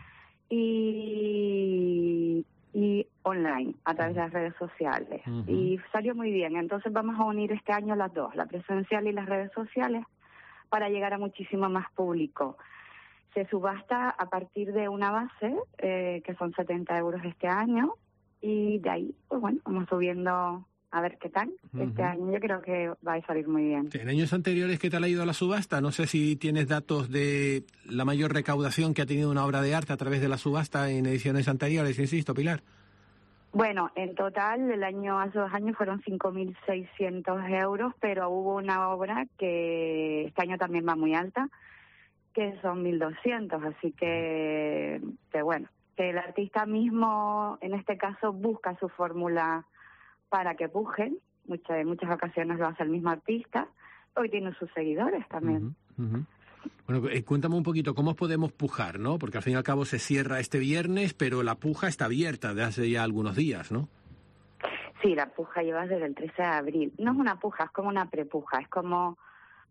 y online, a través de las redes sociales. Uh-huh. Y salió muy bien. Entonces vamos a unir este año las dos, la presencial y las redes sociales, para llegar a muchísimo más público. Se subasta a partir de una base, que son 70 euros este año, y de ahí, pues bueno, vamos subiendo a ver qué tal. Uh-huh. Este año yo creo que va a salir muy bien. En años anteriores, ¿qué tal ha ido la subasta? No sé si tienes datos de la mayor recaudación que ha tenido una obra de arte a través de la subasta en ediciones anteriores, insisto, Pilar. Bueno, en total, hace 2 años fueron 5.600 euros, pero hubo una obra que este año también va muy alta, que son 1.200, así que bueno, que el artista mismo, en este caso, busca su fórmula para que pujen. En muchas ocasiones lo hace el mismo artista. Hoy tiene sus seguidores también. Uh-huh, uh-huh. Bueno, cuéntame un poquito, ¿cómo podemos pujar, no? Porque al fin y al cabo se cierra este viernes, pero la puja está abierta desde hace ya algunos días, ¿no? Sí, la puja lleva desde el 13 de abril. No es una puja, es como una prepuja. Es como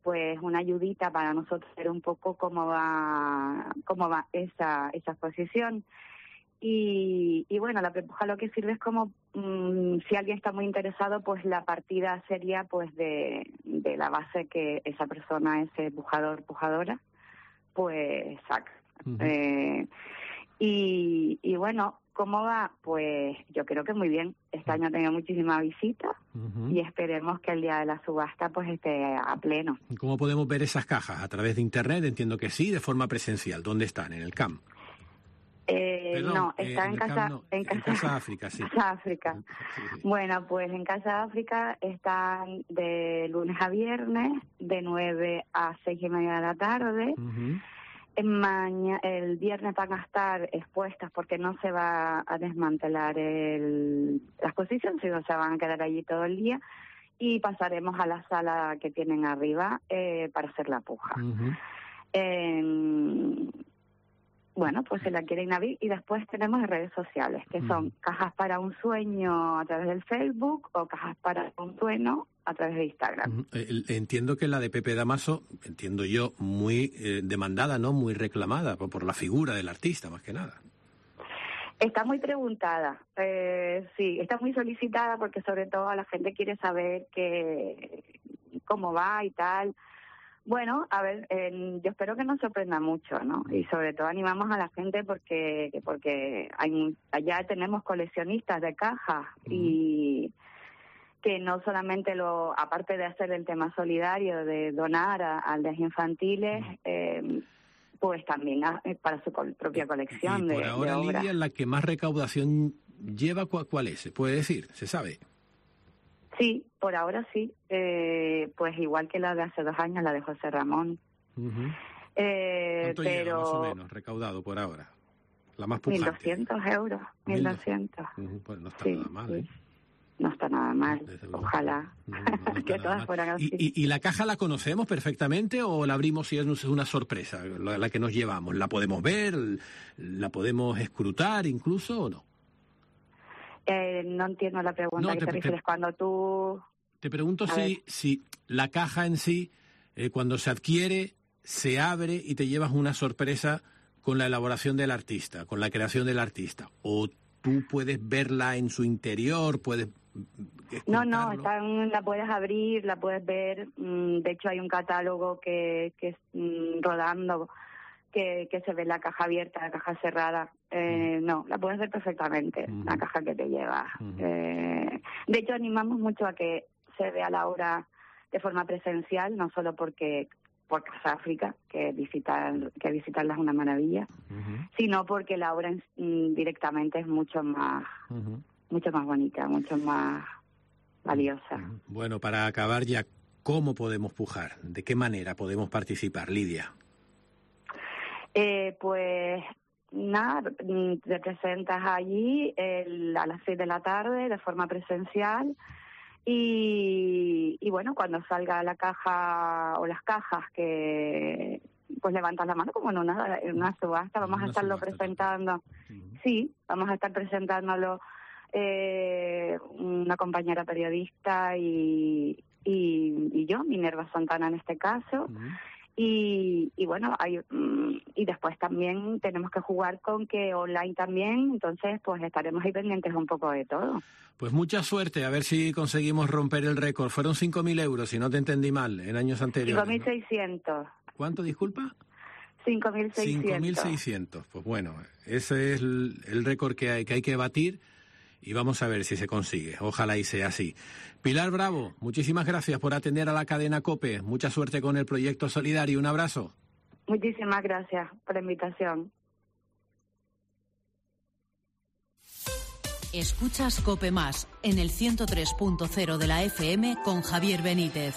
pues una ayudita para nosotros ver un poco cómo va esa exposición. Y bueno, la prepuja lo que sirve es como, si alguien está muy interesado, pues la partida sería pues de la base que esa persona, ese pujador, pujadora, pues saca. Uh-huh. Y bueno, ¿cómo va? Pues yo creo que muy bien. Este año ha tenido muchísimas visitas y esperemos que el día de la subasta pues esté a pleno. ¿Cómo podemos ver esas cajas? ¿A través de internet? Entiendo que sí, de forma presencial. ¿Dónde están? ¿En el CAM? No, está en Casa África, sí. Casa África. Sí. Bueno, pues en Casa África están de lunes a viernes, de 9 a 6:30 de la tarde. Uh-huh. El viernes van a estar expuestas porque no se va a desmantelar la exposición, sino se van a quedar allí todo el día, y pasaremos a la sala que tienen arriba para hacer la puja. Uh-huh. Bueno, pues se la quieren abrir, y después tenemos redes sociales, que son Cajas para un Sueño a través del Facebook o Cajas para un Sueño a través de Instagram. Entiendo que la de Pepe Damaso, entiendo yo, muy demandada, ¿no? Muy reclamada por la figura del artista, más que nada. Está muy preguntada, sí, está muy solicitada porque sobre todo la gente quiere saber cómo va y tal. Bueno, a ver, yo espero que nos sorprenda mucho, ¿no? Y sobre todo animamos a la gente porque allá tenemos coleccionistas de cajas y que no solamente aparte de hacer el tema solidario de donar a aldeas infantiles, pues también para su propia colección de obras. Por ahora, Lidia, la que más recaudación lleva, ¿cuál es? ¿Se puede decir? ¿Se sabe? Sí, por ahora sí, pues igual que la de hace 2 años, la de José Ramón. Uh-huh. ¿Cuánto lleva más o menos recaudado por ahora? La más pujante. 1.200 euros, 1.200. Uh-huh. Pues no está nada mal, ¿eh? No está nada mal, ojalá que todas fueran así. ¿Y la caja la conocemos perfectamente o la abrimos si es una sorpresa, la que nos llevamos? ¿La podemos ver? ¿La podemos escrutar incluso o no? No entiendo la pregunta que te refieres cuando tú... Te pregunto si la caja en sí, cuando se adquiere, se abre y te llevas una sorpresa con la elaboración del artista, con la creación del artista, o tú puedes verla en su interior, puedes... No, la puedes abrir, la puedes ver. De hecho, hay un catálogo que es rodando, que se ve la caja abierta, la caja cerrada. No, la puedes ver perfectamente, la caja que te llevas. De hecho, animamos mucho a que se vea la obra de forma presencial, no solo por Casa África, que visitarla es una maravilla, sino porque la obra directamente es mucho más bonita, mucho más valiosa. Bueno, para acabar ya, ¿cómo podemos pujar? ¿De qué manera podemos participar, Lidia? Pues nada, te presentas allí a las 6 de la tarde de forma presencial y bueno, cuando salga la caja o las cajas, que pues levantas la mano como en una subasta, vamos a estarlo presentando. Sí, vamos a estar presentándolo una compañera periodista y yo, Minerva Santana en este caso. Y bueno, y después también tenemos que jugar con que online también, entonces pues estaremos ahí pendientes un poco de todo. Pues mucha suerte, a ver si conseguimos romper el récord. Fueron 5.000 euros, si no te entendí mal, en años anteriores. 5.600. ¿Cuánto, disculpa? 5.600. 5.600, pues bueno, ese es el récord que hay que batir. Y vamos a ver si se consigue. Ojalá y sea así. Pilar Bravo, muchísimas gracias por atender a la cadena COPE. Mucha suerte con el proyecto solidario. Un abrazo. Muchísimas gracias por la invitación. Escuchas COPE Más en el 103.0 de la FM con Javier Benítez.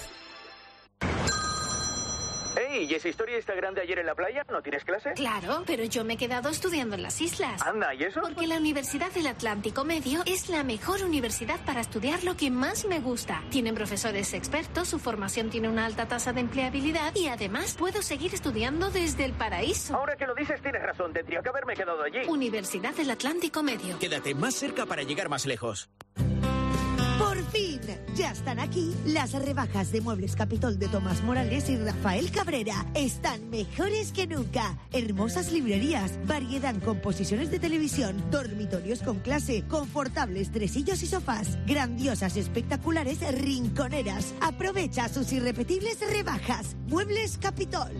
¿Y esa historia está grande ayer en la playa? ¿No tienes clase? Claro, pero yo me he quedado estudiando en las islas. Anda, ¿y eso? Porque la Universidad del Atlántico Medio es la mejor universidad para estudiar lo que más me gusta. Tienen profesores expertos, su formación tiene una alta tasa de empleabilidad y además puedo seguir estudiando desde el paraíso. Ahora que lo dices tienes razón, tendría que haberme quedado allí. Universidad del Atlántico Medio. Quédate más cerca para llegar más lejos. Por fin, ya están aquí las rebajas de Muebles Capitol de Tomás Morales y Rafael Cabrera. Están mejores que nunca. Hermosas librerías, variedad en composiciones de televisión, dormitorios con clase, confortables tresillos y sofás, grandiosas y espectaculares rinconeras. Aprovecha sus irrepetibles rebajas. Muebles Capitol.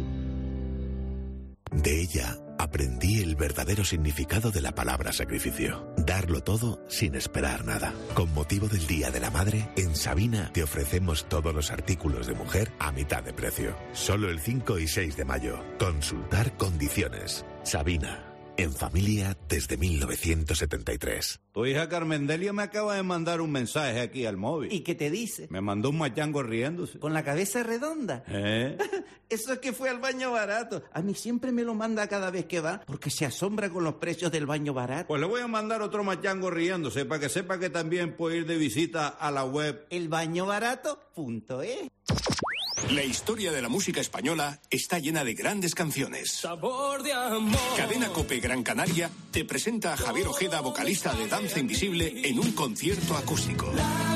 De ella aprendí el verdadero significado de la palabra sacrificio. Darlo todo sin esperar nada. Con motivo del Día de la Madre, en Sabina te ofrecemos todos los artículos de mujer a mitad de precio. Solo el 5 y 6 de mayo. Consultar condiciones. Sabina. En familia desde 1973. Tu hija Carmendelia me acaba de mandar un mensaje aquí al móvil. ¿Y qué te dice? Me mandó un machango riéndose. ¿Con la cabeza redonda? Eso es que fue al baño barato. A mí siempre me lo manda cada vez que va, porque se asombra con los precios del baño barato. Pues le voy a mandar otro machango riéndose, para que sepa que también puede ir de visita a la web elbañobarato.es. La historia de la música española está llena de grandes canciones. Sabor de amor. Cadena COPE Gran Canaria te presenta a Javier Ojeda, vocalista de Danza Invisible, en un concierto acústico.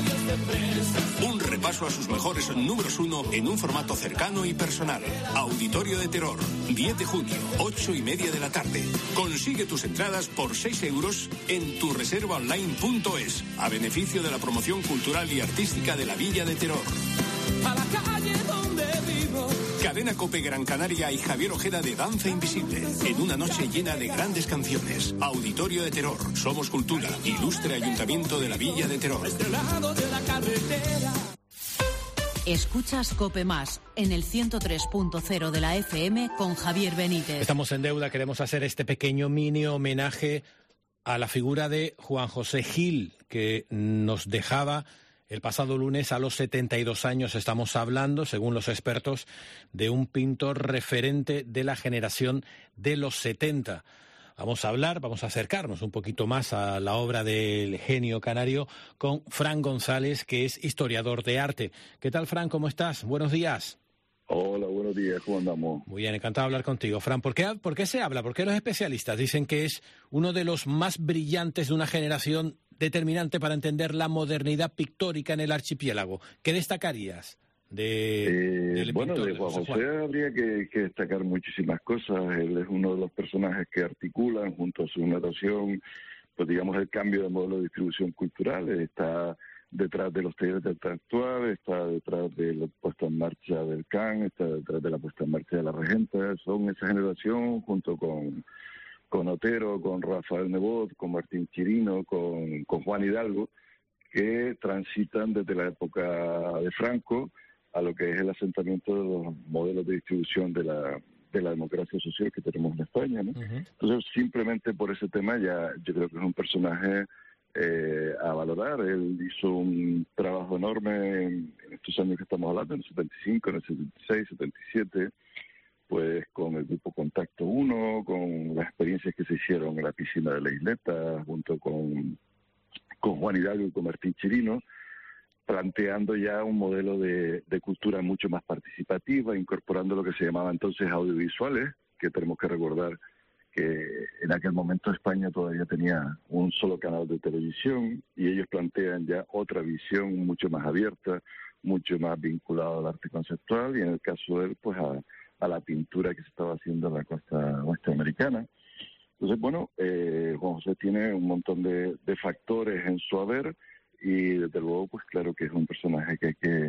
Un repaso a sus mejores números 1 en un formato cercano y personal. Auditorio de Terror, 10 de junio, 8:30 de la tarde. Consigue tus entradas por 6 euros en tureservaonline.es, a beneficio de la promoción cultural y artística de la Villa de Terror. A la calle donde vivo. Cadena COPE Gran Canaria y Javier Ojeda de Danza Invisible, en una noche llena de grandes canciones. Auditorio de Terror, Somos Cultura, Ilustre Ayuntamiento de la Villa de Terror. Este lado de la carretera. Escuchas COPE Más en el 103.0 de la FM con Javier Benítez. Estamos en deuda, queremos hacer este pequeño mini homenaje a la figura de Juan José Gil, que nos dejaba el pasado lunes a los 72 años. Estamos hablando, según los expertos, de un pintor referente de la generación de los 70. Vamos a acercarnos un poquito más a la obra del genio canario con Fran González, que es historiador de arte. ¿Qué tal, Fran? ¿Cómo estás? Buenos días. Hola, buenos días. ¿Cómo andamos? Muy bien, encantado de hablar contigo. Fran, ¿por qué se habla? ¿Por qué los especialistas dicen que es uno de los más brillantes de una generación determinante para entender la modernidad pictórica en el archipiélago? ¿Qué destacarías de Juan José habría que destacar muchísimas cosas. Él es uno de los personajes que articulan junto a su narración, pues digamos, el cambio de modelo de distribución cultural. Está detrás de los talleres de arte actual, está detrás de la puesta en marcha del CAN, está detrás de la puesta en marcha de la Regenta. Son esa generación junto con Otero, con Rafael Nebot, con Martín Chirino, con Juan Hidalgo, que transitan desde la época de Franco a lo que es el asentamiento de los modelos de distribución de la democracia social que tenemos en España, ¿no? Entonces, simplemente por ese tema ya yo creo que es un personaje a valorar. Él hizo un trabajo enorme en estos años que estamos hablando, en el 75, en el 76, 77, pues con el grupo Contacto 1, con las experiencias que se hicieron en la piscina de la Isleta, junto con Juan Hidalgo y con Martín Chirino, planteando ya un modelo de cultura mucho más participativa, incorporando lo que se llamaba entonces audiovisuales, que tenemos que recordar que en aquel momento España todavía tenía un solo canal de televisión, y ellos plantean ya otra visión mucho más abierta, mucho más vinculada al arte conceptual, y en el caso de él, pues a la pintura que se estaba haciendo en la costa oeste americana. Entonces, bueno, Juan José tiene un montón de factores en su haber, y desde luego, pues claro que es un personaje que hay que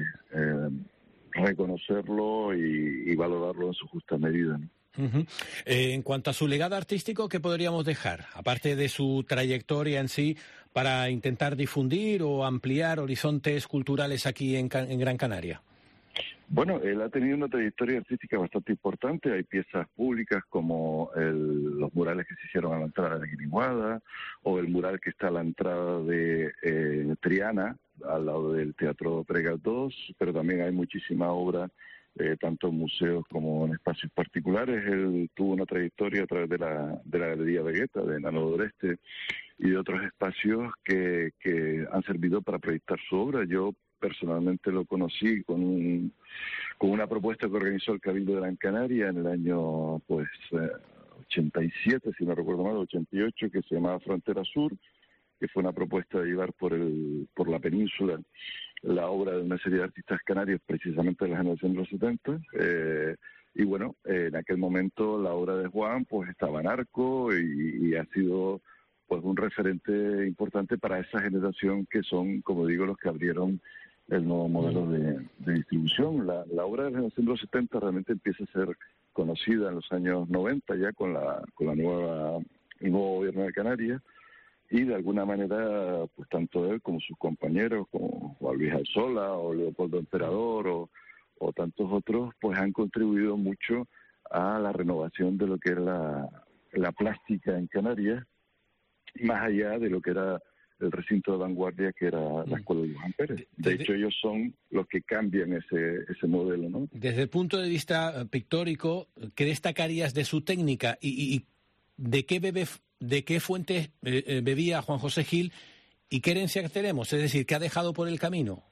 reconocerlo y valorarlo en su justa medida, ¿no? En cuanto a su legado artístico, ¿qué podríamos dejar? Aparte de su trayectoria en sí, para intentar difundir o ampliar horizontes culturales aquí en Gran Canaria. Bueno, él ha tenido una trayectoria artística bastante importante. Hay piezas públicas como los murales que se hicieron a la entrada de Guiniguada, o el mural que está a la entrada de Triana, al lado del Teatro Pregas 2, pero también hay muchísima obra, tanto en museos como en espacios particulares. Él tuvo una trayectoria a través de la Galería Vegueta, de Enano del Este, y de otros espacios que han servido para proyectar su obra. Yo personalmente lo conocí con una propuesta que organizó el Cabildo de Gran Canaria en el año 87, si no recuerdo mal, 88, que se llamaba Frontera Sur, que fue una propuesta de llevar por la península la obra de una serie de artistas canarios, precisamente de la generación de los 70. Y bueno, en aquel momento la obra de Juan pues estaba en Arco y ha sido pues un referente importante para esa generación que son, como digo, los que abrieron el nuevo modelo de distribución. La obra de la generación de los 70 realmente empieza a ser conocida en los años 90 ya con el nuevo gobierno de Canarias, y de alguna manera pues tanto él como sus compañeros, como Juan Luis Alzola o Leopoldo Emperador o tantos otros, pues han contribuido mucho a la renovación de lo que es la plástica en Canarias, más allá de lo que era el recinto de vanguardia que era la Escuela de Joan Pérez. De hecho, ellos son los que cambian ese modelo, ¿no? Desde el punto de vista pictórico, ¿qué destacarías de su técnica y de qué fuentes bebía Juan José Gil y qué herencia tenemos? Es decir, ¿qué ha dejado por el camino?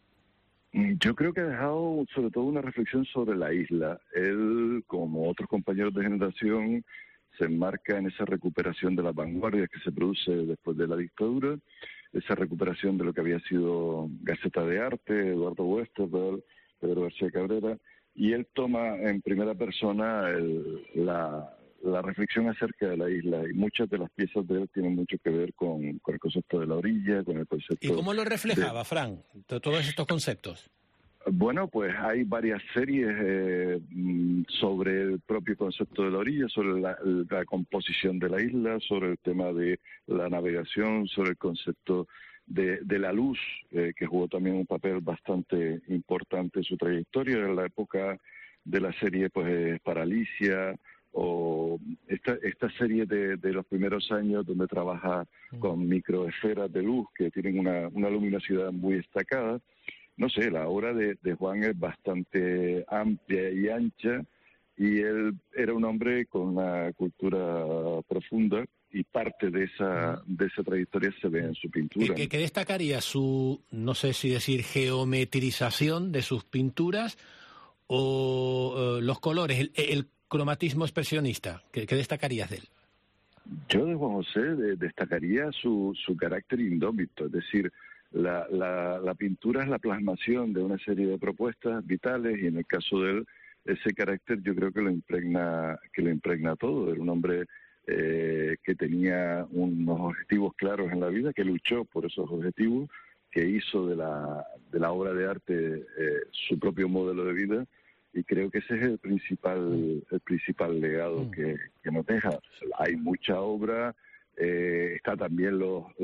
Yo creo que ha dejado sobre todo una reflexión sobre la isla. Él, como otros compañeros de generación, se enmarca en esa recuperación de las vanguardias que se produce después de la dictadura, esa recuperación de lo que había sido Gaceta de Arte, Eduardo Westerveld, Pedro García Cabrera, y él toma en primera persona la reflexión acerca de la isla, y muchas de las piezas de él tienen mucho que ver con el concepto de la orilla, con el concepto... ¿Y cómo lo reflejaba, Fran, todos estos conceptos? Bueno, pues hay varias series sobre el propio concepto de la orilla, sobre la composición de la isla, sobre el tema de la navegación, sobre el concepto de la luz, que jugó también un papel bastante importante en su trayectoria. En la época de la serie pues Paralicia, o esta serie de los primeros años donde trabaja con microesferas de luz que tienen una luminosidad muy destacada. No sé, la obra de Juan es bastante amplia y ancha, y él era un hombre con una cultura profunda, y parte de esa trayectoria se ve en su pintura. ¿Qué destacaría su, no sé si decir, geometrización de sus pinturas o los colores, el cromatismo expresionista? ¿Qué destacarías de él? Yo de Juan José destacaría su carácter indómito, es decir, la pintura es la plasmación de una serie de propuestas vitales, y en el caso de él, ese carácter yo creo que lo impregna todo. Era un hombre que tenía unos objetivos claros en la vida, que luchó por esos objetivos, que hizo de la obra de arte su propio modelo de vida, y creo que ese es el principal legado que nos deja. Hay mucha obra, está también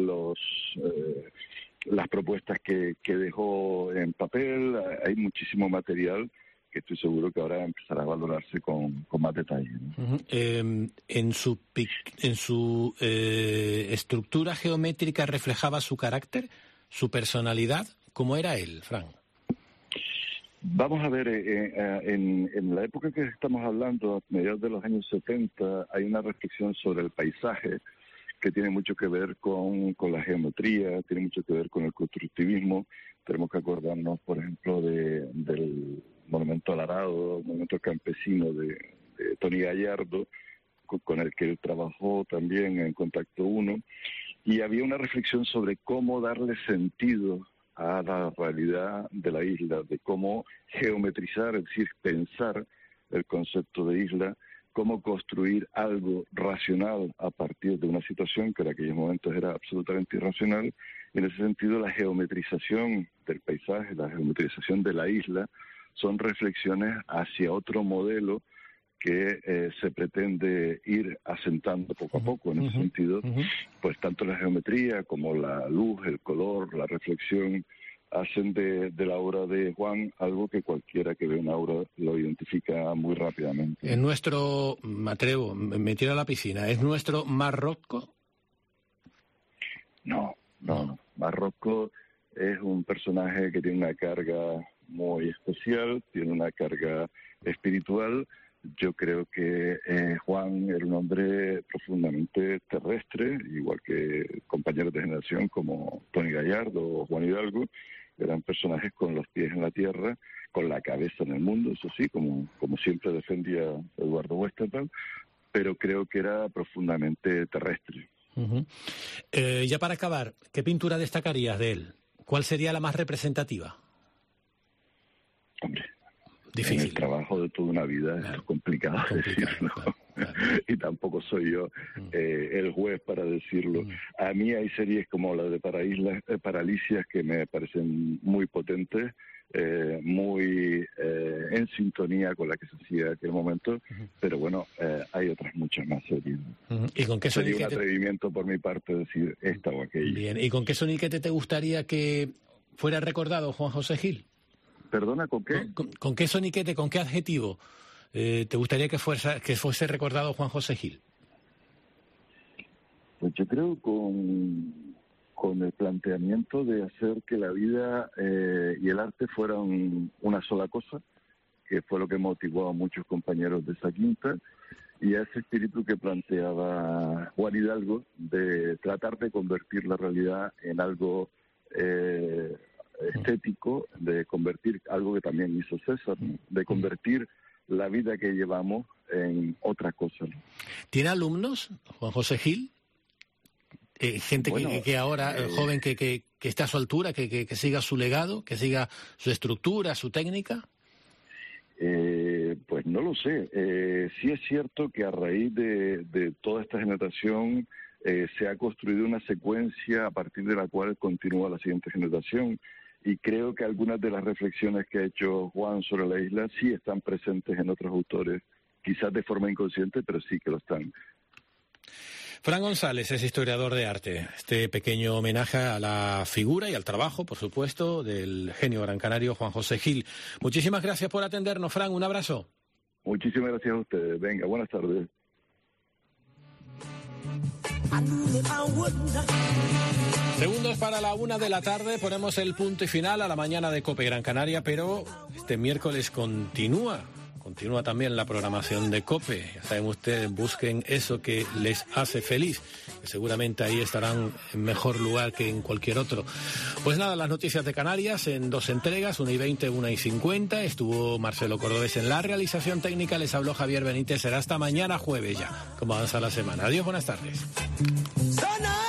las propuestas que dejó en papel, hay muchísimo material que estoy seguro que ahora empezará a valorarse con más detalle, ¿no? En su estructura geométrica reflejaba su carácter, su personalidad. ¿Cómo era él, Fran? Vamos a ver, en la época que estamos hablando, a mediados de los años 70, hay una reflexión sobre el paisaje que tiene mucho que ver con la geometría, tiene mucho que ver con el constructivismo. Tenemos que acordarnos, por ejemplo, del Monumento al Arado, Monumento Campesino de Tony Gallardo, con el que él trabajó también en Contacto 1, y había una reflexión sobre cómo darle sentido a la realidad de la isla, de cómo geometrizar, es decir, pensar el concepto de isla, cómo construir algo racional a partir de una situación que en aquellos momentos era absolutamente irracional. En ese sentido, la geometrización del paisaje, la geometrización de la isla, son reflexiones hacia otro modelo que se pretende ir asentando poco a poco. En ese sentido, pues tanto la geometría como la luz, el color, la reflexión, hacen de la obra de Juan algo que cualquiera que ve una obra lo identifica muy rápidamente. Es nuestro, me atrevo, me tiro a la piscina, ¿es nuestro Marrocco? No. Marrocco es un personaje que tiene una carga muy especial, tiene una carga espiritual. Yo creo que Juan era un hombre profundamente terrestre, igual que compañeros de generación como Tony Gallardo o Juan Hidalgo. Eran personajes con los pies en la tierra, con la cabeza en el mundo, eso sí, como siempre defendía Eduardo Westerveld, pero creo que era profundamente terrestre. Ya para acabar, ¿qué pintura destacarías de él? ¿Cuál sería la más representativa? Hombre, difícil. En el trabajo de toda una vida es complicado decirlo. Claro. Y tampoco soy yo el juez para decirlo. A mí hay series como la de Paralisias que me parecen muy potentes, muy en sintonía con la que se hacía en aquel momento, pero bueno, hay otras muchas más series. ¿Y con qué sería un atrevimiento por mi parte decir esta o aquella? Bien, ¿y con qué soniquete te gustaría que fuera recordado Juan José Gil? ¿Perdona, con qué? ¿Con qué soniquete, con qué adjetivo te gustaría que fuese recordado Juan José Gil? Pues yo creo con el planteamiento de hacer que la vida y el arte fueran una sola cosa, que fue lo que motivó a muchos compañeros de esa quinta, y a ese espíritu que planteaba Juan Hidalgo de tratar de convertir la realidad en algo estético, de convertir algo que también hizo César, de convertir la vida que llevamos en otra cosa. ¿Tiene alumnos, Juan José Gil? Gente que ahora, joven, que está a su altura, que siga su legado, que siga su estructura, su técnica. Pues no lo sé. Sí es cierto que a raíz de toda esta generación se ha construido una secuencia a partir de la cual continúa la siguiente generación. Y creo que algunas de las reflexiones que ha hecho Juan sobre la isla sí están presentes en otros autores, quizás de forma inconsciente, pero sí que lo están. Fran González es historiador de arte. Este pequeño homenaje a la figura y al trabajo, por supuesto, del genio gran canario Juan José Gil. Muchísimas gracias por atendernos, Fran. Un abrazo. Muchísimas gracias a ustedes. Venga, buenas tardes. Segundos para la 1 de la tarde, ponemos el punto y final a la mañana de COPE Gran Canaria, pero este miércoles continúa también la programación de COPE. Ya saben ustedes, busquen eso que les hace feliz, que seguramente ahí estarán en mejor lugar que en cualquier otro. Pues nada, las noticias de Canarias en 2 entregas, 1:20, 1:50. Estuvo Marcelo Cordobés en la realización técnica, les habló Javier Benítez. Será hasta mañana jueves ya, como avanza la semana. Adiós, buenas tardes.